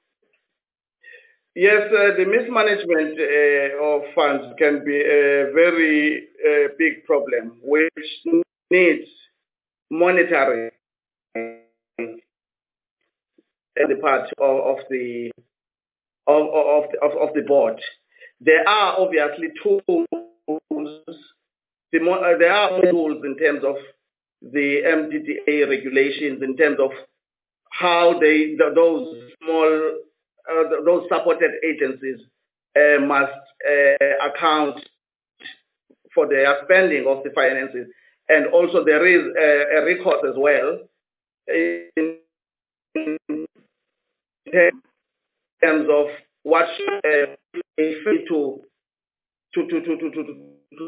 [SPEAKER 9] Yes, uh, the mismanagement uh, of funds can be a very uh, big problem, which needs monitoring on the part of, of the of, of, of, of the board. There are obviously tools. The mo- uh, there are tools in terms of the M D D A regulations, in terms of how they the, those small uh, those supported agencies uh, must uh, account for their spending of the finances, and also there is a, a recourse as well in terms of what uh, they fail to to to to to to. to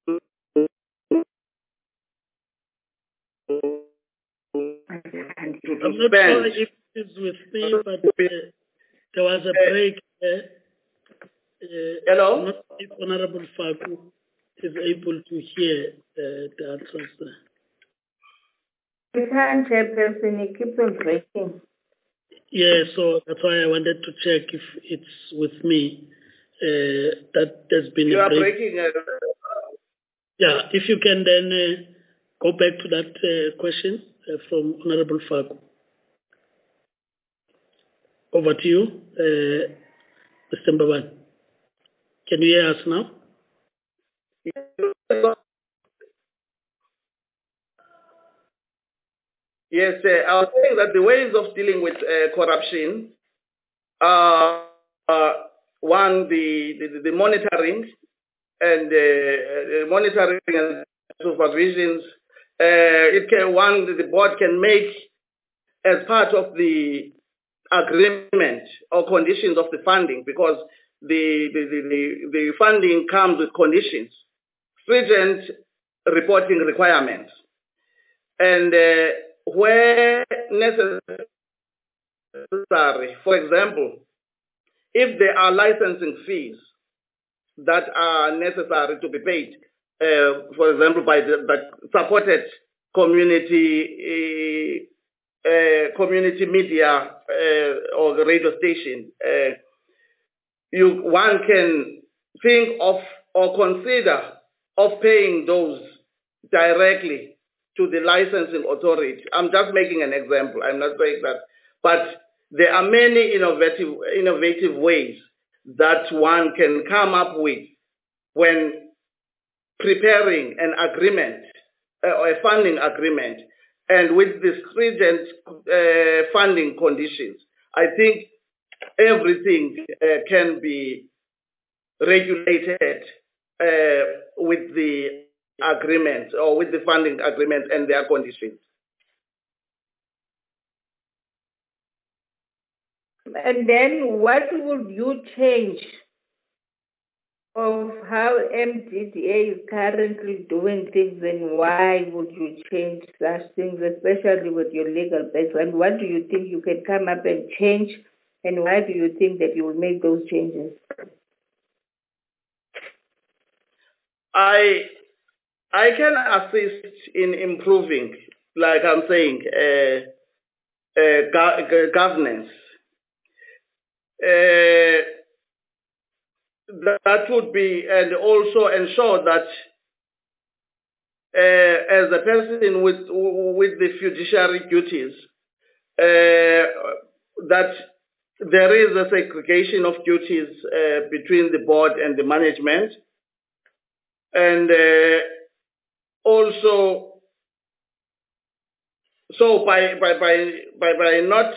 [SPEAKER 9] To, to
[SPEAKER 2] I'm not
[SPEAKER 9] spend.
[SPEAKER 2] sure if it's with me, but uh, there was a break there. Uh,
[SPEAKER 9] Hello?
[SPEAKER 2] I'm not sure if Honorable Faku is able to hear uh, the answers there.
[SPEAKER 7] You can't, Chairperson, it keeps on breaking.
[SPEAKER 2] Yeah, so that's why I wanted to check if it's with me. Uh, that there's been
[SPEAKER 9] You
[SPEAKER 2] a
[SPEAKER 9] are
[SPEAKER 2] break.
[SPEAKER 9] breaking. Uh,
[SPEAKER 2] Yeah, if you can then uh, go back to that uh, question uh, from Honorable Faku. Over to you, uh, Mister Mbaban. Can you hear us now?
[SPEAKER 9] Yes, uh, I was saying that the ways of dealing with uh, corruption are, uh, one, the, the, the monitoring and uh, monitoring and supervisions. Uh, it can, one, the board can make as part of the agreement or conditions of the funding, because the, the, the, the, the funding comes with conditions, stringent reporting requirements. And uh, where necessary, for example, if there are licensing fees that are necessary to be paid, uh, for example, by the by supported community uh, uh, community media uh, or the radio station, uh, you one can think of or consider of paying those directly to the licensing authority. I'm just making an example. I'm not saying that, but there are many innovative innovative ways that one can come up with when preparing an agreement uh, or a funding agreement, and with the stringent uh, funding conditions. I think everything uh, can be regulated uh, with the agreement or with the funding agreement and their conditions.
[SPEAKER 7] And then what would you change of how M D D A is currently doing things, and why would you change such things, especially with your legal background? What do you think you can come up and change, and why do you think that you will make those changes?
[SPEAKER 9] I I can assist in improving, like I'm saying, uh, uh, go- governance. Uh, that would be, and also ensure that uh, as a person with with the fiduciary duties, uh, that there is a segregation of duties uh, between the board and the management, and uh, also, so by by by by by not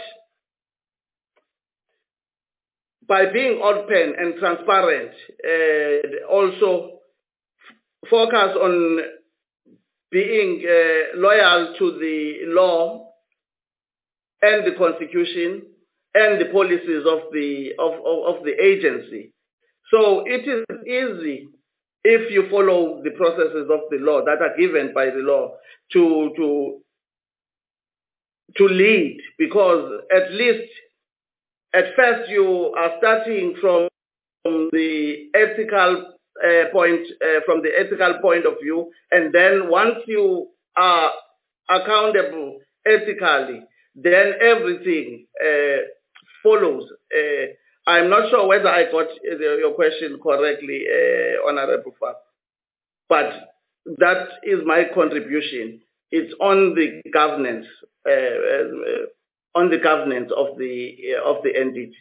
[SPEAKER 9] by being open and transparent, uh, also focus on being uh, loyal to the law and the constitution and the policies of the of, of, of the agency. So it is easy if you follow the processes of the law that are given by the law to to to lead, because at least at first you are starting from the ethical uh, point, uh, from the ethical point of view, and then once you are accountable ethically, then everything uh, follows. Uh, I'm not sure whether I got your question correctly, uh, Honorable Fak, but that is my contribution. It's on the governance, uh, uh, on the governance of the uh, of the entity.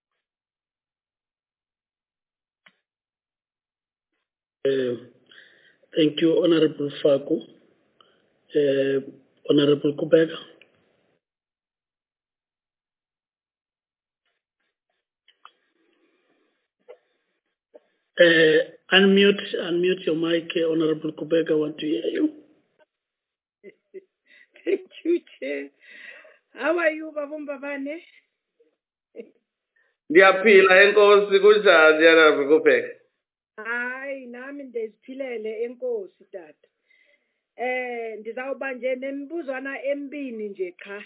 [SPEAKER 2] Uh, thank you, Honorable Faku. Uh, Honorable Kubeka. Uh, unmute, unmute your mic, uh, Honorable Kubeka. I want to hear you.
[SPEAKER 8] Thank you, Chair. How are you, Babum Babane?
[SPEAKER 9] Ndiyaphila enkosi kunjani yana Kubeka?
[SPEAKER 8] Hayi nami ndesiphilele enkosi tata. Eh ndizawuba nje nemibuzwana embini nje cha.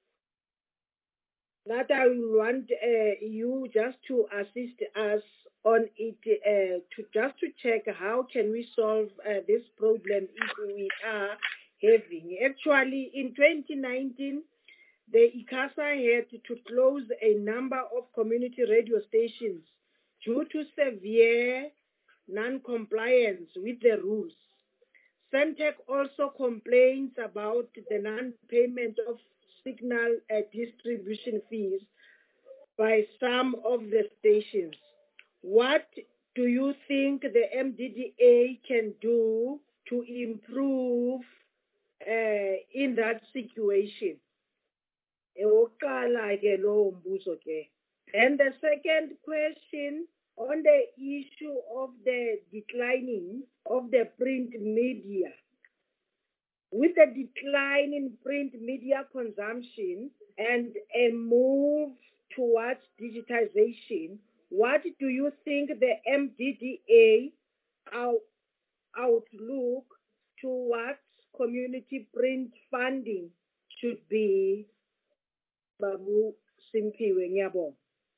[SPEAKER 8] That I will want uh, you just to assist us on it, uh, to just to check how can we solve uh, this problem if we are having. Actually, in twenty nineteen, the ICASA had to close a number of community radio stations due to severe non-compliance with the rules. Centec also complains about the non-payment of signal uh, distribution fees by some of the stations. What do you think the M D D A can do to improve uh, in that situation? Ewokuqala ke lowo mbuzo ke. And the second question on the issue of the declining of the print media. With the decline in print media consumption and a move towards digitization, what do you think the M D D A out, outlook towards community print funding should be? Babu Simpiwe Nyabo.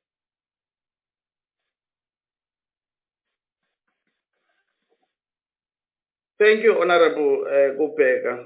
[SPEAKER 9] Thank you, Honorable uh, Gupega.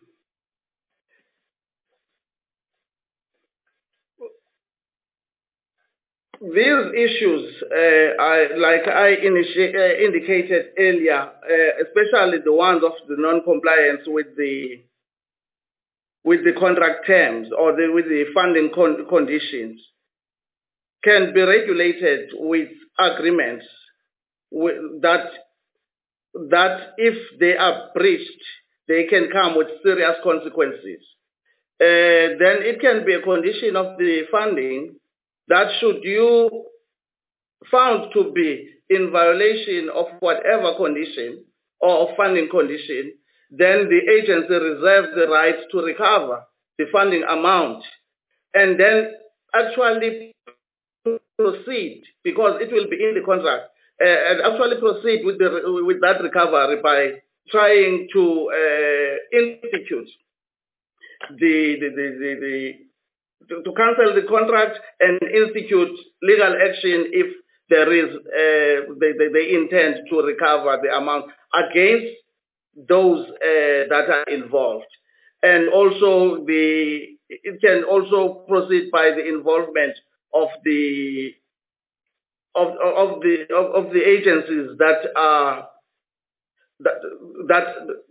[SPEAKER 9] These issues, uh, I, like I initi- uh, indicated earlier, uh, especially the ones of the non-compliance with the with the contract terms or the, with the funding con- conditions, can be regulated with agreements with, that that if they are breached, they can come with serious consequences. Uh, then it can be a condition of the funding that should you found to be in violation of whatever condition or funding condition, then the agency reserves the right to recover the funding amount and then actually proceed, because it will be in the contract, uh, and actually proceed with the with that recovery by trying to uh, institute the the the, the, the to, to cancel the contract and institute legal action if there is uh, they, they, they intend to recover the amount against those uh, that are involved. And also the it can also proceed by the involvement of the of, of the of, of the agencies that are that that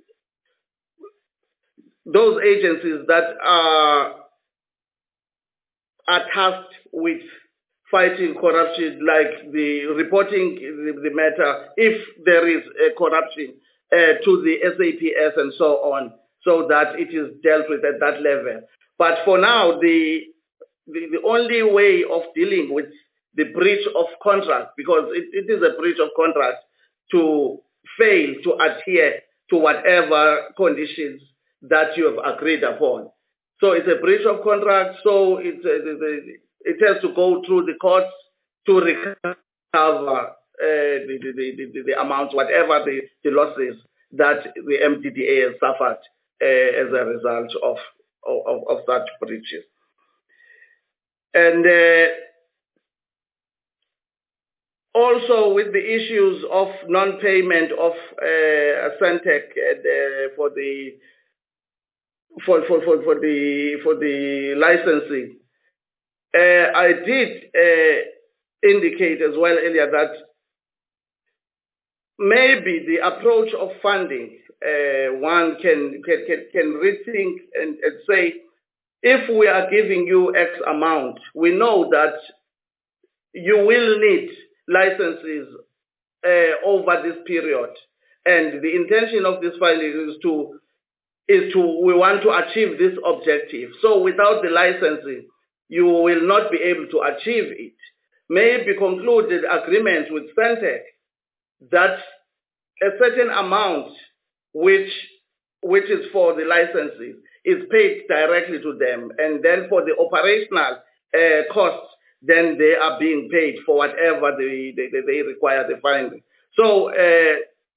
[SPEAKER 9] those agencies that are are tasked with fighting corruption, like the reporting the, the matter if there is a corruption uh, to the S A P S and so on, so that it is dealt with at that level. But for now, the the, the only way of dealing with the breach of contract, because it, it is a breach of contract to fail to adhere to whatever conditions that you have agreed upon. So it's a breach of contract, so it, uh, it has to go through the courts to recover uh, the, the, the, the amounts, whatever the, the losses that the M D D A has suffered uh, as a result of, of, of such breaches. And uh, also with the issues of non-payment of uh, Centec uh, for the for, for, for, for the for the licensing. Uh, I did uh, indicate as well earlier that maybe the approach of funding, uh, one can can, can, can rethink and, and say, if we are giving you X amount, we know that you will need licenses uh, over this period. And the intention of this filing is to is to, we want to achieve this objective. So without the licensing, you will not be able to achieve it. Maybe concluded agreements with Centec that a certain amount which which is for the licenses is paid directly to them, and then for the operational uh, costs, then they are being paid for whatever they, they, they require the finding. So uh,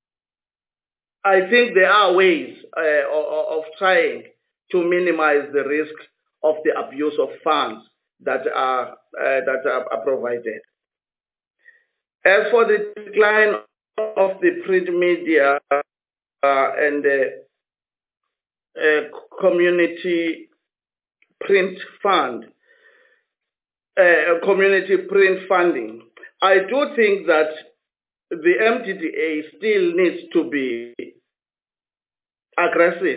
[SPEAKER 9] I think there are ways uh, of, of trying to minimize the risk of the abuse of funds that are uh, that are, are provided. As for the decline of the print media uh, and the uh, community print fund, uh, community print funding, I do think that the M D D A still needs to be aggressive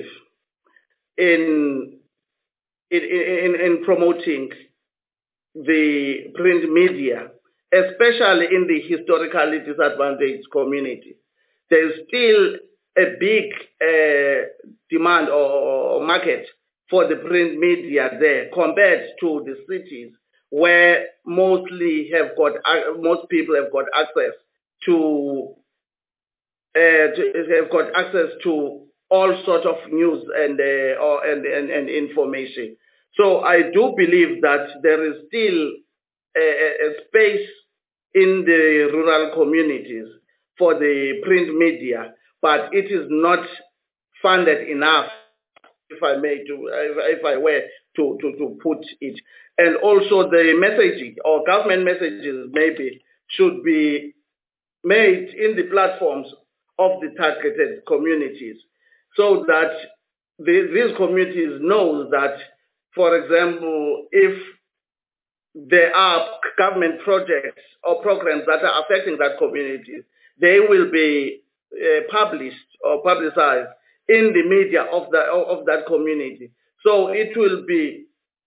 [SPEAKER 9] in in, in, in promoting the print media, especially in the historically disadvantaged community. There's still a big uh, demand or, or market for the print media there compared to the cities where mostly have got uh, most people have got access to, uh, to have got access to all sorts of news and uh, or and, and and information. So I do believe that there is still a, a space in the rural communities for the print media, but it is not funded enough, if I may, to if I were to, to, to put it. And also the messaging or government messages maybe should be made in the platforms of the targeted communities so that the, these communities know that, for example, if there are government projects or programs that are affecting that community, they will be uh, published or publicized in the media of, the, of that community. So it will be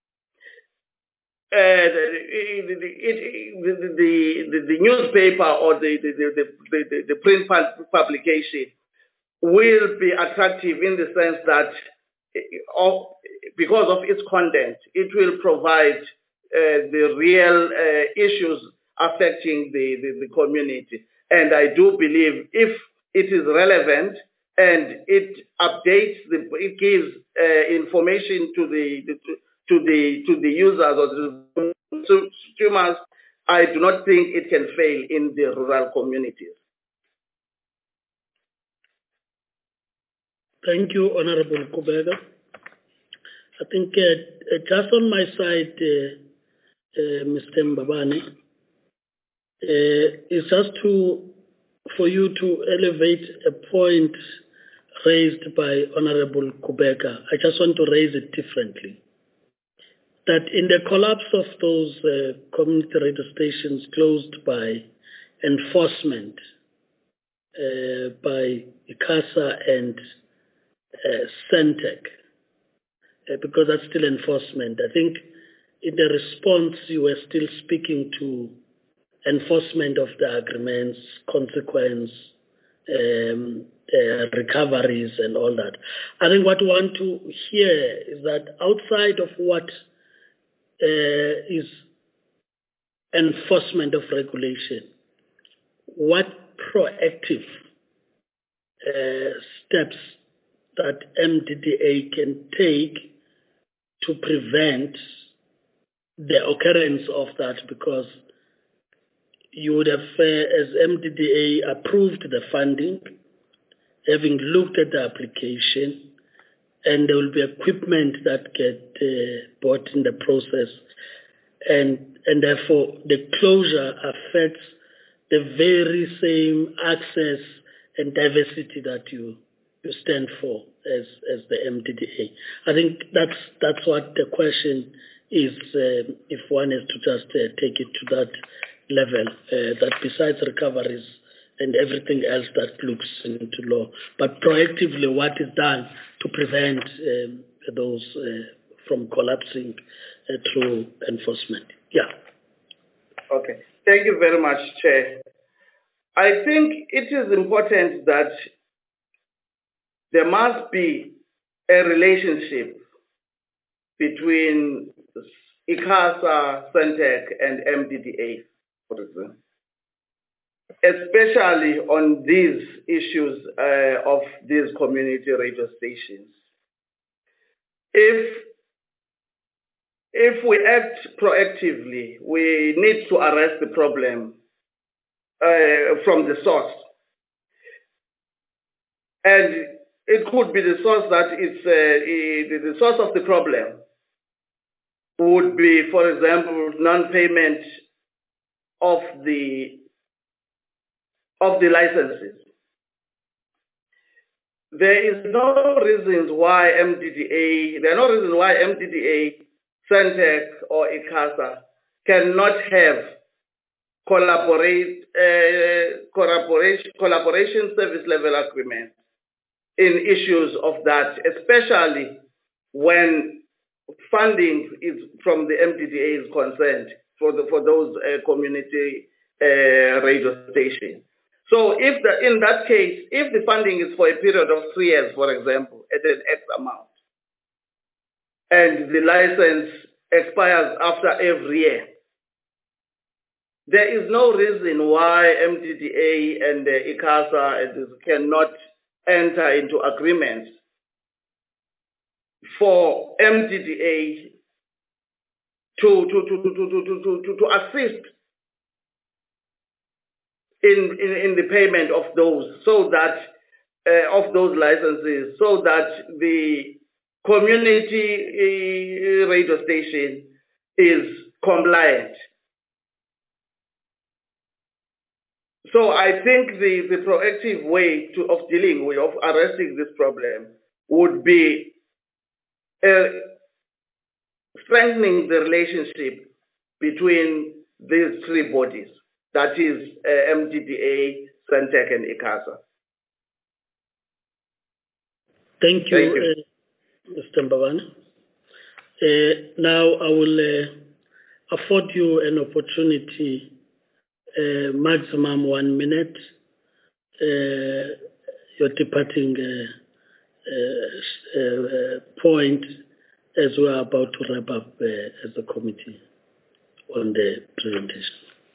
[SPEAKER 9] Uh, the, the, the, the, the newspaper or the, the, the, the, the print publication will be attractive in the sense that of, because of its content, it will provide uh, the real uh, issues affecting the, the, the community. And I do believe if it is relevant and it updates, the, it gives uh, information to the, the to, to the to the users or the consumers, I do not think it can fail in the rural communities.
[SPEAKER 2] Thank you, Honorable Kubega. I think uh, just on my side, uh, uh, Mister Mbabane, uh, is just to for you to elevate a point raised by Honorable Kubega. I just want to raise it differently. That in the collapse of those uh, community radio stations closed by enforcement uh, by ICASA and uh, Centec, uh, because that's still enforcement. I think in the response you were still speaking to enforcement of the agreements, consequence, um, uh, recoveries and all that. I think what we want to hear is that outside of what Uh, is enforcement of regulation, what proactive uh, steps that M D D A can take to prevent the occurrence of that, because you would have, uh, as M D D A approved the funding, having looked at the application, and there will be equipment that get uh, bought in the process. And, and therefore, the closure affects the very same access and diversity that you, you stand for as, as the M D D A. I think that's, that's what the question is, uh, if one is to just uh, take it to that level, uh, that besides recoveries and everything else that looks into law, but proactively what is done to prevent um, those uh, from collapsing uh, through enforcement. Yeah.
[SPEAKER 9] Okay. Thank you very much, Chair. I think it is important that there must be a relationship between ICASA, Centec, and M D D A, for example, especially on these issues uh, of these community radio stations. If If we act proactively, we need to arrest the problem uh, from the source. And it could be the source that it's uh, the source of the problem would be, for example, non-payment of the of the licenses. There is no reason why M D D A, there are no reason why M D D A, Centec or ICASA cannot have collaborate, uh, collaboration, collaboration service level agreements in issues of that, especially when funding is from the M D D A is concerned for the, for those uh, community uh, radio stations. So if the, in that case, if the funding is for a period of three years, for example, at an X amount, and the license expires after every year, there is no reason why M D D A and uh, ICASA cannot enter into agreements for M D D A to, to, to, to, to, to, to, to assist in, in, in the payment of those, so that, uh, of those licenses, so that the community uh, radio station is compliant. So I think the, the proactive way to, of dealing with, of arresting this problem would be uh, strengthening the relationship between these three bodies, that is uh, M D D A, Sentech, and ICASA.
[SPEAKER 2] Thank you,
[SPEAKER 9] Thank you.
[SPEAKER 2] Uh, Mister Mbabane. Uh, now I will uh, afford you an opportunity, uh, maximum one minute. Uh, your departing uh, uh, uh, point as we are about to wrap up uh, as a committee on the presentation.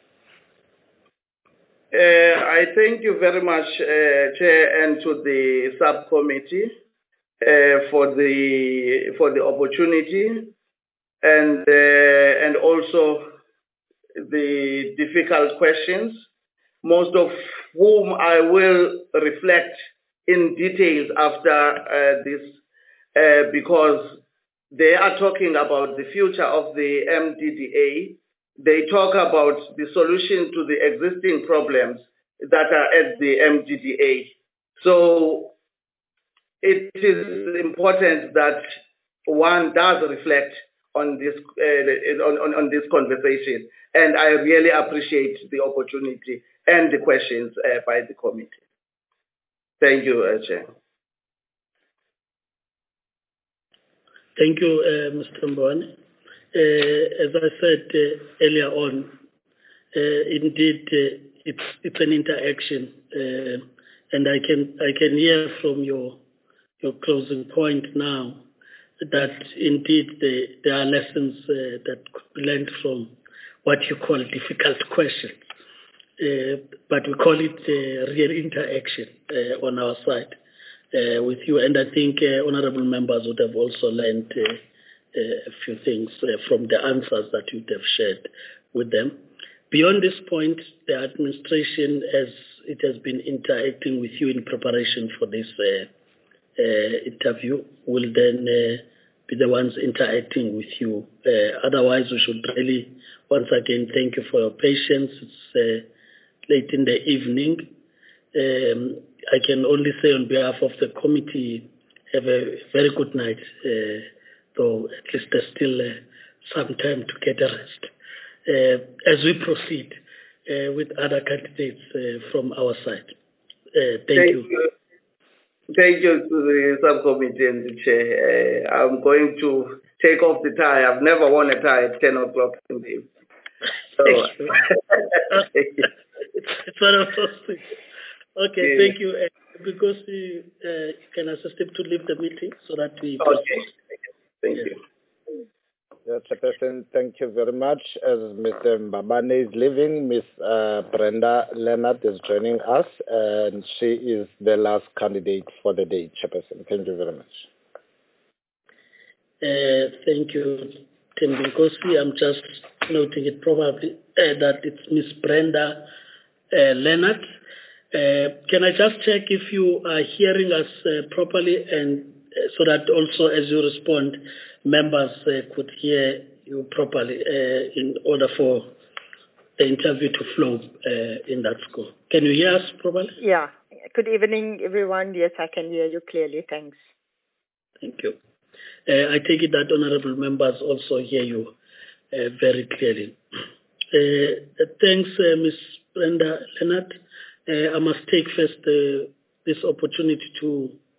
[SPEAKER 9] Uh, I thank you very much, uh, Chair, and to the subcommittee uh, for the for the opportunity, and uh, and also the difficult questions, most of whom I will reflect in details after uh, this, uh, because they are talking about the future of the M D D A. They talk about the solution to the existing problems that are at the M D D A. So it is important that one does reflect on this uh, on, on, on this conversation, and I really appreciate the opportunity and the questions uh, by the committee. Thank you, uh, Chair.
[SPEAKER 2] Thank you, uh, Mister Mbabane. Uh, as I said uh, earlier on, uh, indeed uh, it's it's an interaction, uh, and I can I can hear from your your closing point now that indeed the, there are lessons uh, that could be learned from what you call difficult questions, uh, but we call it uh, real interaction uh, on our side uh, with you, and I think uh, honourable members would have also learned uh, uh, a few things uh, from the answers that you would have shared with them. Beyond this point, the administration, as it has been interacting with you in preparation for this uh, uh, interview, will then uh, be the ones interacting with you. Uh, otherwise, we should really, once again, thank you for your patience. It's uh, late in the evening. Um, I can only say on behalf of the committee, have a very good night, uh, though at least there's still uh, some time to get a rest. Uh, as we proceed uh, with other candidates uh, from our side. Uh, thank, thank you.
[SPEAKER 9] you. Thank you to the subcommittee and the chair. Uh, I'm going to take off the tie. I've never worn a tie at ten o'clock in the evening. So,
[SPEAKER 2] it's one of those things. Okay, yeah. Thank you. Uh, because we uh, can assist him to leave the meeting so that we...
[SPEAKER 9] Okay, thank
[SPEAKER 2] yes.
[SPEAKER 9] you.
[SPEAKER 3] Yes, Chairperson, thank you very much. As Mister Mbabane is leaving, Miss Uh, Brenda Leonard is joining us, and she is the last candidate for the day, Chairperson. Thank you very much.
[SPEAKER 2] Uh, thank you, Tim Binkosi. I'm just noting it probably uh, that it's Miss Brenda uh, Leonard. Uh, can I just check if you are hearing us uh, properly, and uh, so that also as you respond, members uh, could hear you properly uh, in order for the interview to flow uh, in that school. Can you hear us properly?
[SPEAKER 10] Yeah. Good evening, everyone. Yes, I can hear you clearly. Thanks.
[SPEAKER 2] Thank you. Uh, I take it that honourable members also hear you uh, very clearly. Uh, thanks, uh, Miz Brenda Leonard. Uh, I must take first uh, this opportunity to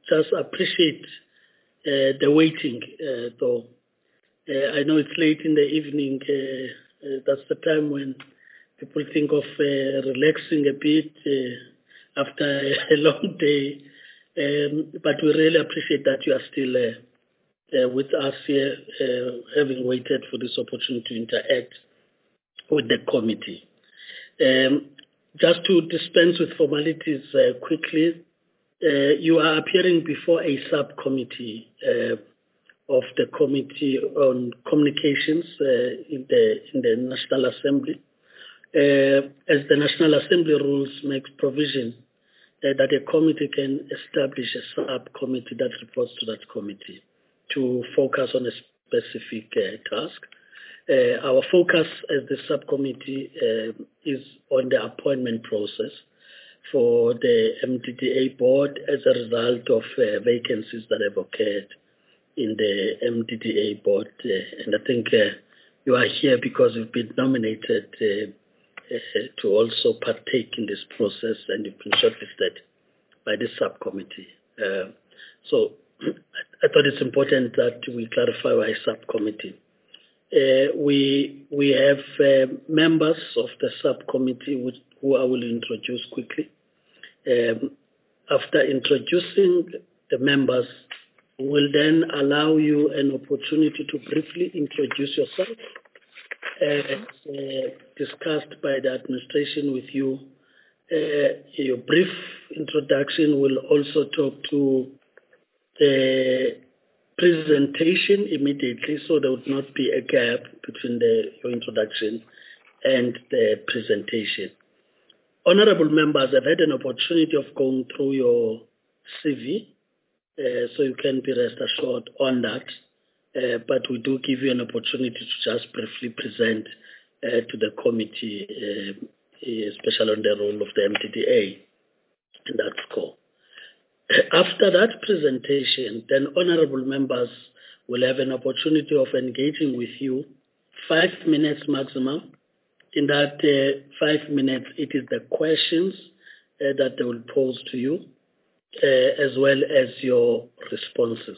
[SPEAKER 2] just appreciate uh, the waiting, uh, though. Uh, I know it's late in the evening. Uh, uh, that's the time when people think of uh, relaxing a bit uh, after a long day. Um, but we really appreciate that you are still uh, uh, with us here, uh, having waited for this opportunity to interact with the committee. Um, just to dispense with formalities uh, quickly, uh, you are appearing before a subcommittee uh, of the Committee on Communications uh, in the in the National Assembly. Uh, as the National Assembly rules makes provision uh, that a committee can establish a subcommittee that reports to that committee to focus on a specific uh, task. Uh, our focus as the subcommittee uh, is on the appointment process for the M D D A board as a result of uh, vacancies that have occurred in the M D D A board. Uh, and I think uh, you are here because you've been nominated uh, uh, to also partake in this process, and you've been shortlisted by this subcommittee. Uh, so I thought it's important that we clarify why subcommittee. Uh, we we have uh, members of the subcommittee which, who I will introduce quickly. Um, after introducing the members, we will then allow you an opportunity to briefly introduce yourself. As uh, discussed by the administration with you, uh, your brief introduction will also talk to the presentation immediately, so there would not be a gap between the, your introduction and the presentation. Honorable members, I've had an opportunity of going through your C V, uh, so you can be rest assured on that. Uh, but we do give you an opportunity to just briefly present uh, to the committee, uh, especially on the role of the M D D A in that score. After that presentation, then honorable members will have an opportunity of engaging with you, five minutes maximum. In that uh, five minutes, it is the questions uh, that they will pose to you, uh, as well as your responses.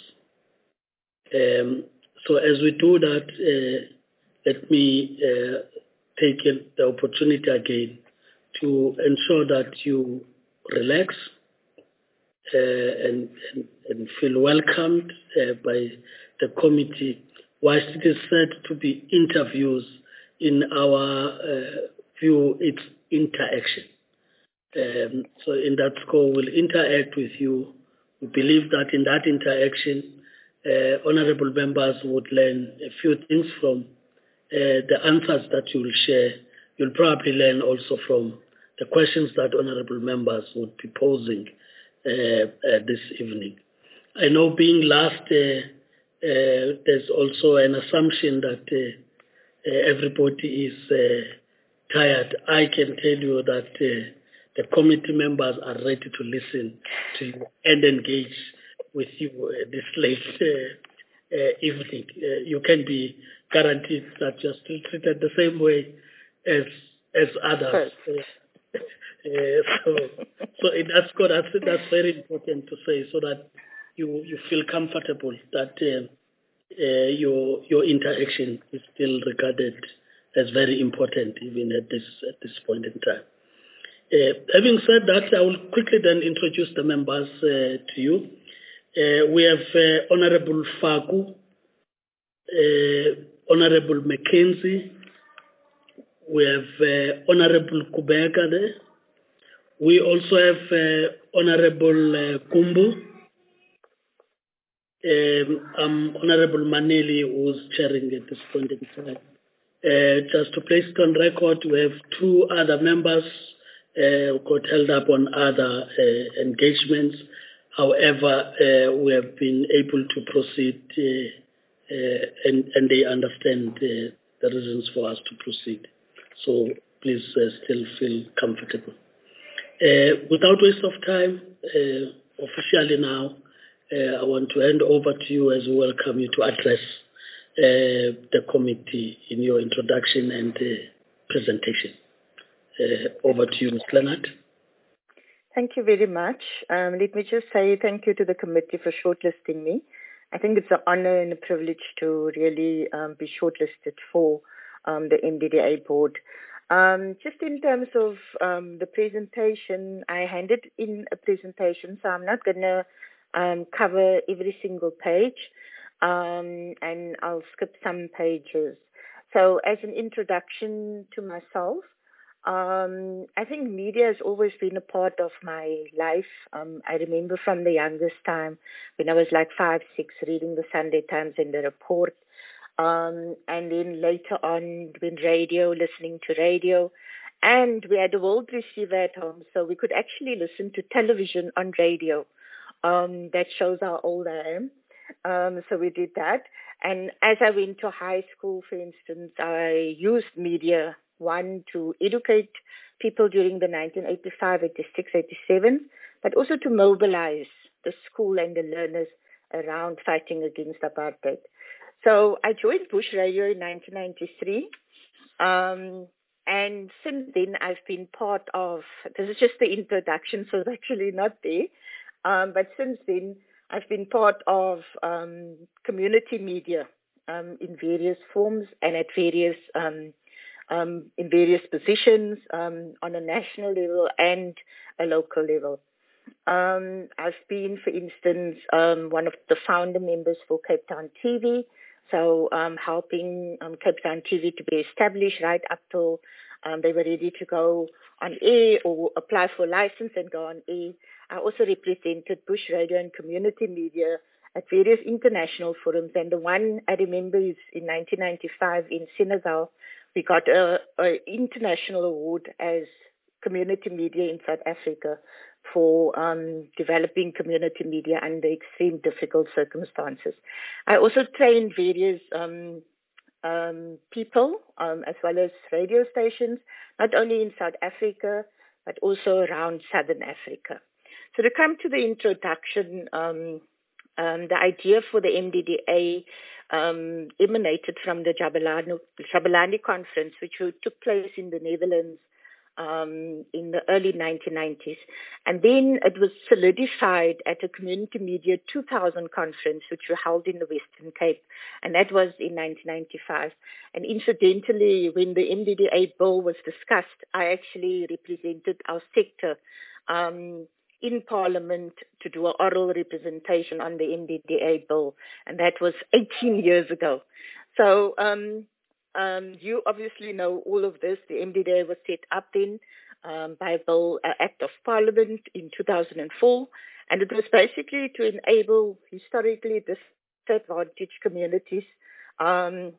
[SPEAKER 2] Um, so as we do that, uh, let me uh, take the opportunity again to ensure that you relax uh, and, and, and feel welcomed uh, by the committee, whilst it is said to be interviews. In our uh, view, it's interaction. Um, so in that score, we'll interact with you. We believe that in that interaction, uh, honorable members would learn a few things from uh, the answers that you will share. You'll probably learn also from the questions that honorable members would be posing uh, uh, this evening. I know being last, uh, uh, there's also an assumption that uh, Uh, everybody is uh, tired. I can tell you that uh, the committee members are ready to listen to you and engage with you uh, this late uh, uh, evening. Uh, you can be guaranteed that you're still treated the same way as as others. Uh, uh, so, so in that score, that's, that's very important to say, so that you you feel comfortable that. Uh, Uh, your your interaction is still regarded as very important even at this at this point in time. Uh, having said that, I will quickly then introduce the members uh, to you. Uh, we have uh, Honorable Faku, uh, Honorable Mackenzie, we have uh, Honorable Kubeka there. We also have uh, Honorable uh, Kumbu. Um, I'm Honorable Maneli, who's chairing at this point in time. Uh, just to place it on record, we have two other members uh, who got held up on other uh, engagements. However, uh, we have been able to proceed uh, uh, and, and they understand uh, the reasons for us to proceed. So please uh, still feel comfortable. Uh, without waste of time, uh, officially now, Uh, I want to hand over to you as we welcome you to address uh, the committee in your introduction and uh, presentation. Uh, over to you, Miz Leonard.
[SPEAKER 10] Thank you very much. Um, let me just say thank you to the committee for shortlisting me. I think it's an honor and a privilege to really um, be shortlisted for um, the M D D A board. Um, just in terms of um, the presentation, I handed in a presentation, so I'm not going to um, cover every single page, um, and I'll skip some pages. So as an introduction to myself, Um, I think media has always been a part of my life. Um, I remember from the youngest time when I was like five, six, reading the Sunday Times and the Report. Um, and then later on, when radio, listening to radio. And we had a world receiver at home, so we could actually listen to television on radio. Um, that shows how old I am. Um, so we did that. And as I went to high school, for instance, I used media, one, to educate people during the nineteen eighty-five, eighty-six, eighty-seven, but also to mobilize the school and the learners around fighting against apartheid. So I joined Bush Radio in nineteen ninety-three. Um, and since then, I've been part of, this is just the introduction, so it's actually not there. Um, but since then, I've been part of um, community media um, in various forms and at various um, um, in various positions um, on a national level and a local level. Um, I've been, for instance, um, one of the founder members for Cape Town T V, so um, helping um, Cape Town T V to be established right up till um, they were ready to go on air or apply for a license and go on air. I also represented Bush Radio and community media at various international forums, and the one I remember is in nineteen ninety-five in Senegal. We got a, a international award as community media in South Africa for um, developing community media under extreme difficult circumstances. I also trained various um, um, people um, as well as radio stations, not only in South Africa, but also around Southern Africa. So to come to the introduction, um, um, the idea for the M D D A um, emanated from the Jabulani, Jabulani Conference, which took place in the Netherlands um, in the early nineteen nineties. And then it was solidified at a Community Media two thousand conference, which was held in the Western Cape. And that was in nineteen ninety-five. And incidentally, when the M D D A bill was discussed, I actually represented our sector um, in Parliament to do an oral representation on the M D D A bill, and that was eighteen years ago. So um, um, you obviously know all of this. The M D D A was set up then um, by a bill, uh, Act of Parliament in two thousand four, and it was basically to enable historically disadvantaged communities um,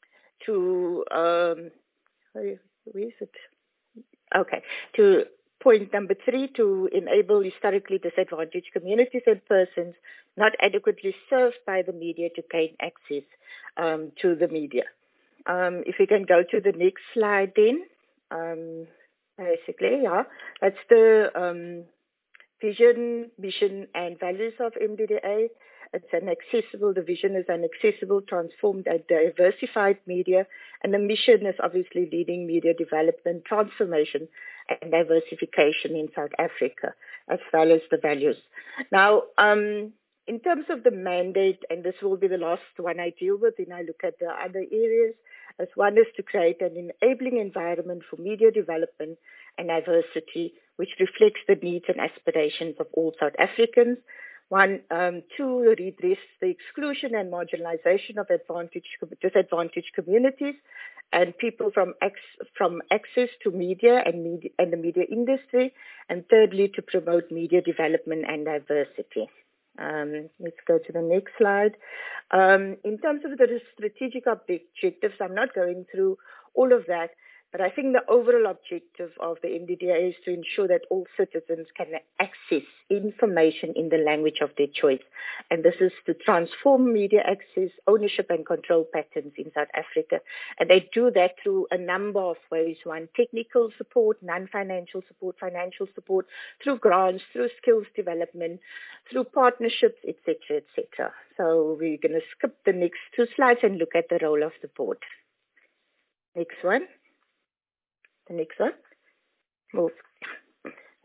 [SPEAKER 10] to, um, where is it? Okay, to point number three, to enable historically disadvantaged communities and persons not adequately served by the media to gain access um, to the media. Um, if we can go to the next slide then. Um, basically, yeah, that's the um, vision, mission, and values of M D D A. It's an accessible, the vision is an accessible, transformed, and diversified media. And the mission is obviously leading media development, transformation, and diversification in South Africa, as well as the values. Now, um, in terms of the mandate, and this will be the last one I deal with, and I look at the other areas, as one is to create an enabling environment for media development and diversity, which reflects the needs and aspirations of all South Africans. One, um, two, redress the exclusion and marginalization of advantaged, disadvantaged communities and people from ex- from access to media and media and the media industry. And thirdly, to promote media development and diversity. Um, let's go to the next slide. Um, in terms of the strategic objectives, I'm not going through all of that, but I think the overall objective of the M D D A is to ensure that all citizens can access information in the language of their choice. And this is to transform media access, ownership, and control patterns in South Africa. And they do that through a number of ways. One, technical support, non-financial support, financial support, through grants, through skills development, through partnerships, et cetera, et cetera. So we're going to skip the next two slides and look at the role of the board. Next one. The next one. Move.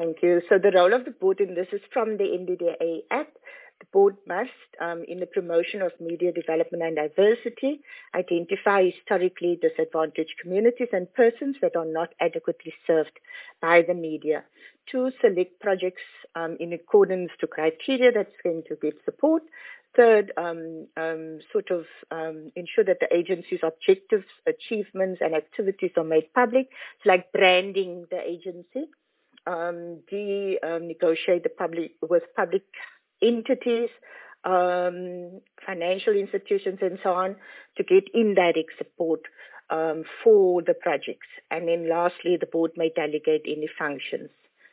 [SPEAKER 10] Thank you. So the role of the board, and this is from the M D D A Act, the board must, um, in the promotion of media development and diversity, identify historically disadvantaged communities and persons that are not adequately served by the media. Two, select projects um, in accordance to criteria that's going to give support. Third, um, um, sort of um, ensure that the agency's objectives, achievements, and activities are made public. It's like branding the agency. Um, D, um, negotiate the public with public entities, um, financial institutions, and so on, to get indirect support um, for the projects. And then lastly, the board may delegate any functions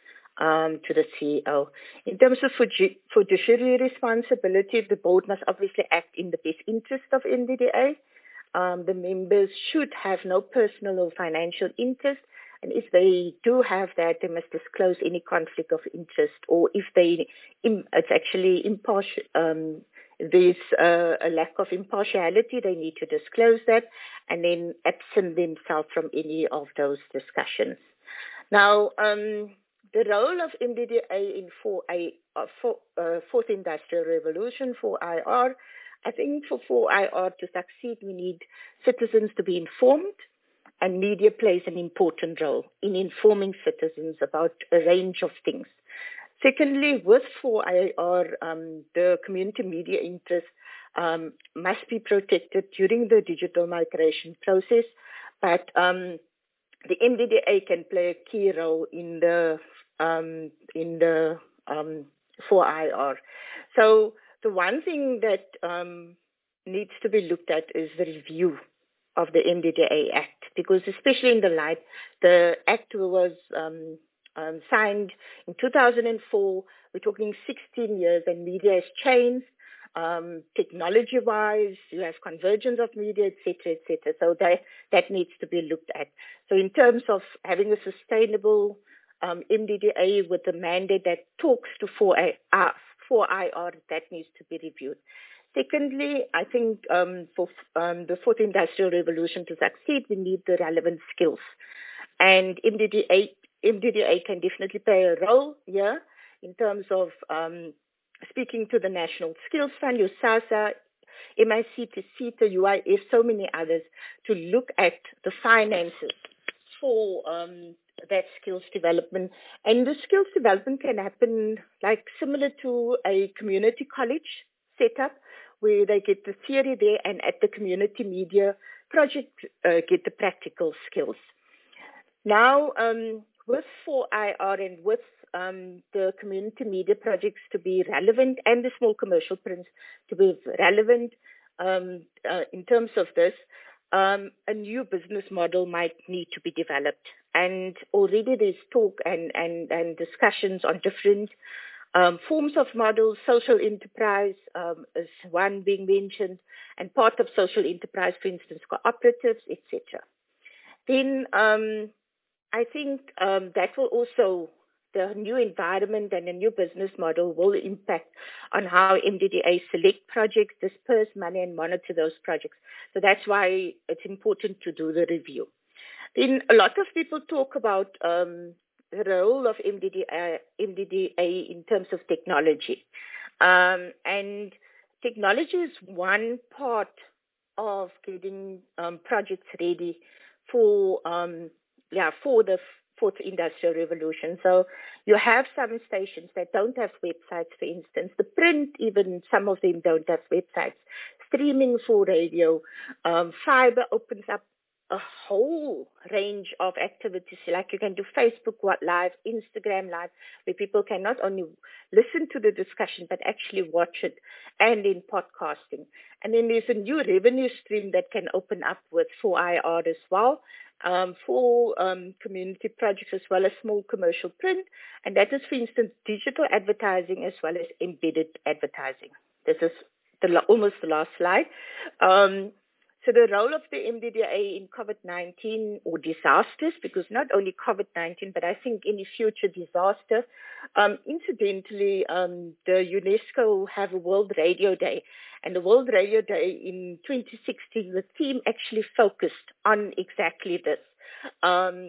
[SPEAKER 10] um, to the C E O. In terms of fiduciary responsibility, the board must obviously act in the best interest of M D D A. Um, the members should have no personal or financial interest, and if they do have that, they must disclose any conflict of interest, or if they, it's actually impartial, um, there's uh, a lack of impartiality, they need to disclose that, and then absent themselves from any of those discussions. Now, um, the role of M D D A in four I, uh, four, uh, Fourth Industrial Revolution, four I R, I think for four I R to succeed, we need citizens to be informed, and media plays an important role in informing citizens about a range of things. Secondly, with four I R, um, the community media interest um, must be protected during the digital migration process, but um, the M D D A can play a key role in the um, in the um, four I R. So the one thing that um, needs to be looked at is the review of the M D D A Act, because especially in the light, the Act was um, um, signed in two thousand four. We're talking sixteen years, and media has changed. Um, technology-wise, you have convergence of media, et cetera, et cetera. So that, that needs to be looked at. So in terms of having a sustainable um, M D D A with a mandate that talks to four I R, that needs to be reviewed. Secondly, I think um, for um, the Fourth Industrial Revolution to succeed, we need the relevant skills. And M D D A, M D D A can definitely play a role here in terms of um, speaking to the National Skills Fund, U SASA, M I C T, CETA, U I F, so many others, to look at the finances for um, that skills development. And the skills development can happen like similar to a community college setup, where they get the theory there, and at the community media project uh, get the practical skills. Now, um, with four I R and with um, the community media projects to be relevant, and the small commercial prints to be relevant um, uh, in terms of this, um, a new business model might need to be developed. And already there's talk and, and, and discussions on different Um, forms of models. Social enterprise um, is one being mentioned, and part of social enterprise, for instance, cooperatives, et cetera. Then um, I think um, that will also, the new environment and the new business model will impact on how M D D A select projects, disperse money, and monitor those projects. So that's why it's important to do the review. Then a lot of people talk about um, the role of M D D A, M D D A in terms of technology. Um, and technology is one part of getting um, projects ready for, um, yeah, for the Fourth Industrial Revolution. So you have some stations that don't have websites, for instance. The print, even some of them don't have websites. Streaming for radio. Um, fiber opens up a whole range of activities, like you can do Facebook Live, Instagram Live, where people can not only listen to the discussion, but actually watch it, and in podcasting. And then there's a new revenue stream that can open up with four I R as well, um, for um, community projects as well as small commercial print. And that is, for instance, digital advertising as well as embedded advertising. This is the, almost the last slide. Um, So the role of the M D D A in COVID nineteen or disasters, because not only COVID nineteen, but I think any future disaster. Um, incidentally, um, the UNESCO have a World Radio Day, and the World Radio Day in twenty sixteen, the theme actually focused on exactly this. Um,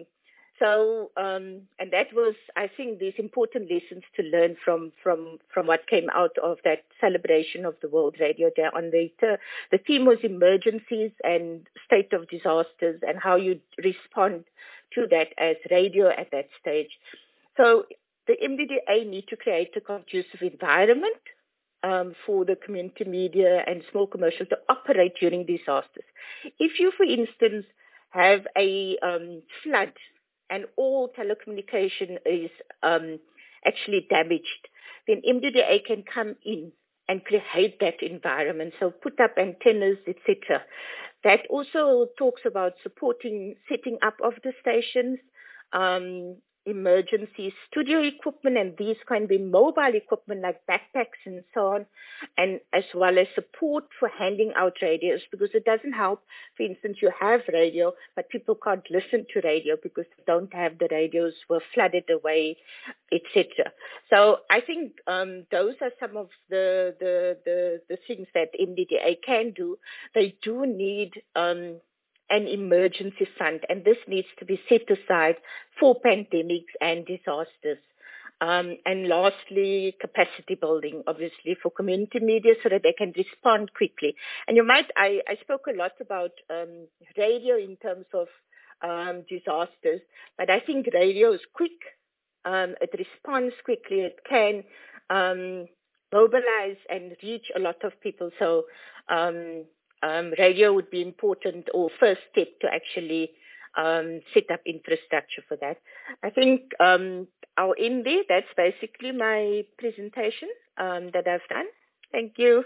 [SPEAKER 10] So, um, and that was, I think, these important lessons to learn from from from what came out of that celebration of the World Radio Day. On the the theme was emergencies and state of disasters and how you respond to that as radio at that stage. So the M D D A need to create a conducive environment um, for the community media and small commercial to operate during disasters. If you, for instance, have a um, flood and all telecommunication is um, actually damaged, then M D D A can come in and create that environment. So put up antennas, et cetera. That also talks about supporting setting up of the stations, um, emergency studio equipment, and these can be mobile equipment like backpacks and so on, and as well as support for handing out radios, because it doesn't help, for instance, you have radio, but people can't listen to radio because they don't have the radios, were flooded away, et cetera. So I think um, those are some of the, the, the, the things that M D D A can do. They do need um, an emergency fund, and this needs to be set aside for pandemics and disasters. Um, and lastly, capacity building, obviously, for community media so that they can respond quickly. And you might, I, I spoke a lot about um, radio in terms of um, disasters, but I think radio is quick. Um, it responds quickly. It can um, mobilize and reach a lot of people. So um, Um, radio would be important, or first step to actually um, set up infrastructure for that. I think um, I'll end there. That's basically my presentation um, that I've done. Thank you.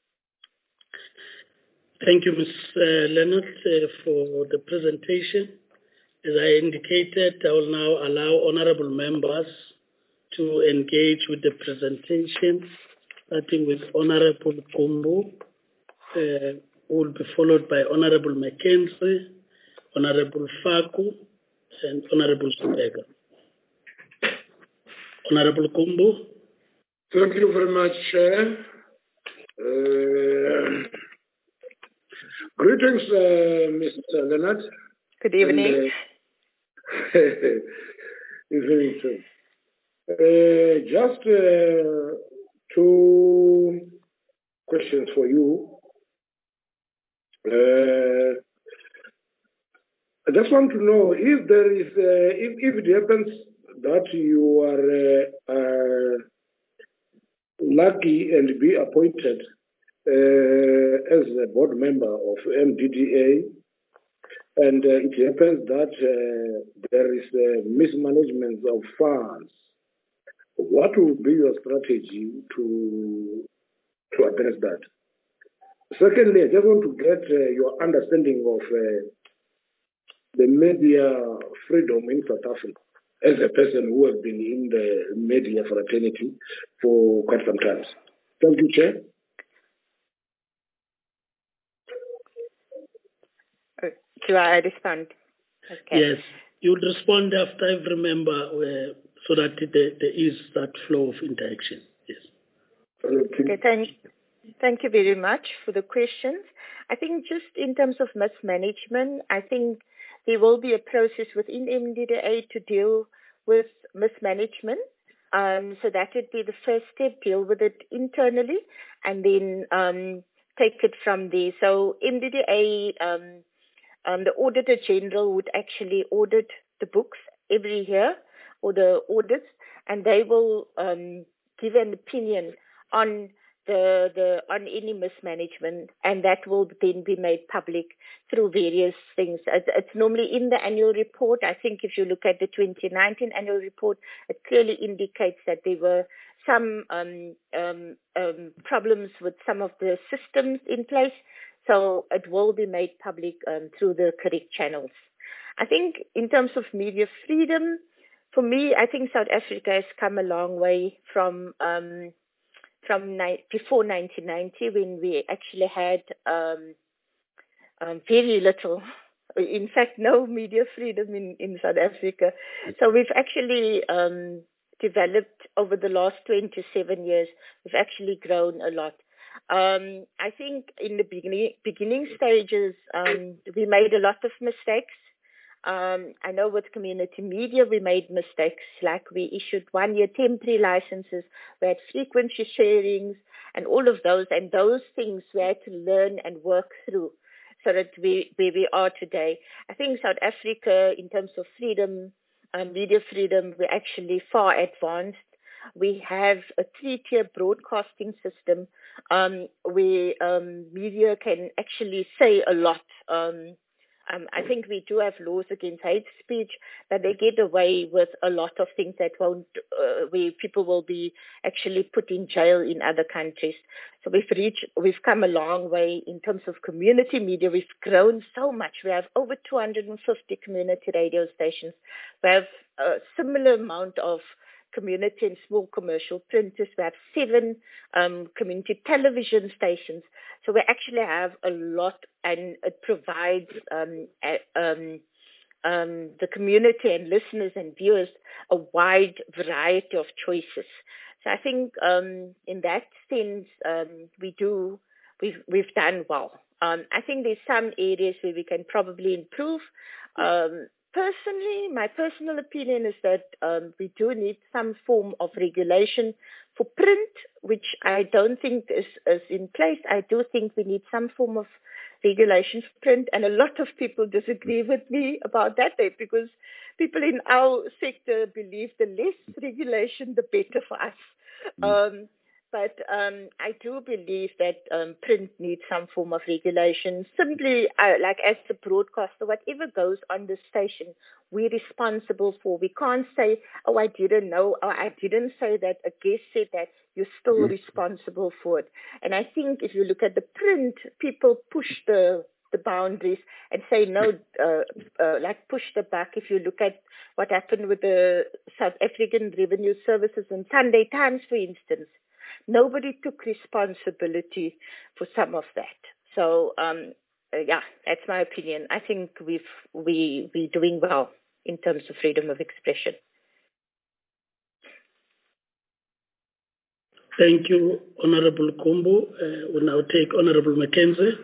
[SPEAKER 2] Thank you, Miz Uh, Leonard, uh, for the presentation. As I indicated, I will now allow honorable members to engage with the presentation, starting with Honorable Kumbu, uh, who will be followed by Honorable Mackenzie, Honorable Faku, and Honorable Subega. Honorable Kumbu.
[SPEAKER 5] Thank you very much, Chair. Uh, greetings, uh, Mister Leonard.
[SPEAKER 10] Good evening.
[SPEAKER 5] And, uh, evening too. Uh, just uh, two questions for you. Uh, I just want to know if there is, uh, if, if it happens that you are uh, uh, lucky and be appointed uh, as a board member of M D D A, and uh, it happens that uh, there is uh, mismanagement of funds, what will be your strategy to to address that? Secondly, I just want to get uh, your understanding of uh, the media freedom in South Africa as a person who has been in the media fraternity for quite some time. Thank you, Chair.
[SPEAKER 10] Do I respond? Okay.
[SPEAKER 2] Yes, you'll respond after every member uh, so that there, there is that flow of interaction. Yes.
[SPEAKER 10] Okay, thank, thank you very much for the questions. I think just in terms of mismanagement, I think there will be a process within M D D A to deal with mismanagement. Um, so that would be the first step, deal with it internally, and then um, take it from there. So M D D A, um, um, the Auditor General would actually audit the books every year, or the audits, and they will um, give an opinion on the the on any mismanagement, and that will then be made public through various things. It's, it's normally in the annual report. I think if you look at the twenty nineteen annual report, it clearly indicates that there were some um, um, um, problems with some of the systems in place. So it will be made public um, through the correct channels. I think in terms of media freedom, for me, I think South Africa has come a long way from um, from ni- before nineteen ninety, when we actually had um, um, very little, in fact, no media freedom in, in South Africa. So we've actually um, developed over the last twenty-seven years, we've actually grown a lot. Um, I think in the beginning, beginning stages, um, we made a lot of mistakes. Um, I know with community media we made mistakes, like we issued one-year temporary licenses, we had frequency sharings and all of those, and those things we had to learn and work through so that we where we are today. I think South Africa, in terms of freedom, um, media freedom, we're actually far advanced. We have a three-tier broadcasting system um, where um, media can actually say a lot. Um, Um, I think we do have laws against hate speech, but they get away with a lot of things that won't, uh, where people will be actually put in jail in other countries. So we've reached, we've come a long way in terms of community media. We've grown so much. We have over two hundred fifty community radio stations. We have a similar amount of community and small commercial printers. We have seven um, community television stations. So we actually have a lot, and it provides um, a, um, um, the community and listeners and viewers a wide variety of choices. So I think um, in that sense, um, we do, we've, we've done well. Um, I think there's some areas where we can probably improve. Um, Personally, my personal opinion is that um, we do need some form of regulation for print, which I don't think is, is in place. I do think we need some form of regulation for print, and a lot of people disagree with me about that, because people in our sector believe the less regulation, the better for us. Um, But um, I do believe that um, print needs some form of regulation. Simply, uh, like as the broadcaster, whatever goes on the station, we're responsible for. We can't say, oh, I didn't know, or I didn't say that, a guest said that. You're still mm-hmm. responsible for it. And I think if you look at the print, people push the the boundaries and say no, uh, uh, like push the back. If you look at what happened with the South African Revenue Services and Sunday Times, for instance, nobody took responsibility for some of that. So, um, uh, yeah, that's my opinion. I think we've, we, we're doing well in terms of freedom of expression.
[SPEAKER 2] Thank you, Honorable Kumbu. Uh, we'll now take Honorable Mackenzie.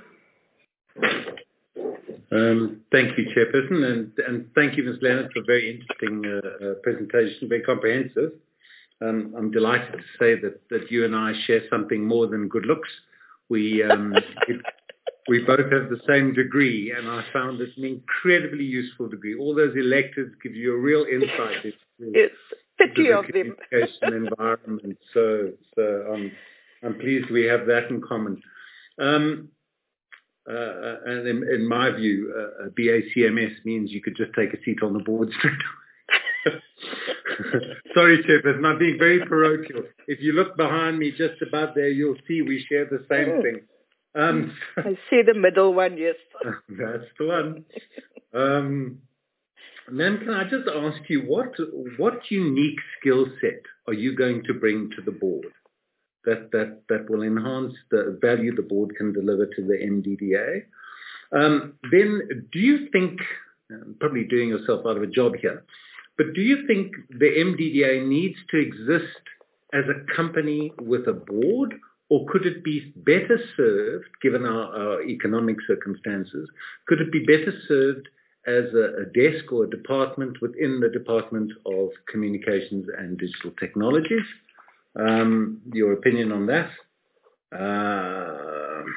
[SPEAKER 6] Um, thank you, Chairperson, and, and thank you, Miz Leonard, for a very interesting uh, uh, presentation, very comprehensive. Um, I'm delighted to say that, that you and I share something more than good looks. We um, it, we both have the same degree, and I found it an incredibly useful degree. All those electives give you a real insight into
[SPEAKER 10] yes, pity
[SPEAKER 6] the
[SPEAKER 10] of them.
[SPEAKER 6] communication environment. So, so I'm I'm pleased we have that in common. Um, uh, and in, in my view, uh, B A C M S means you could just take a seat on the board straight away. Sorry, Chairperson, I'm being very parochial. If you look behind me, just about there, you'll see we share the same thing. Um,
[SPEAKER 10] I see the middle one, yes.
[SPEAKER 6] That's the one. Um, ma'am, can I just ask you, what what unique skill set are you going to bring to the board that, that, that will enhance the value the board can deliver to the M D D A? Um, then do you think, I'm probably doing yourself out of a job here, but do you think the M D D A needs to exist as a company with a board, or could it be better served, given our, our economic circumstances, could it be better served as a, a desk or a department within the Department of Communications and Digital Technologies? Um, your opinion on that? Uh,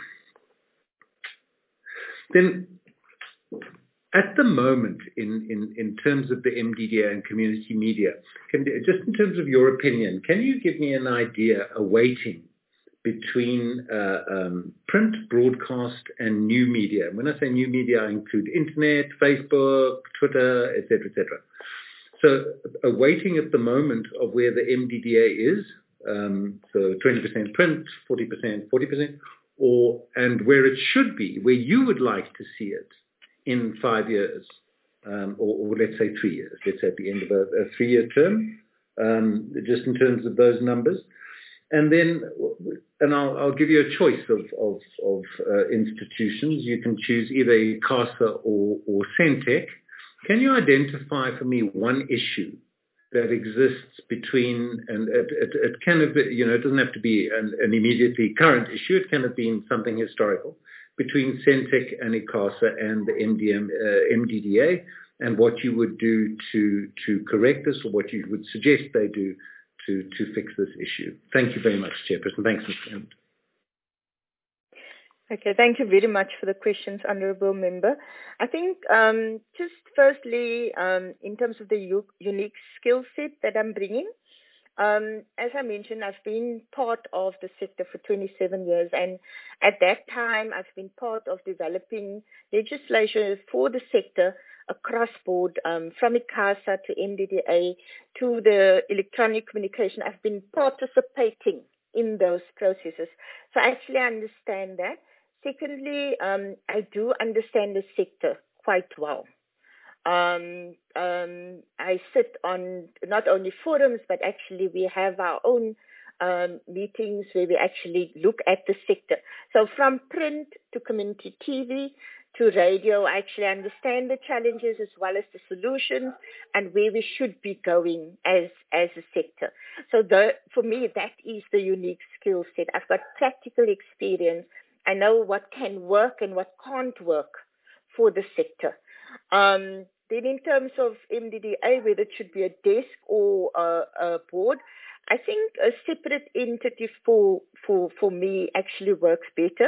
[SPEAKER 6] then, at the moment, in, in, in terms of the M D D A and community media, can, just in terms of your opinion, can you give me an idea, a weighting between uh, um, print, broadcast, and new media? And when I say new media, I include internet, Facebook, Twitter, et cetera, et cetera. So a weighting at the moment of where the M D D A is, um, so twenty percent print, forty percent, forty percent, or and where it should be, where you would like to see it in five years, um, or, or let's say three years, let's say at the end of a, a three-year term, um, just in terms of those numbers. And then, and I'll, I'll give you a choice of, of, of uh, institutions. You can choose either ICASA or, or Centec. Can you identify for me one issue that exists between, and it, it, it can have, you know, it doesn't have to be an, an immediately current issue, it can have been something historical, between Centec and ICASA and the M D M, uh, M D D A, and what you would do to to correct this, or what you would suggest they do to to fix this issue. Thank you very much, Chairperson. Thanks, Mister Hammond.
[SPEAKER 10] Okay, thank you very much for the questions, Honourable Member. I think um, just firstly, um, in terms of the u- unique skill set that I'm bringing, um, as I mentioned, I've been part of the sector for twenty-seven years, and at that time, I've been part of developing legislation for the sector across board, um, from ICASA to M D D A to the electronic communication. I've been participating in those processes, so I actually understand that. Secondly, um, I do understand the sector quite well. Um, um, I sit on not only forums, but actually we have our own um, meetings where we actually look at the sector. So from print to community T V to radio, I actually understand the challenges as well as the solutions and where we should be going as, as a sector. So the, for me, that is the unique skill set. I've got practical experience. I know what can work and what can't work for the sector. Um, then in terms of M D D A, whether it should be a desk or a, a board, I think a separate entity for for for me actually works better.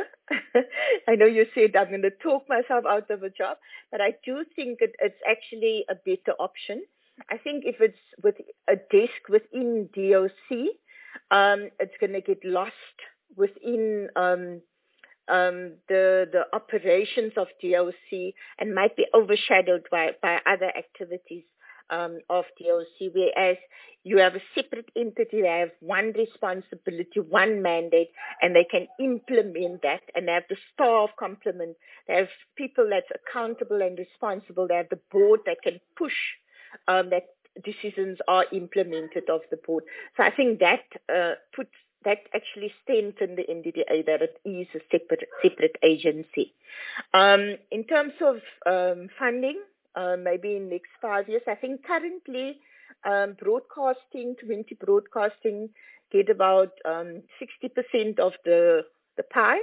[SPEAKER 10] I know you said I'm going to talk myself out of a job, but I do think it, it's actually a better option. I think if it's with a desk within D O C, um, it's going to get lost within um, um, the the operations of D O C and might be overshadowed by, by other activities um, of D O C, whereas you have a separate entity, they have one responsibility, one mandate, and they can implement that, and they have the staff complement, they have people that's accountable and responsible, they have the board that can push um, that decisions are implemented of the board. So I think that uh, puts that actually strengthened the M D D A, that it is a separate separate agency. Um, in terms of um, funding, uh, maybe in the next five years, I think currently um, broadcasting, community broadcasting, get about um, sixty percent of the, the pie.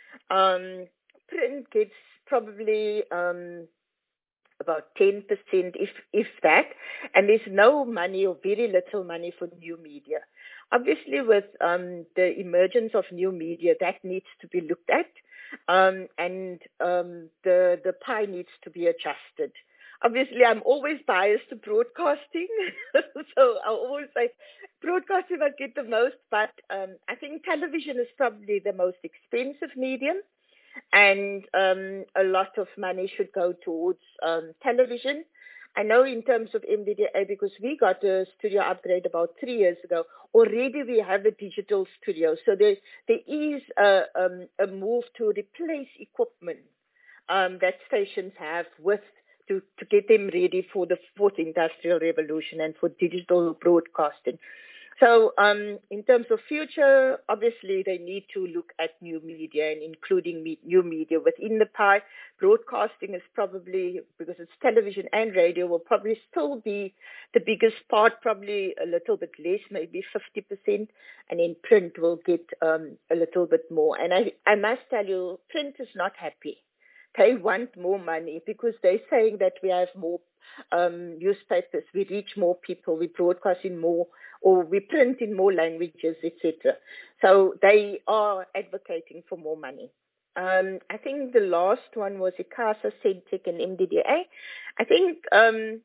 [SPEAKER 10] Um, print gets probably um, about ten percent, if if that, and there's no money or very little money for new media. Obviously, with um, the emergence of new media, that needs to be looked at, um, and um, the the pie needs to be adjusted. Obviously, I'm always biased to broadcasting, so I always say broadcasting will get the most, but um, I think television is probably the most expensive medium. And um, a lot of money should go towards um, television. I know in terms of M D D A, because we got a studio upgrade about three years ago, already we have a digital studio. So there, there is a, um, a move to replace equipment um, that stations have with to, to get them ready for the fourth industrial revolution and for digital broadcasting. So um, in terms of future, obviously they need to look at new media and including me- new media within the pie. Broadcasting is probably, because it's television and radio, will probably still be the biggest part, probably a little bit less, maybe fifty percent, and then print will get um, a little bit more. And I, I must tell you, print is not happy. They want more money because they're saying that we have more um, newspapers, we reach more people, we broadcast in more, or we print in more languages, et cetera. So they are advocating for more money. Um, I think the last one was ICASA, SENTEC, and M D D A. I think, um,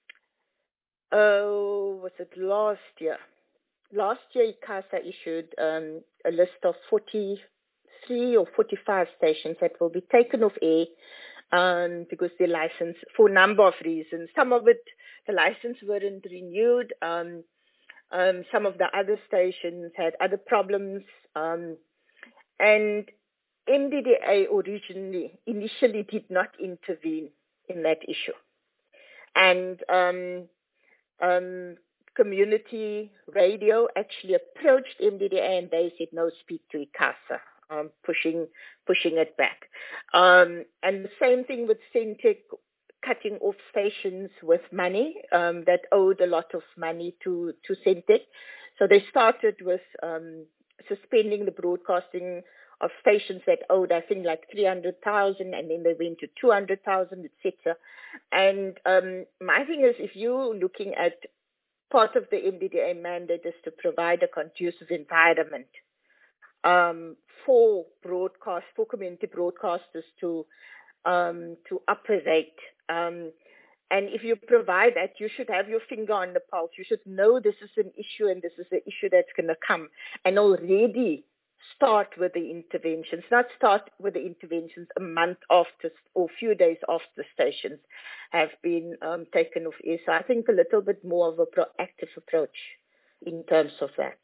[SPEAKER 10] oh, was it last year? Last year, ICASA issued um, a list of forty-three or forty-five stations that will be taken off air um, because their license, for a number of reasons. Some of it, the license weren't renewed. Um, um, some of the other stations had other problems. Um, and M D D A originally, initially did not intervene in that issue. And um, um, community radio actually approached M D D A and they said, no, speak to ICASA, um, pushing pushing it back. Um, and the same thing with SENTEC, cutting off stations with money um, that owed a lot of money to, to SENTEC. So they started with um, suspending the broadcasting of stations that owed, I think, like three hundred thousand, and then they went to two hundred thousand, et cetera. And um, my thing is, if you're looking at part of the M D D A mandate is to provide a conducive environment um, for broadcast, for community broadcasters to um, to operate. Um, and if you provide that, you should have your finger on the pulse. You should know this is an issue and this is the issue that's going to come, and already start with the interventions. Not start with the interventions a month after or a few days after the stations have been um, taken off air. So I think a little bit more of a proactive approach in terms of that.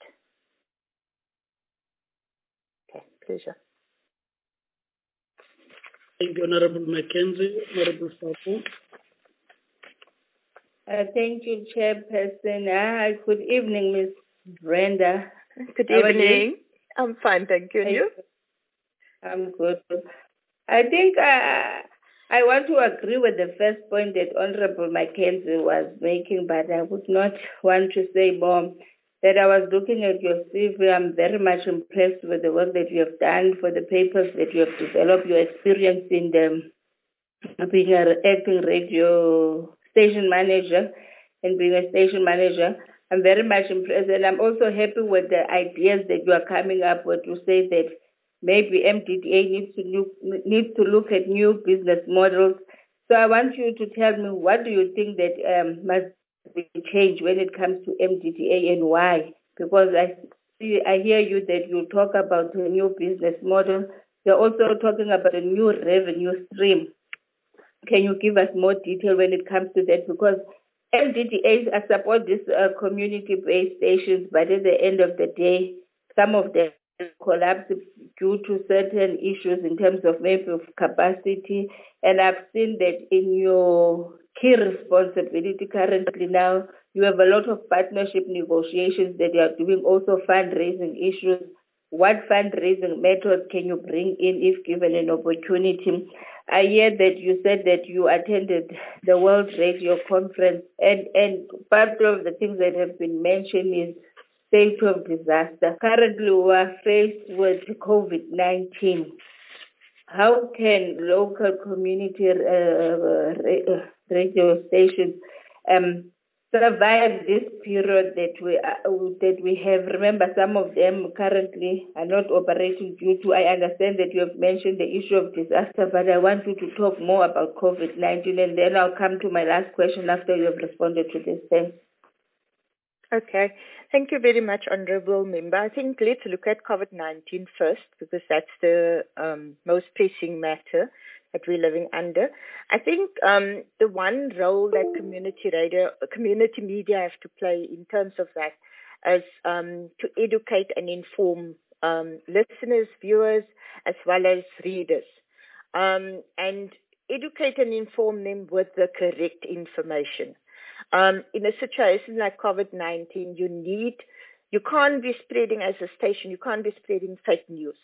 [SPEAKER 10] Okay, pleasure.
[SPEAKER 2] Thank you, Honorable Mackenzie. Honorable Sapo.
[SPEAKER 7] Uh, thank you, Chairperson. Uh, good evening, Miz Brenda.
[SPEAKER 10] Good
[SPEAKER 7] How
[SPEAKER 10] evening. I'm fine, thank you. And you?
[SPEAKER 7] I'm good. I think uh, I want to agree with the first point that Honorable Mackenzie was making, but I would not want to say more. That I was looking at your C V. I'm very much impressed with the work that you have done, for the papers that you have developed, your experience in the being an acting radio station manager and being a station manager. I'm very much impressed, and I'm also happy with the ideas that you are coming up with to say that maybe M D D A needs to look, needs to look at new business models. So I want you to tell me, what do you think that um, must be changed when it comes to M D D A and why? Because I see, I hear you that you talk about a new business model. You're also talking about a new revenue stream. Can you give us more detail when it comes to that? Because M D D As I support these uh, community-based stations, but at the end of the day, some of them collapse due to certain issues in terms of maybe of capacity. And I've seen that in your key responsibility currently now, you have a lot of partnership negotiations that you are doing, also fundraising issues. What fundraising methods can you bring in if given an opportunity? I hear that you said that you attended the World Radio Conference, and, and part of the things that have been mentioned is state of disaster. Currently, we are faced with COVID nineteen. How can local community uh, radio stations um, survive this period that we uh, that we have? Remember, some of them currently are not operating due to, I understand that you have mentioned the issue of disaster, but I want you to talk more about COVID nineteen, and then I'll come to my last question after you have responded to this. Thanks.
[SPEAKER 10] Okay. Thank you very much, Honourable Member. I think let's look at COVID nineteen first, because that's the um, most pressing matter that we're living under. I think um, the one role that community radio, community media have to play in terms of that is um, to educate and inform um, listeners, viewers, as well as readers, um, and educate and inform them with the correct information. Um, in a situation like COVID nineteen, you need, you can't be spreading as a station, you can't be spreading fake news.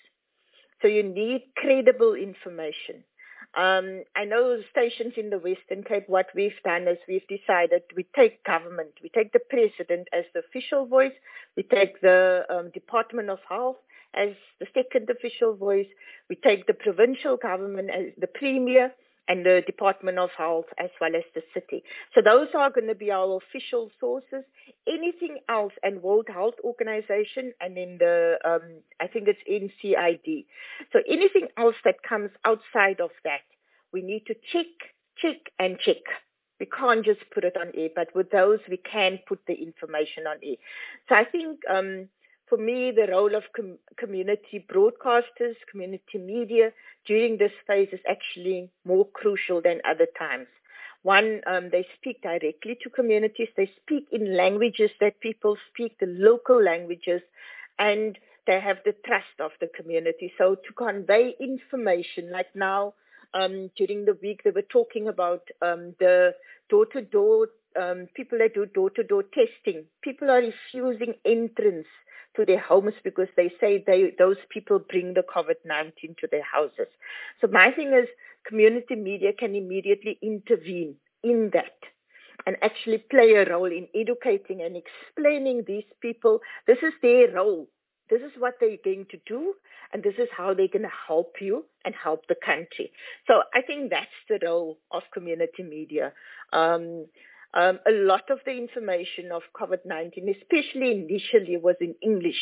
[SPEAKER 10] So you need credible information. Um, I know stations in the Western Cape, what we've done is we've decided we take government, we take the president as the official voice, we take the um, Department of Health as the second official voice, we take the provincial government as the premier, and the Department of Health as well as the city. So those are going to be our official sources. Anything else, and World Health Organization, and in the, um, I think it's N C I D. So anything else that comes outside of that, we need to check, check, and check. We can't just put it on air, but with those, we can put the information on air. So I think, um, for me, the role of com- community broadcasters, community media during this phase is actually more crucial than other times. One, um, they speak directly to communities. They speak in languages that people speak, the local languages, and they have the trust of the community. So to convey information, like now, um, during the week, they were talking about um, the door-to-door, um, people that do door-to-door testing. People are refusing entrance to their homes because they say they, those people bring the COVID nineteen to their houses. So my thing is, community media can immediately intervene in that and actually play a role in educating and explaining these people. This is their role. this is what they're going to do, and this is how they're going to help you and help the country. So I think that's the role of community media. Um, um, a lot of the information of COVID nineteen, especially initially, was in English.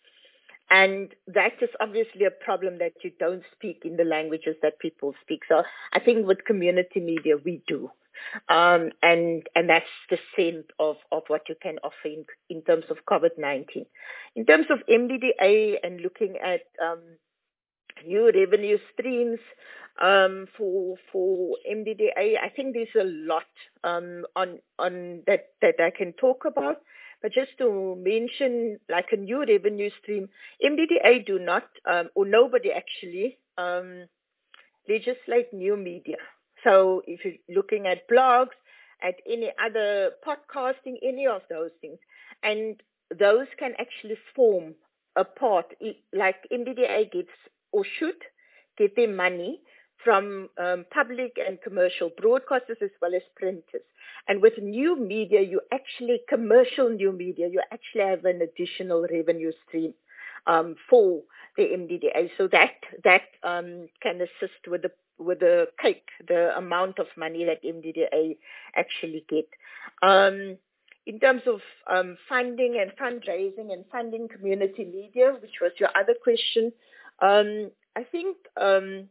[SPEAKER 10] And that is obviously a problem that you don't speak in the languages that people speak. So I think with community media, we do. Um, and and that's the sense of, of what you can offer in, in terms of COVID nineteen. In terms of M D D A and looking at um, new revenue streams um, for for M D D A, I think there's a lot um, on on that that I can talk about. But just to mention, like a new revenue stream, M D D A do not, um, or nobody actually, um, legislate new media. So if you're looking at blogs, at any other podcasting, any of those things, and those can actually form a part, like M D D A gets or should get their money from um, public and commercial broadcasters as well as printers. And with new media, you actually, commercial new media, you actually have an additional revenue stream um, for the M D D A. So that that um, can assist with the with the cake, the amount of money that M D D A actually get. Um, in terms of um, funding and fundraising and funding community media, which was your other question, um, I think um,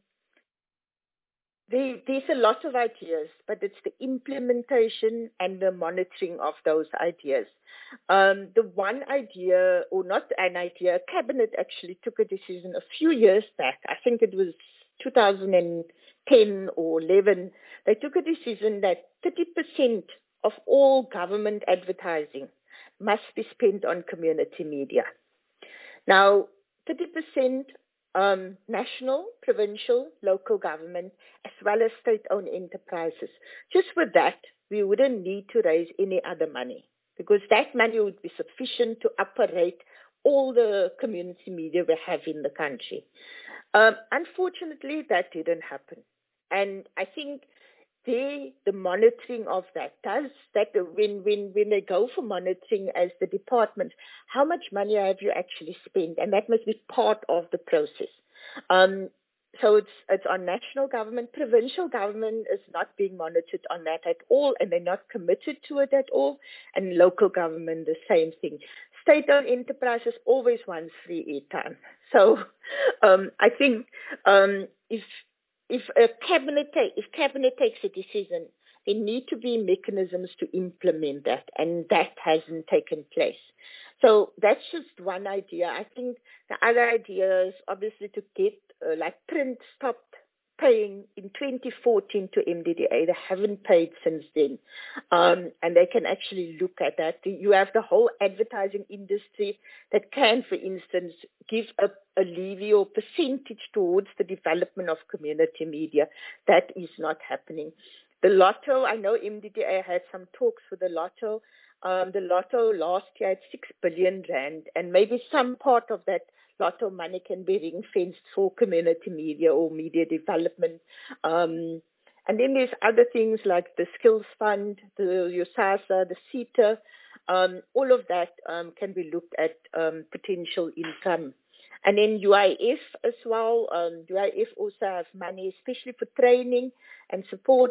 [SPEAKER 10] there, there's a lot of ideas, but it's the implementation and the monitoring of those ideas. Um, the one idea, or not an idea, Cabinet actually took a decision a few years back. I think it was two thousand ten or eleven. They took a decision that thirty percent of all government advertising must be spent on community media. Now, thirty percent um, national, provincial, local government, as well as state-owned enterprises. Just with that, we wouldn't need to raise any other money, because that money would be sufficient to operate all the community media we have in the country. Um, unfortunately, that didn't happen. And I think they, the monitoring of that does, that when, when, when they go for monitoring as the department, how much money have you actually spent? And that must be part of the process. Um, so it's, it's on national government. Provincial government is not being monitored on that at all, and they're not committed to it at all. And local government, the same thing. State-owned enterprises always wants free airtime. So um, I think um, if if a cabinet ta- if cabinet takes a decision, there need to be mechanisms to implement that, and that hasn't taken place. So that's just one idea. I think the other idea is obviously to get uh, like print stopped paying in twenty fourteen to M D D A. They haven't paid since then. Um, and they can actually look at that. You have the whole advertising industry that can, for instance, give a, a levy or percentage towards the development of community media. That is not happening. The Lotto, I know M D D A had some talks with the Lotto. Um, the Lotto last year had six billion rand, and maybe some part of that Lotto money can be ring-fenced for community media or media development. Um, and then there's other things like the Skills Fund, the USASA, the CETA. Um, all of that um, can be looked at um, potential income. And then U I F as well. Um, U I F also has money, especially for training and support.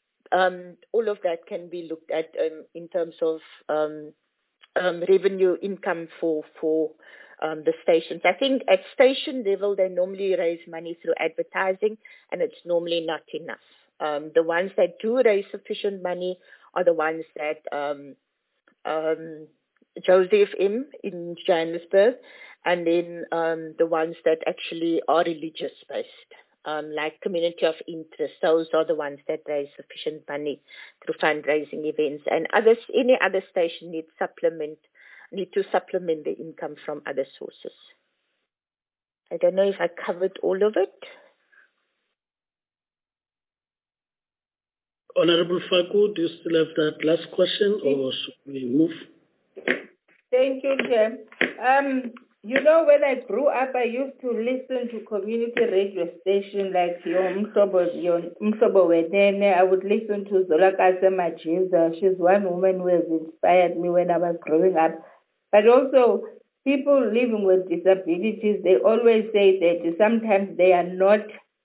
[SPEAKER 10] Um, all of that can be looked at um, in terms of um, um, revenue income for for um, the stations. I think at station level, they normally raise money through advertising, and it's normally not enough. Um, the ones that do raise sufficient money are the ones that um, um, Joseph M. in Johannesburg, and then um, the ones that actually are religious-based. Um, like community of interest, those are the ones that raise sufficient money through fundraising events, and others, any other station needs supplement, need to supplement the income from other sources. I don't know if I covered all of it.
[SPEAKER 2] Honorable Faku, do you still have that last question, or should we move?
[SPEAKER 7] Thank you, Chair. Um, You know, when I grew up, I used to listen to community radio station like your Mhlobo, your Mhlobo Wenene. I would listen to Zolakase Majiza. She's one woman who has inspired me when I was growing up. But also, people living with disabilities, they always say that sometimes they are not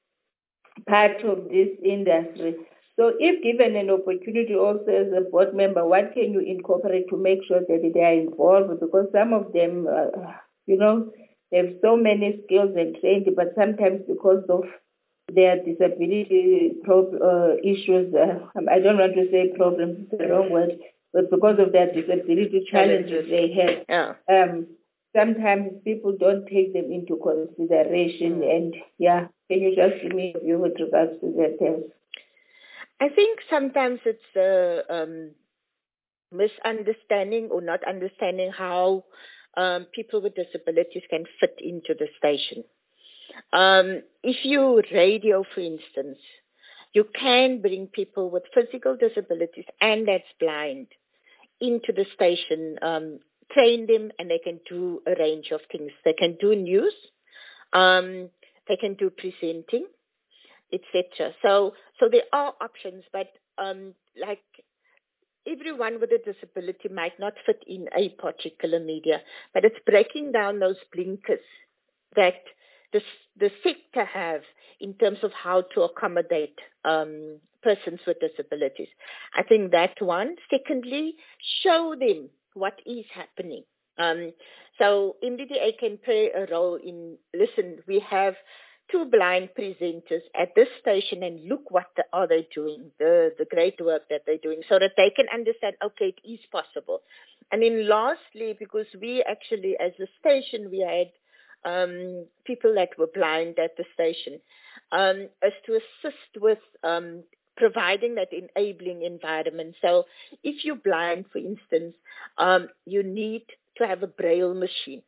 [SPEAKER 7] part of this industry. So if given an opportunity also as a board member, what can you incorporate to make sure that they are involved? Because some of them, uh, you know, they have so many skills and training, but sometimes because of their disability prob- uh, issues, uh, I don't want to say problems, it's the wrong word, but because of their disability challenges, challenges. they have,
[SPEAKER 10] yeah.
[SPEAKER 7] um, sometimes people don't take them into consideration. Mm. And yeah, can you just give me a view with regards to that?
[SPEAKER 10] I think sometimes it's a um, misunderstanding or not understanding how um, people with disabilities can fit into the station. Um, if you radio, for instance, you can bring people with physical disabilities and that's blind into the station, um, train them, and they can do a range of things. They can do news, um, they can do presenting, et cetera. So, so there are options, but um, like everyone with a disability might not fit in a particular media, but it's breaking down those blinkers that the the sector have in terms of how to accommodate um, persons with disabilities. I think that one. Secondly, show them what is happening. Um, so M D D A can play a role in, listen, we have two blind presenters at this station and look what the, are they doing, the, the great work that they're doing, so that they can understand, okay, it is possible. And then lastly, because we actually, as a station, we had um, people that were blind at the station, um, as to assist with um, providing that enabling environment. So if you're blind, for instance, um, you need to have a braille machine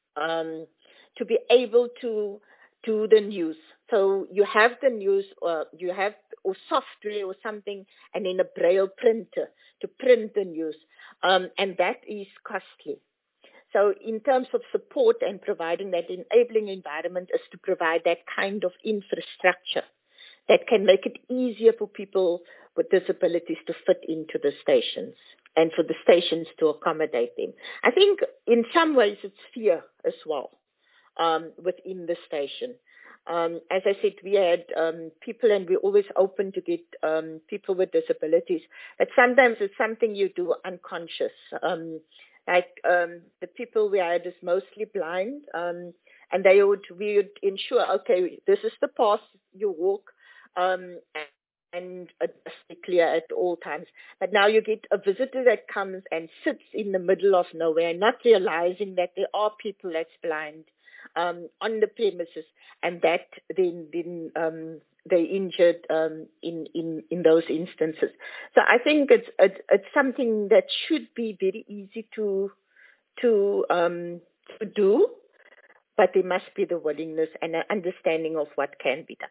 [SPEAKER 10] um, to be able to do the news. So you have the news, or you have or software or something, and then a braille printer to print the news, um, and that is costly. So in terms of support and providing that enabling environment is to provide that kind of infrastructure that can make it easier for people with disabilities to fit into the stations and for the stations to accommodate them. I think in some ways it's fear as well um, within the station. Um, as I said, we had um, people, and we're always open to get um, people with disabilities, but sometimes it's something you do unconscious. Um, like um, the people we had is mostly blind, um, and they would we would ensure, okay, this is the path you walk, um, and it's clear at all times. But now you get a visitor that comes and sits in the middle of nowhere, not realizing that there are people that's blind um, on the premises, and that then then um, they injured um, in in in those instances. So I think it's it's, it's something that should be very easy to to um, to do, but there must be the willingness and an understanding of what can be done.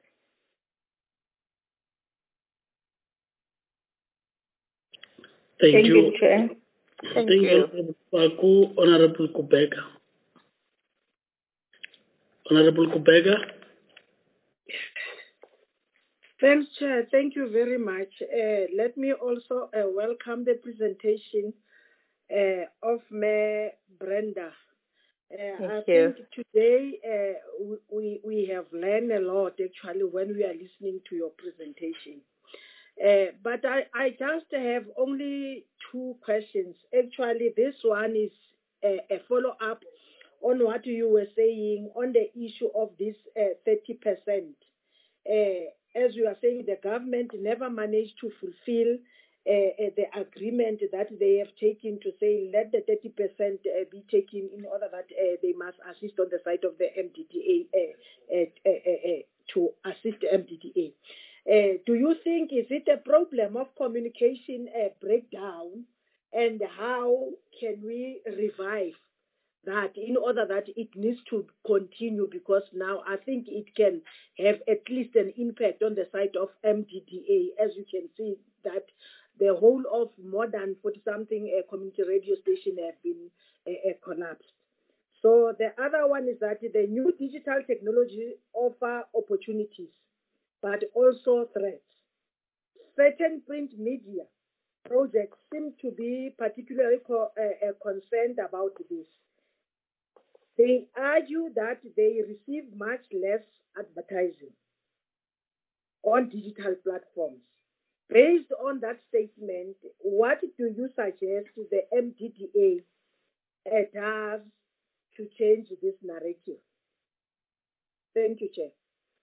[SPEAKER 2] Thank,
[SPEAKER 7] Thank
[SPEAKER 2] you.
[SPEAKER 7] you, Chair.
[SPEAKER 10] Thank,
[SPEAKER 2] Thank
[SPEAKER 10] you.
[SPEAKER 2] you, Honorable, Honorable Kubega. Honorable Kubega.
[SPEAKER 8] Thanks, Chair. Thank you very much. Uh, let me also uh, welcome the presentation uh, of Mayor Brenda. Uh,
[SPEAKER 10] Thank
[SPEAKER 8] I
[SPEAKER 10] you.
[SPEAKER 8] think today uh, we, we have learned a lot actually when we are listening to your presentation. Uh, but I, I just have only two questions. Actually, this one is a, a follow-up on what you were saying on the issue of this uh, thirty percent. Uh, as you are saying, the government never managed to fulfill uh, uh, the agreement that they have taken to say let the thirty percent uh, be taken in order that uh, they must assist on the side of the M D D A uh, uh, uh, uh, to assist the M D D A. Uh, do you think, is it a problem of communication uh, breakdown, and how can we revive that in order that it needs to continue, because now I think it can have at least an impact on the side of M D D A, as you can see that the whole of more than forty-something uh, community radio stations have been uh, uh, collapsed. So the other one is that the new digital technology offer opportunities, but also threats. Certain print media projects seem to be particularly co- uh, uh, concerned about this. they argue that they receive much less advertising on digital platforms. Based on that statement, what do you suggest the M D D A uh, does to change this narrative? Thank you, Chair.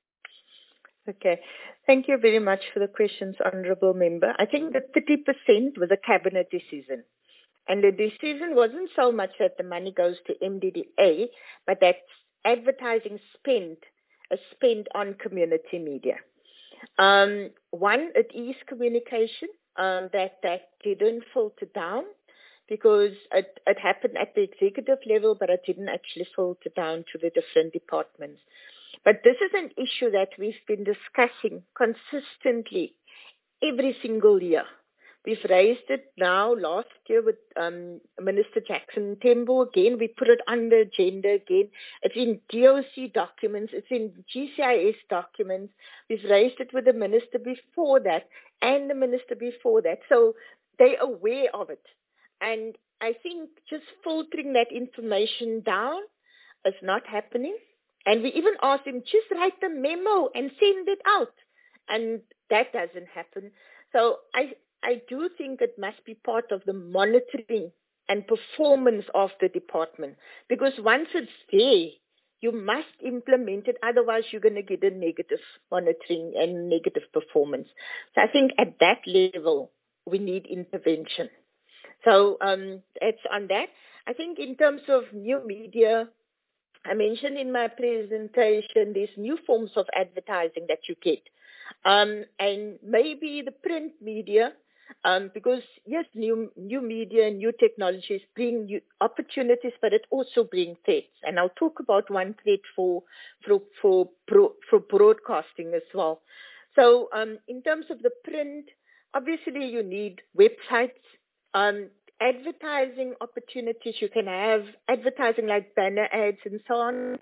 [SPEAKER 10] Okay. Thank you very much for the questions, Honourable Member. I think that thirty percent was a cabinet decision. And the decision wasn't so much that the money goes to M D D A, but that advertising spent is spent on community media. Um, one, it is communication um, that, that didn't filter down because it, it happened at the executive level, but it didn't actually filter down to the different departments. But this is an issue that we've been discussing consistently every single year. We've raised it now last year with um, Minister Jackson Tembo again. We put it under agenda again. It's in D O C documents. It's in G C I S documents. We've raised it with the minister before that and the minister before that. So they're aware of it. And I think just filtering that information down is not happening. And we even asked him, just write the memo and send it out. And that doesn't happen. So I I do think it must be part of the monitoring and performance of the department. Because once it's there, you must implement it. Otherwise, you're going to get a negative monitoring and negative performance. So I think at that level, we need intervention. So um, it's on that. I think in terms of new media, I mentioned in my presentation these new forms of advertising that you get. Um, and maybe the print media, um, because yes, new new media and new technologies bring new opportunities, but it also brings threats. And I'll talk about one threat for for for, for broadcasting as well. So um, in terms of the print, obviously you need websites, um, advertising opportunities. You can have advertising like banner ads and so on.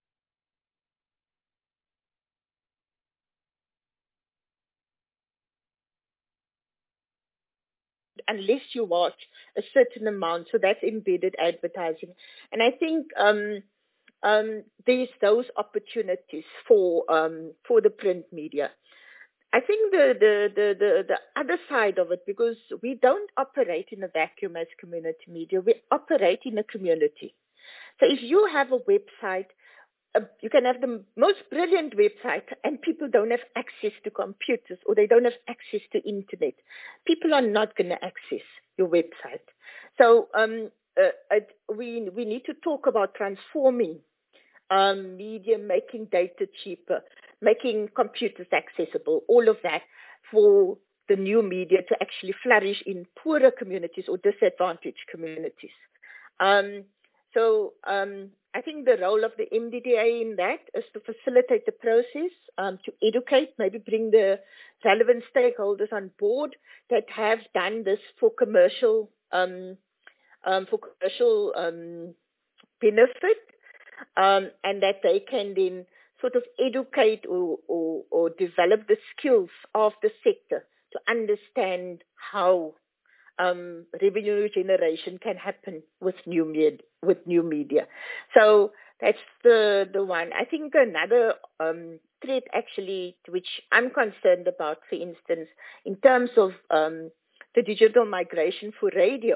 [SPEAKER 10] Unless you watch a certain amount, so that's embedded advertising. And I think um, um, there's those opportunities for um, for the print media. I think the, the, the, the, the other side of it, because we don't operate in a vacuum as community media, we operate in a community. So if you have a website, Uh, you can have the most brilliant website and people don't have access to computers or they don't have access to internet. People are not going to access your website. So um, uh, it, we, we need to talk about transforming um, media, making data cheaper, making computers accessible, all of that for the new media to actually flourish in poorer communities or disadvantaged communities. Um, so um, I think the role of the M D D A in that is to facilitate the process, um, to educate, maybe bring the relevant stakeholders on board that have done this for commercial um, um, for commercial um, benefit, um, and that they can then sort of educate or, or, or develop the skills of the sector to understand how Um, revenue generation can happen with new med- with new media. So that's the the one. I think another um, threat actually, which I'm concerned about, for instance, in terms of um, the digital migration for radio,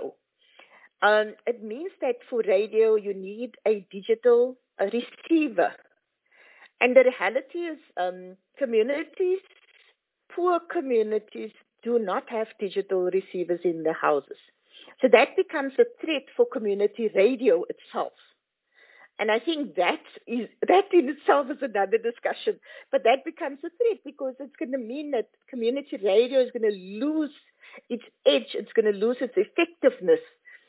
[SPEAKER 10] um, it means that for radio you need a digital a receiver, and the reality is um, communities, poor communities, do not have digital receivers in their houses. So that becomes a threat for community radio itself. And I think that is that in itself is another discussion. But that becomes a threat because it's going to mean that community radio is going to lose its edge, it's going to lose its effectiveness.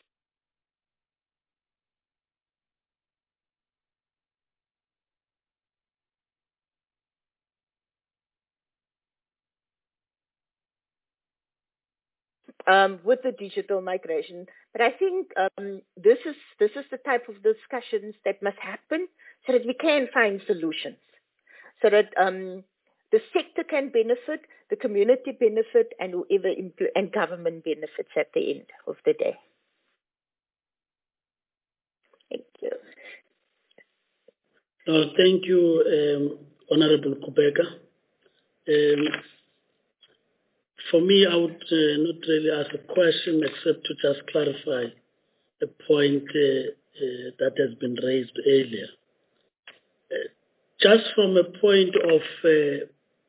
[SPEAKER 10] Um, with the digital migration. But I think um, this is this is the type of discussions that must happen so that we can find solutions, so that um, the sector can benefit, the community benefit, and whoever impl- and government benefits at the end of the day. Thank you.
[SPEAKER 2] No, thank you, um, Honorable Kubeka. Um, for me, I would uh, not really ask a question except to just clarify a point uh, uh, that has been raised earlier. Uh, just from a point of uh,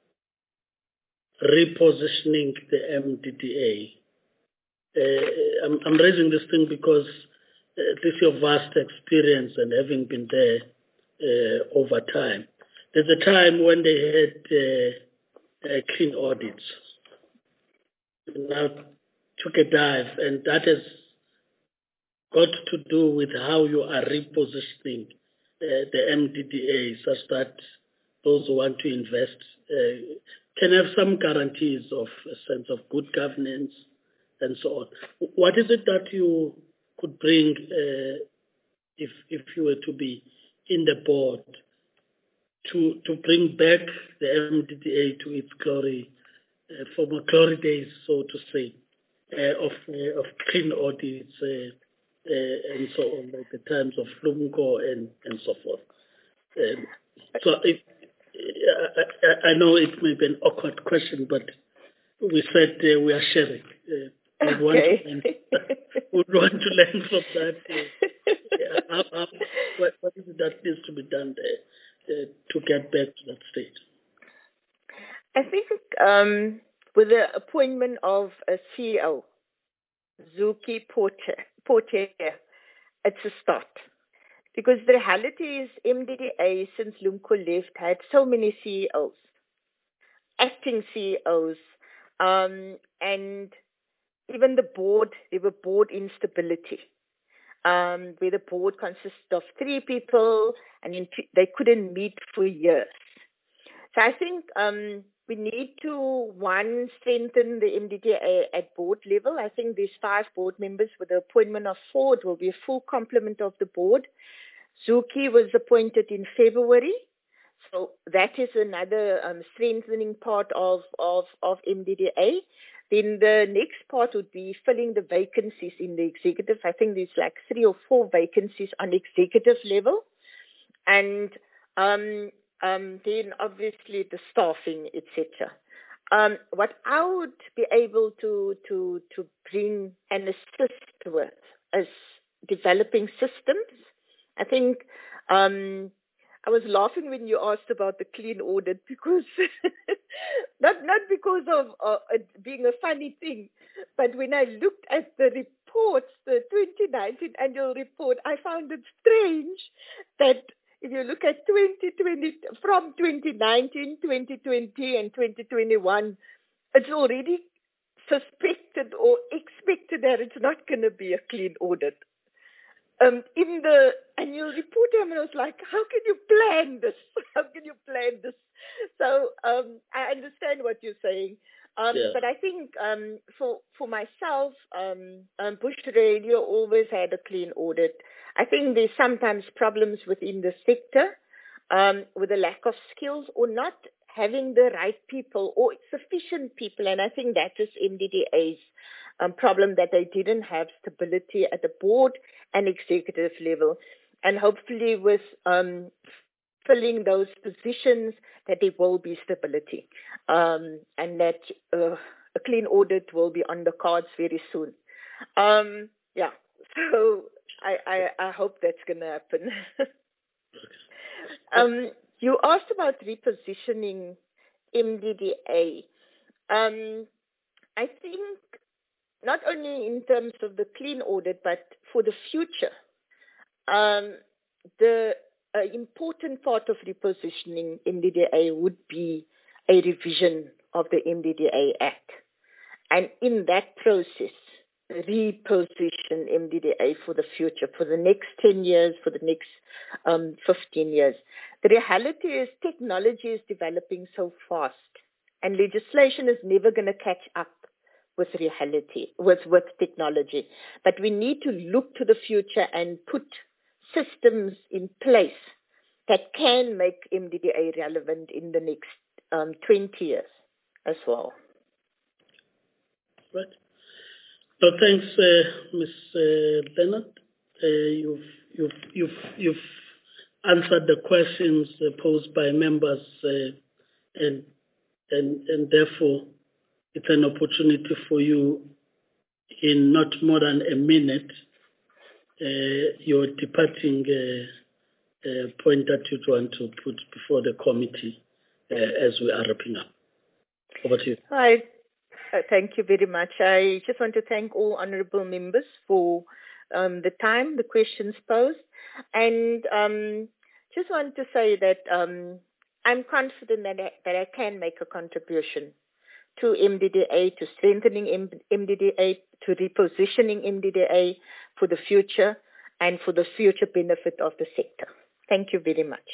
[SPEAKER 2] repositioning the M D D A, uh, I'm, I'm raising this thing because uh, this is your vast experience and having been there uh, over time. There's a time when they had uh, uh, clean audits. Now took a dive, and that has got to do with how you are repositioning uh, the M D D A such that those who want to invest uh, can have some guarantees of a sense of good governance and so on. What is it that you could bring uh, if if you were to be in the board to to bring back the M D D A to its glory, uh, former glory days, so to say, uh, of uh, of clean audits uh, uh, and so on, like the times of Flumco and and so forth. Um, so if, I, I, I know it may be an awkward question, but we said uh, we are sharing. Uh, we
[SPEAKER 10] okay.
[SPEAKER 2] want to learn, we want to learn from that. Uh, yeah, how, how, what, what is it that needs to be done there uh, to get back to that state?
[SPEAKER 10] I think um, with the appointment of a C E O, Zuki Porter, Porter, it's a start. Because the reality is M D D A, since Lumko left, had so many C E Os, acting C E Os, um, and even the board, there were board instability, um, where the board consisted of three people, and in t- they couldn't meet for years. So I think um, we need to, one, strengthen the M D D A at board level. I think these five board members with the appointment of four, it will be a full complement of the board. Zuki was appointed in February. So that is another um, strengthening part of, of, of M D D A. Then the next part would be filling the vacancies in the executive. I think there's like three or four vacancies on executive level. And um, um, then obviously the staffing, et cetera. Um, what I would be able to, to, to bring and assist with is developing systems. I think um, I was laughing when you asked about the clean audit because not not because of uh, it being a funny thing, but when I looked at the reports, the twenty nineteen annual report, I found it strange that if you look at twenty twenty from twenty nineteen, twenty twenty, and twenty twenty-one, it's already suspected or expected that it's not going to be a clean audit. Um, in the annual report, I was like, how can you plan this? How can you plan this? So um, I understand what you're saying. Um, yeah. But I think um, for for myself, um, um, Bush Radio always had a clean audit. I think there's sometimes problems within the sector um, with a lack of skills or not having the right people or sufficient people. And I think that is M D D A's um, problem, that they didn't have stability at the board and executive level. And hopefully with um, filling those positions, that there will be stability um, and that uh, a clean audit will be on the cards very soon. Um, yeah, so I, I, I hope that's going to happen. um, you asked about repositioning M D D A. Um, I think not only in terms of the clean audit, but for the future, um, the uh, important part of repositioning M D D A would be a revision of the M D D A Act. And in that process, reposition M D D A for the future, for the next ten years, for the next um, fifteen years. The reality is technology is developing so fast, and legislation is never going to catch up with reality, with, with technology. But we need to look to the future and put systems in place that can make M D D A relevant in the next um, twenty years as well.
[SPEAKER 2] Right. So thanks, uh, Miz Uh, Leonard. Uh, you've you've you've you've answered the questions uh, posed by members, uh, and and and therefore it's an opportunity for you in not more than a minute uh, your departing uh, uh, point that you want to put before the committee uh, as we are wrapping up. Over to you.
[SPEAKER 10] Hi. Uh, thank you very much. I just want to thank all honourable members for um, the time, the questions posed, and um, just want to say that um, I'm confident that I, that I can make a contribution to M D D A, to strengthening M D D A, to repositioning M D D A for the future and for the future benefit of the sector. Thank you very much.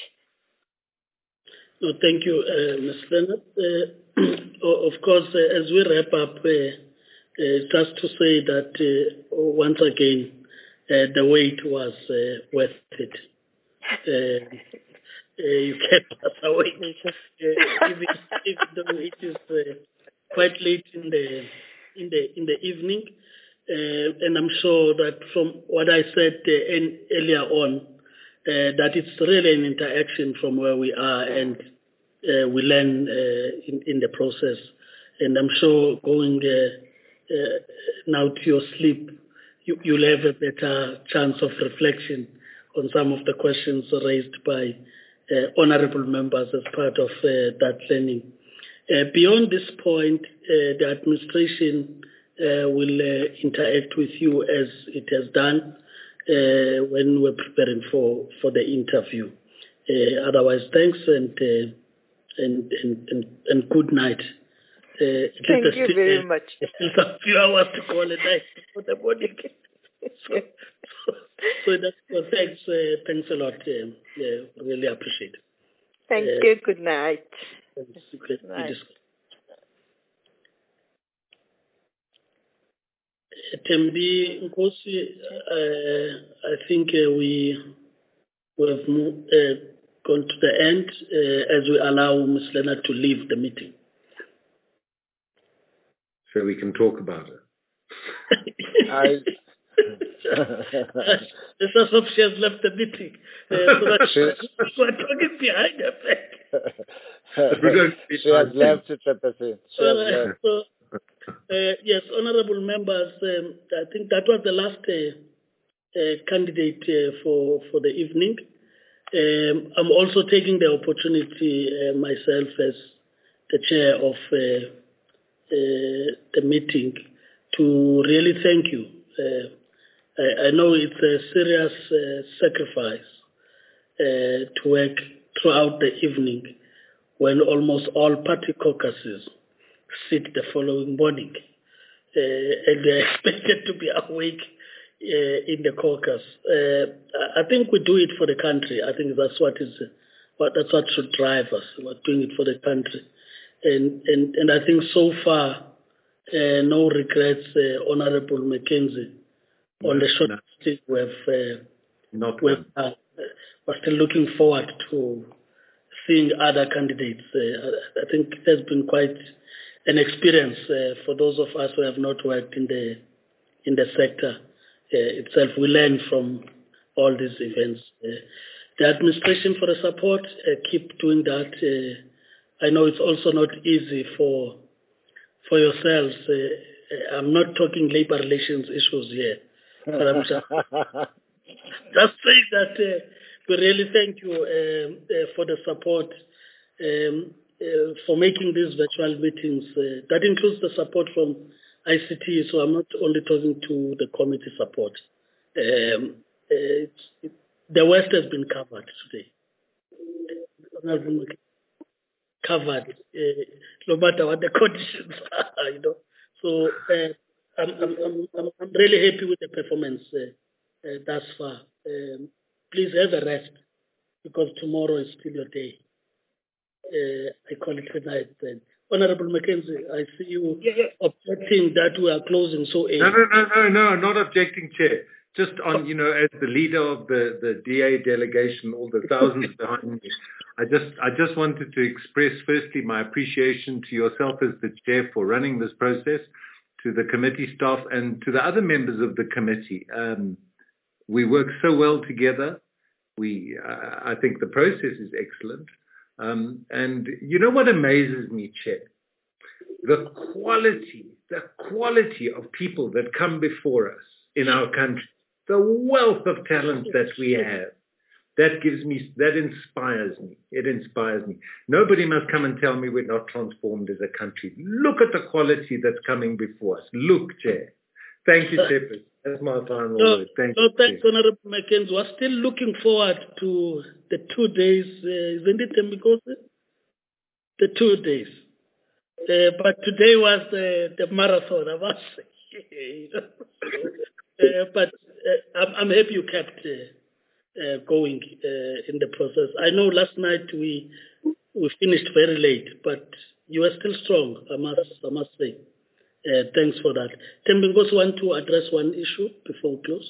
[SPEAKER 2] No, thank you, uh, Miz Leonard. Uh, of course, uh, as we wrap up, uh, uh, just to say that uh, once again, uh, the wait was uh, worth it. Uh, uh, you kept us awake, uh, even, even though it is uh, quite late in the in the in the evening, uh, and I'm sure that from what I said uh, in, earlier on, uh, that it's really an interaction from where we are, and uh, we learn uh, in in the process. And I'm sure going uh, uh, now to your sleep, you, you'll have a better chance of reflection on some of the questions raised by uh, honourable members as part of uh, that learning. Uh, beyond this point, uh, the administration uh, will uh, interact with you as it has done uh, when we're preparing for, for the interview. Uh, otherwise, thanks and, uh, and, and, and, and good night. Uh,
[SPEAKER 10] Thank you
[SPEAKER 2] still,
[SPEAKER 10] very
[SPEAKER 2] uh,
[SPEAKER 10] much.
[SPEAKER 2] There's a few hours to call it night for the morning. so, so, so that's well, thanks, uh, thanks a lot. Uh, yeah, really appreciate it.
[SPEAKER 10] Thank
[SPEAKER 2] uh,
[SPEAKER 10] you. Good night.
[SPEAKER 2] Good night. Tembi Nkosi, uh, I think uh, we we have moved, uh, gone to the end uh, as we allow Miz Leonard to leave the meeting.
[SPEAKER 6] So we can talk about it.
[SPEAKER 3] I,
[SPEAKER 2] It's as if she has left the meeting. Uh, so that we're talking behind her back.
[SPEAKER 3] She has left it, Chairperson. She has
[SPEAKER 2] Right.
[SPEAKER 3] left.
[SPEAKER 2] So, uh, yes, honourable members, um, I think that was the last uh, uh, candidate uh, for, for the evening. Um, I'm also taking the opportunity uh, myself as the chair of uh, uh, the meeting to really thank you. Uh, I, I know it's a serious uh, sacrifice uh, to work throughout the evening when almost all party caucuses sit the following morning, uh, and they're expected to be awake uh, in the caucus. Uh, I think we do it for the country. I think that's what is what that's what should drive us. We're doing it for the country, and and and I think so far, uh, no regrets, uh, Honourable Mackenzie, no, on the short no. stint we have. Uh,
[SPEAKER 6] Not
[SPEAKER 2] we've, uh, we're still looking forward to seeing other candidates. Uh, I think it has been quite an experience uh, for those of us who have not worked in the in the sector uh, itself. We learn from all these events. Uh, the administration for the support, uh, keep doing that. Uh, I know it's also not easy for for yourselves. Uh, I'm not talking labor relations issues here, but I'm just, just saying that uh, we really thank you um, uh, for the support. Um, Uh, for making these virtual meetings. Uh, that includes the support from I C T, so I'm not only talking to the committee support. Um, uh, it's, it, the West has been covered today. Covered, uh, no matter what the conditions are, you know. So uh, I'm, I'm, I'm, I'm really happy with the performance uh, uh, thus far. Um, please have a rest, because tomorrow is still your day. Uh, I call it tonight then. Honourable Mackenzie, I see you yeah, yeah. objecting that we are closing so early.
[SPEAKER 6] No, no, no, no, no, not objecting, Chair. Just on, you know, as the leader of the, the D A delegation, all the thousands behind me, I just I just wanted to express firstly my appreciation to yourself as the Chair for running this process, to the committee staff and to the other members of the committee. Um, we work so well together. We, uh, I think the process is excellent. Um, and you know what amazes me, Chair? The quality, the quality of people that come before us in our country, the wealth of talent that we have. That gives me, that inspires me. It inspires me. Nobody must come and tell me we're not transformed as a country. Look at the quality that's coming before us. Look, Chair. Thank you, Chairperson. That's my final
[SPEAKER 2] no,
[SPEAKER 6] word. Thank
[SPEAKER 2] no,
[SPEAKER 6] you.
[SPEAKER 2] thanks, Honorable Mackenzie. We're still looking forward to the two days, uh, isn't it, Mbingosi? The two days. Uh, but today was the, the marathon, I must say. uh, but uh, I'm, I'm happy you kept uh, Uh, going uh, in the process. I know last night we we finished very late, but you were still strong, I must I must say. Uh, thanks for that. Tembingosi want to address one issue before we close.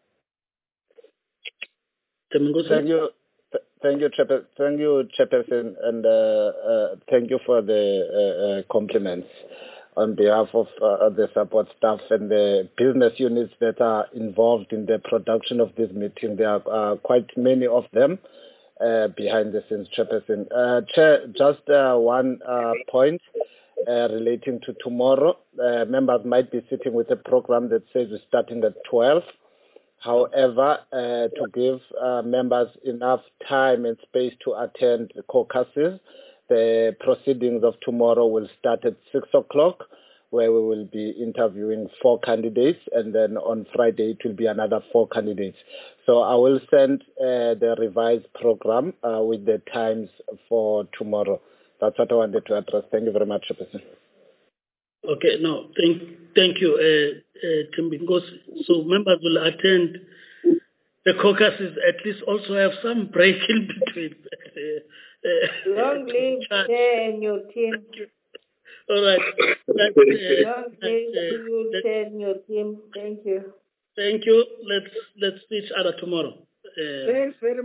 [SPEAKER 2] Tembingosi?
[SPEAKER 3] Thank you, th- thank you, Chairperson, thank you, Chairperson, and uh, uh, thank you for the uh, uh, compliments on behalf of uh, the support staff and the business units that are involved in the production of this meeting. There are uh, quite many of them uh, behind the scenes, Chairperson. Uh, Chair, just uh, one uh, point uh, relating to tomorrow. Uh, members might be sitting with a program that says we're starting at twelve. However, uh, to give uh, members enough time and space to attend the caucuses, the proceedings of tomorrow will start at six o'clock, where we will be interviewing four candidates, and then on Friday it will be another four candidates. So I will send uh, the revised program uh, with the times for tomorrow. That's what I wanted to address. Thank you very much, Chairperson.
[SPEAKER 2] Okay, no, thank, thank you, uh, uh, Tembingosi. So members will attend the caucuses, at least also have some break in between. Uh, uh,
[SPEAKER 7] Long live Chair and your team.
[SPEAKER 2] All right. That, uh,
[SPEAKER 7] Long live
[SPEAKER 2] that, uh,
[SPEAKER 7] you,
[SPEAKER 2] that,
[SPEAKER 7] Chair and your team. Thank you.
[SPEAKER 2] Thank you. Let's let's see each other tomorrow. Uh,
[SPEAKER 8] Thanks very much.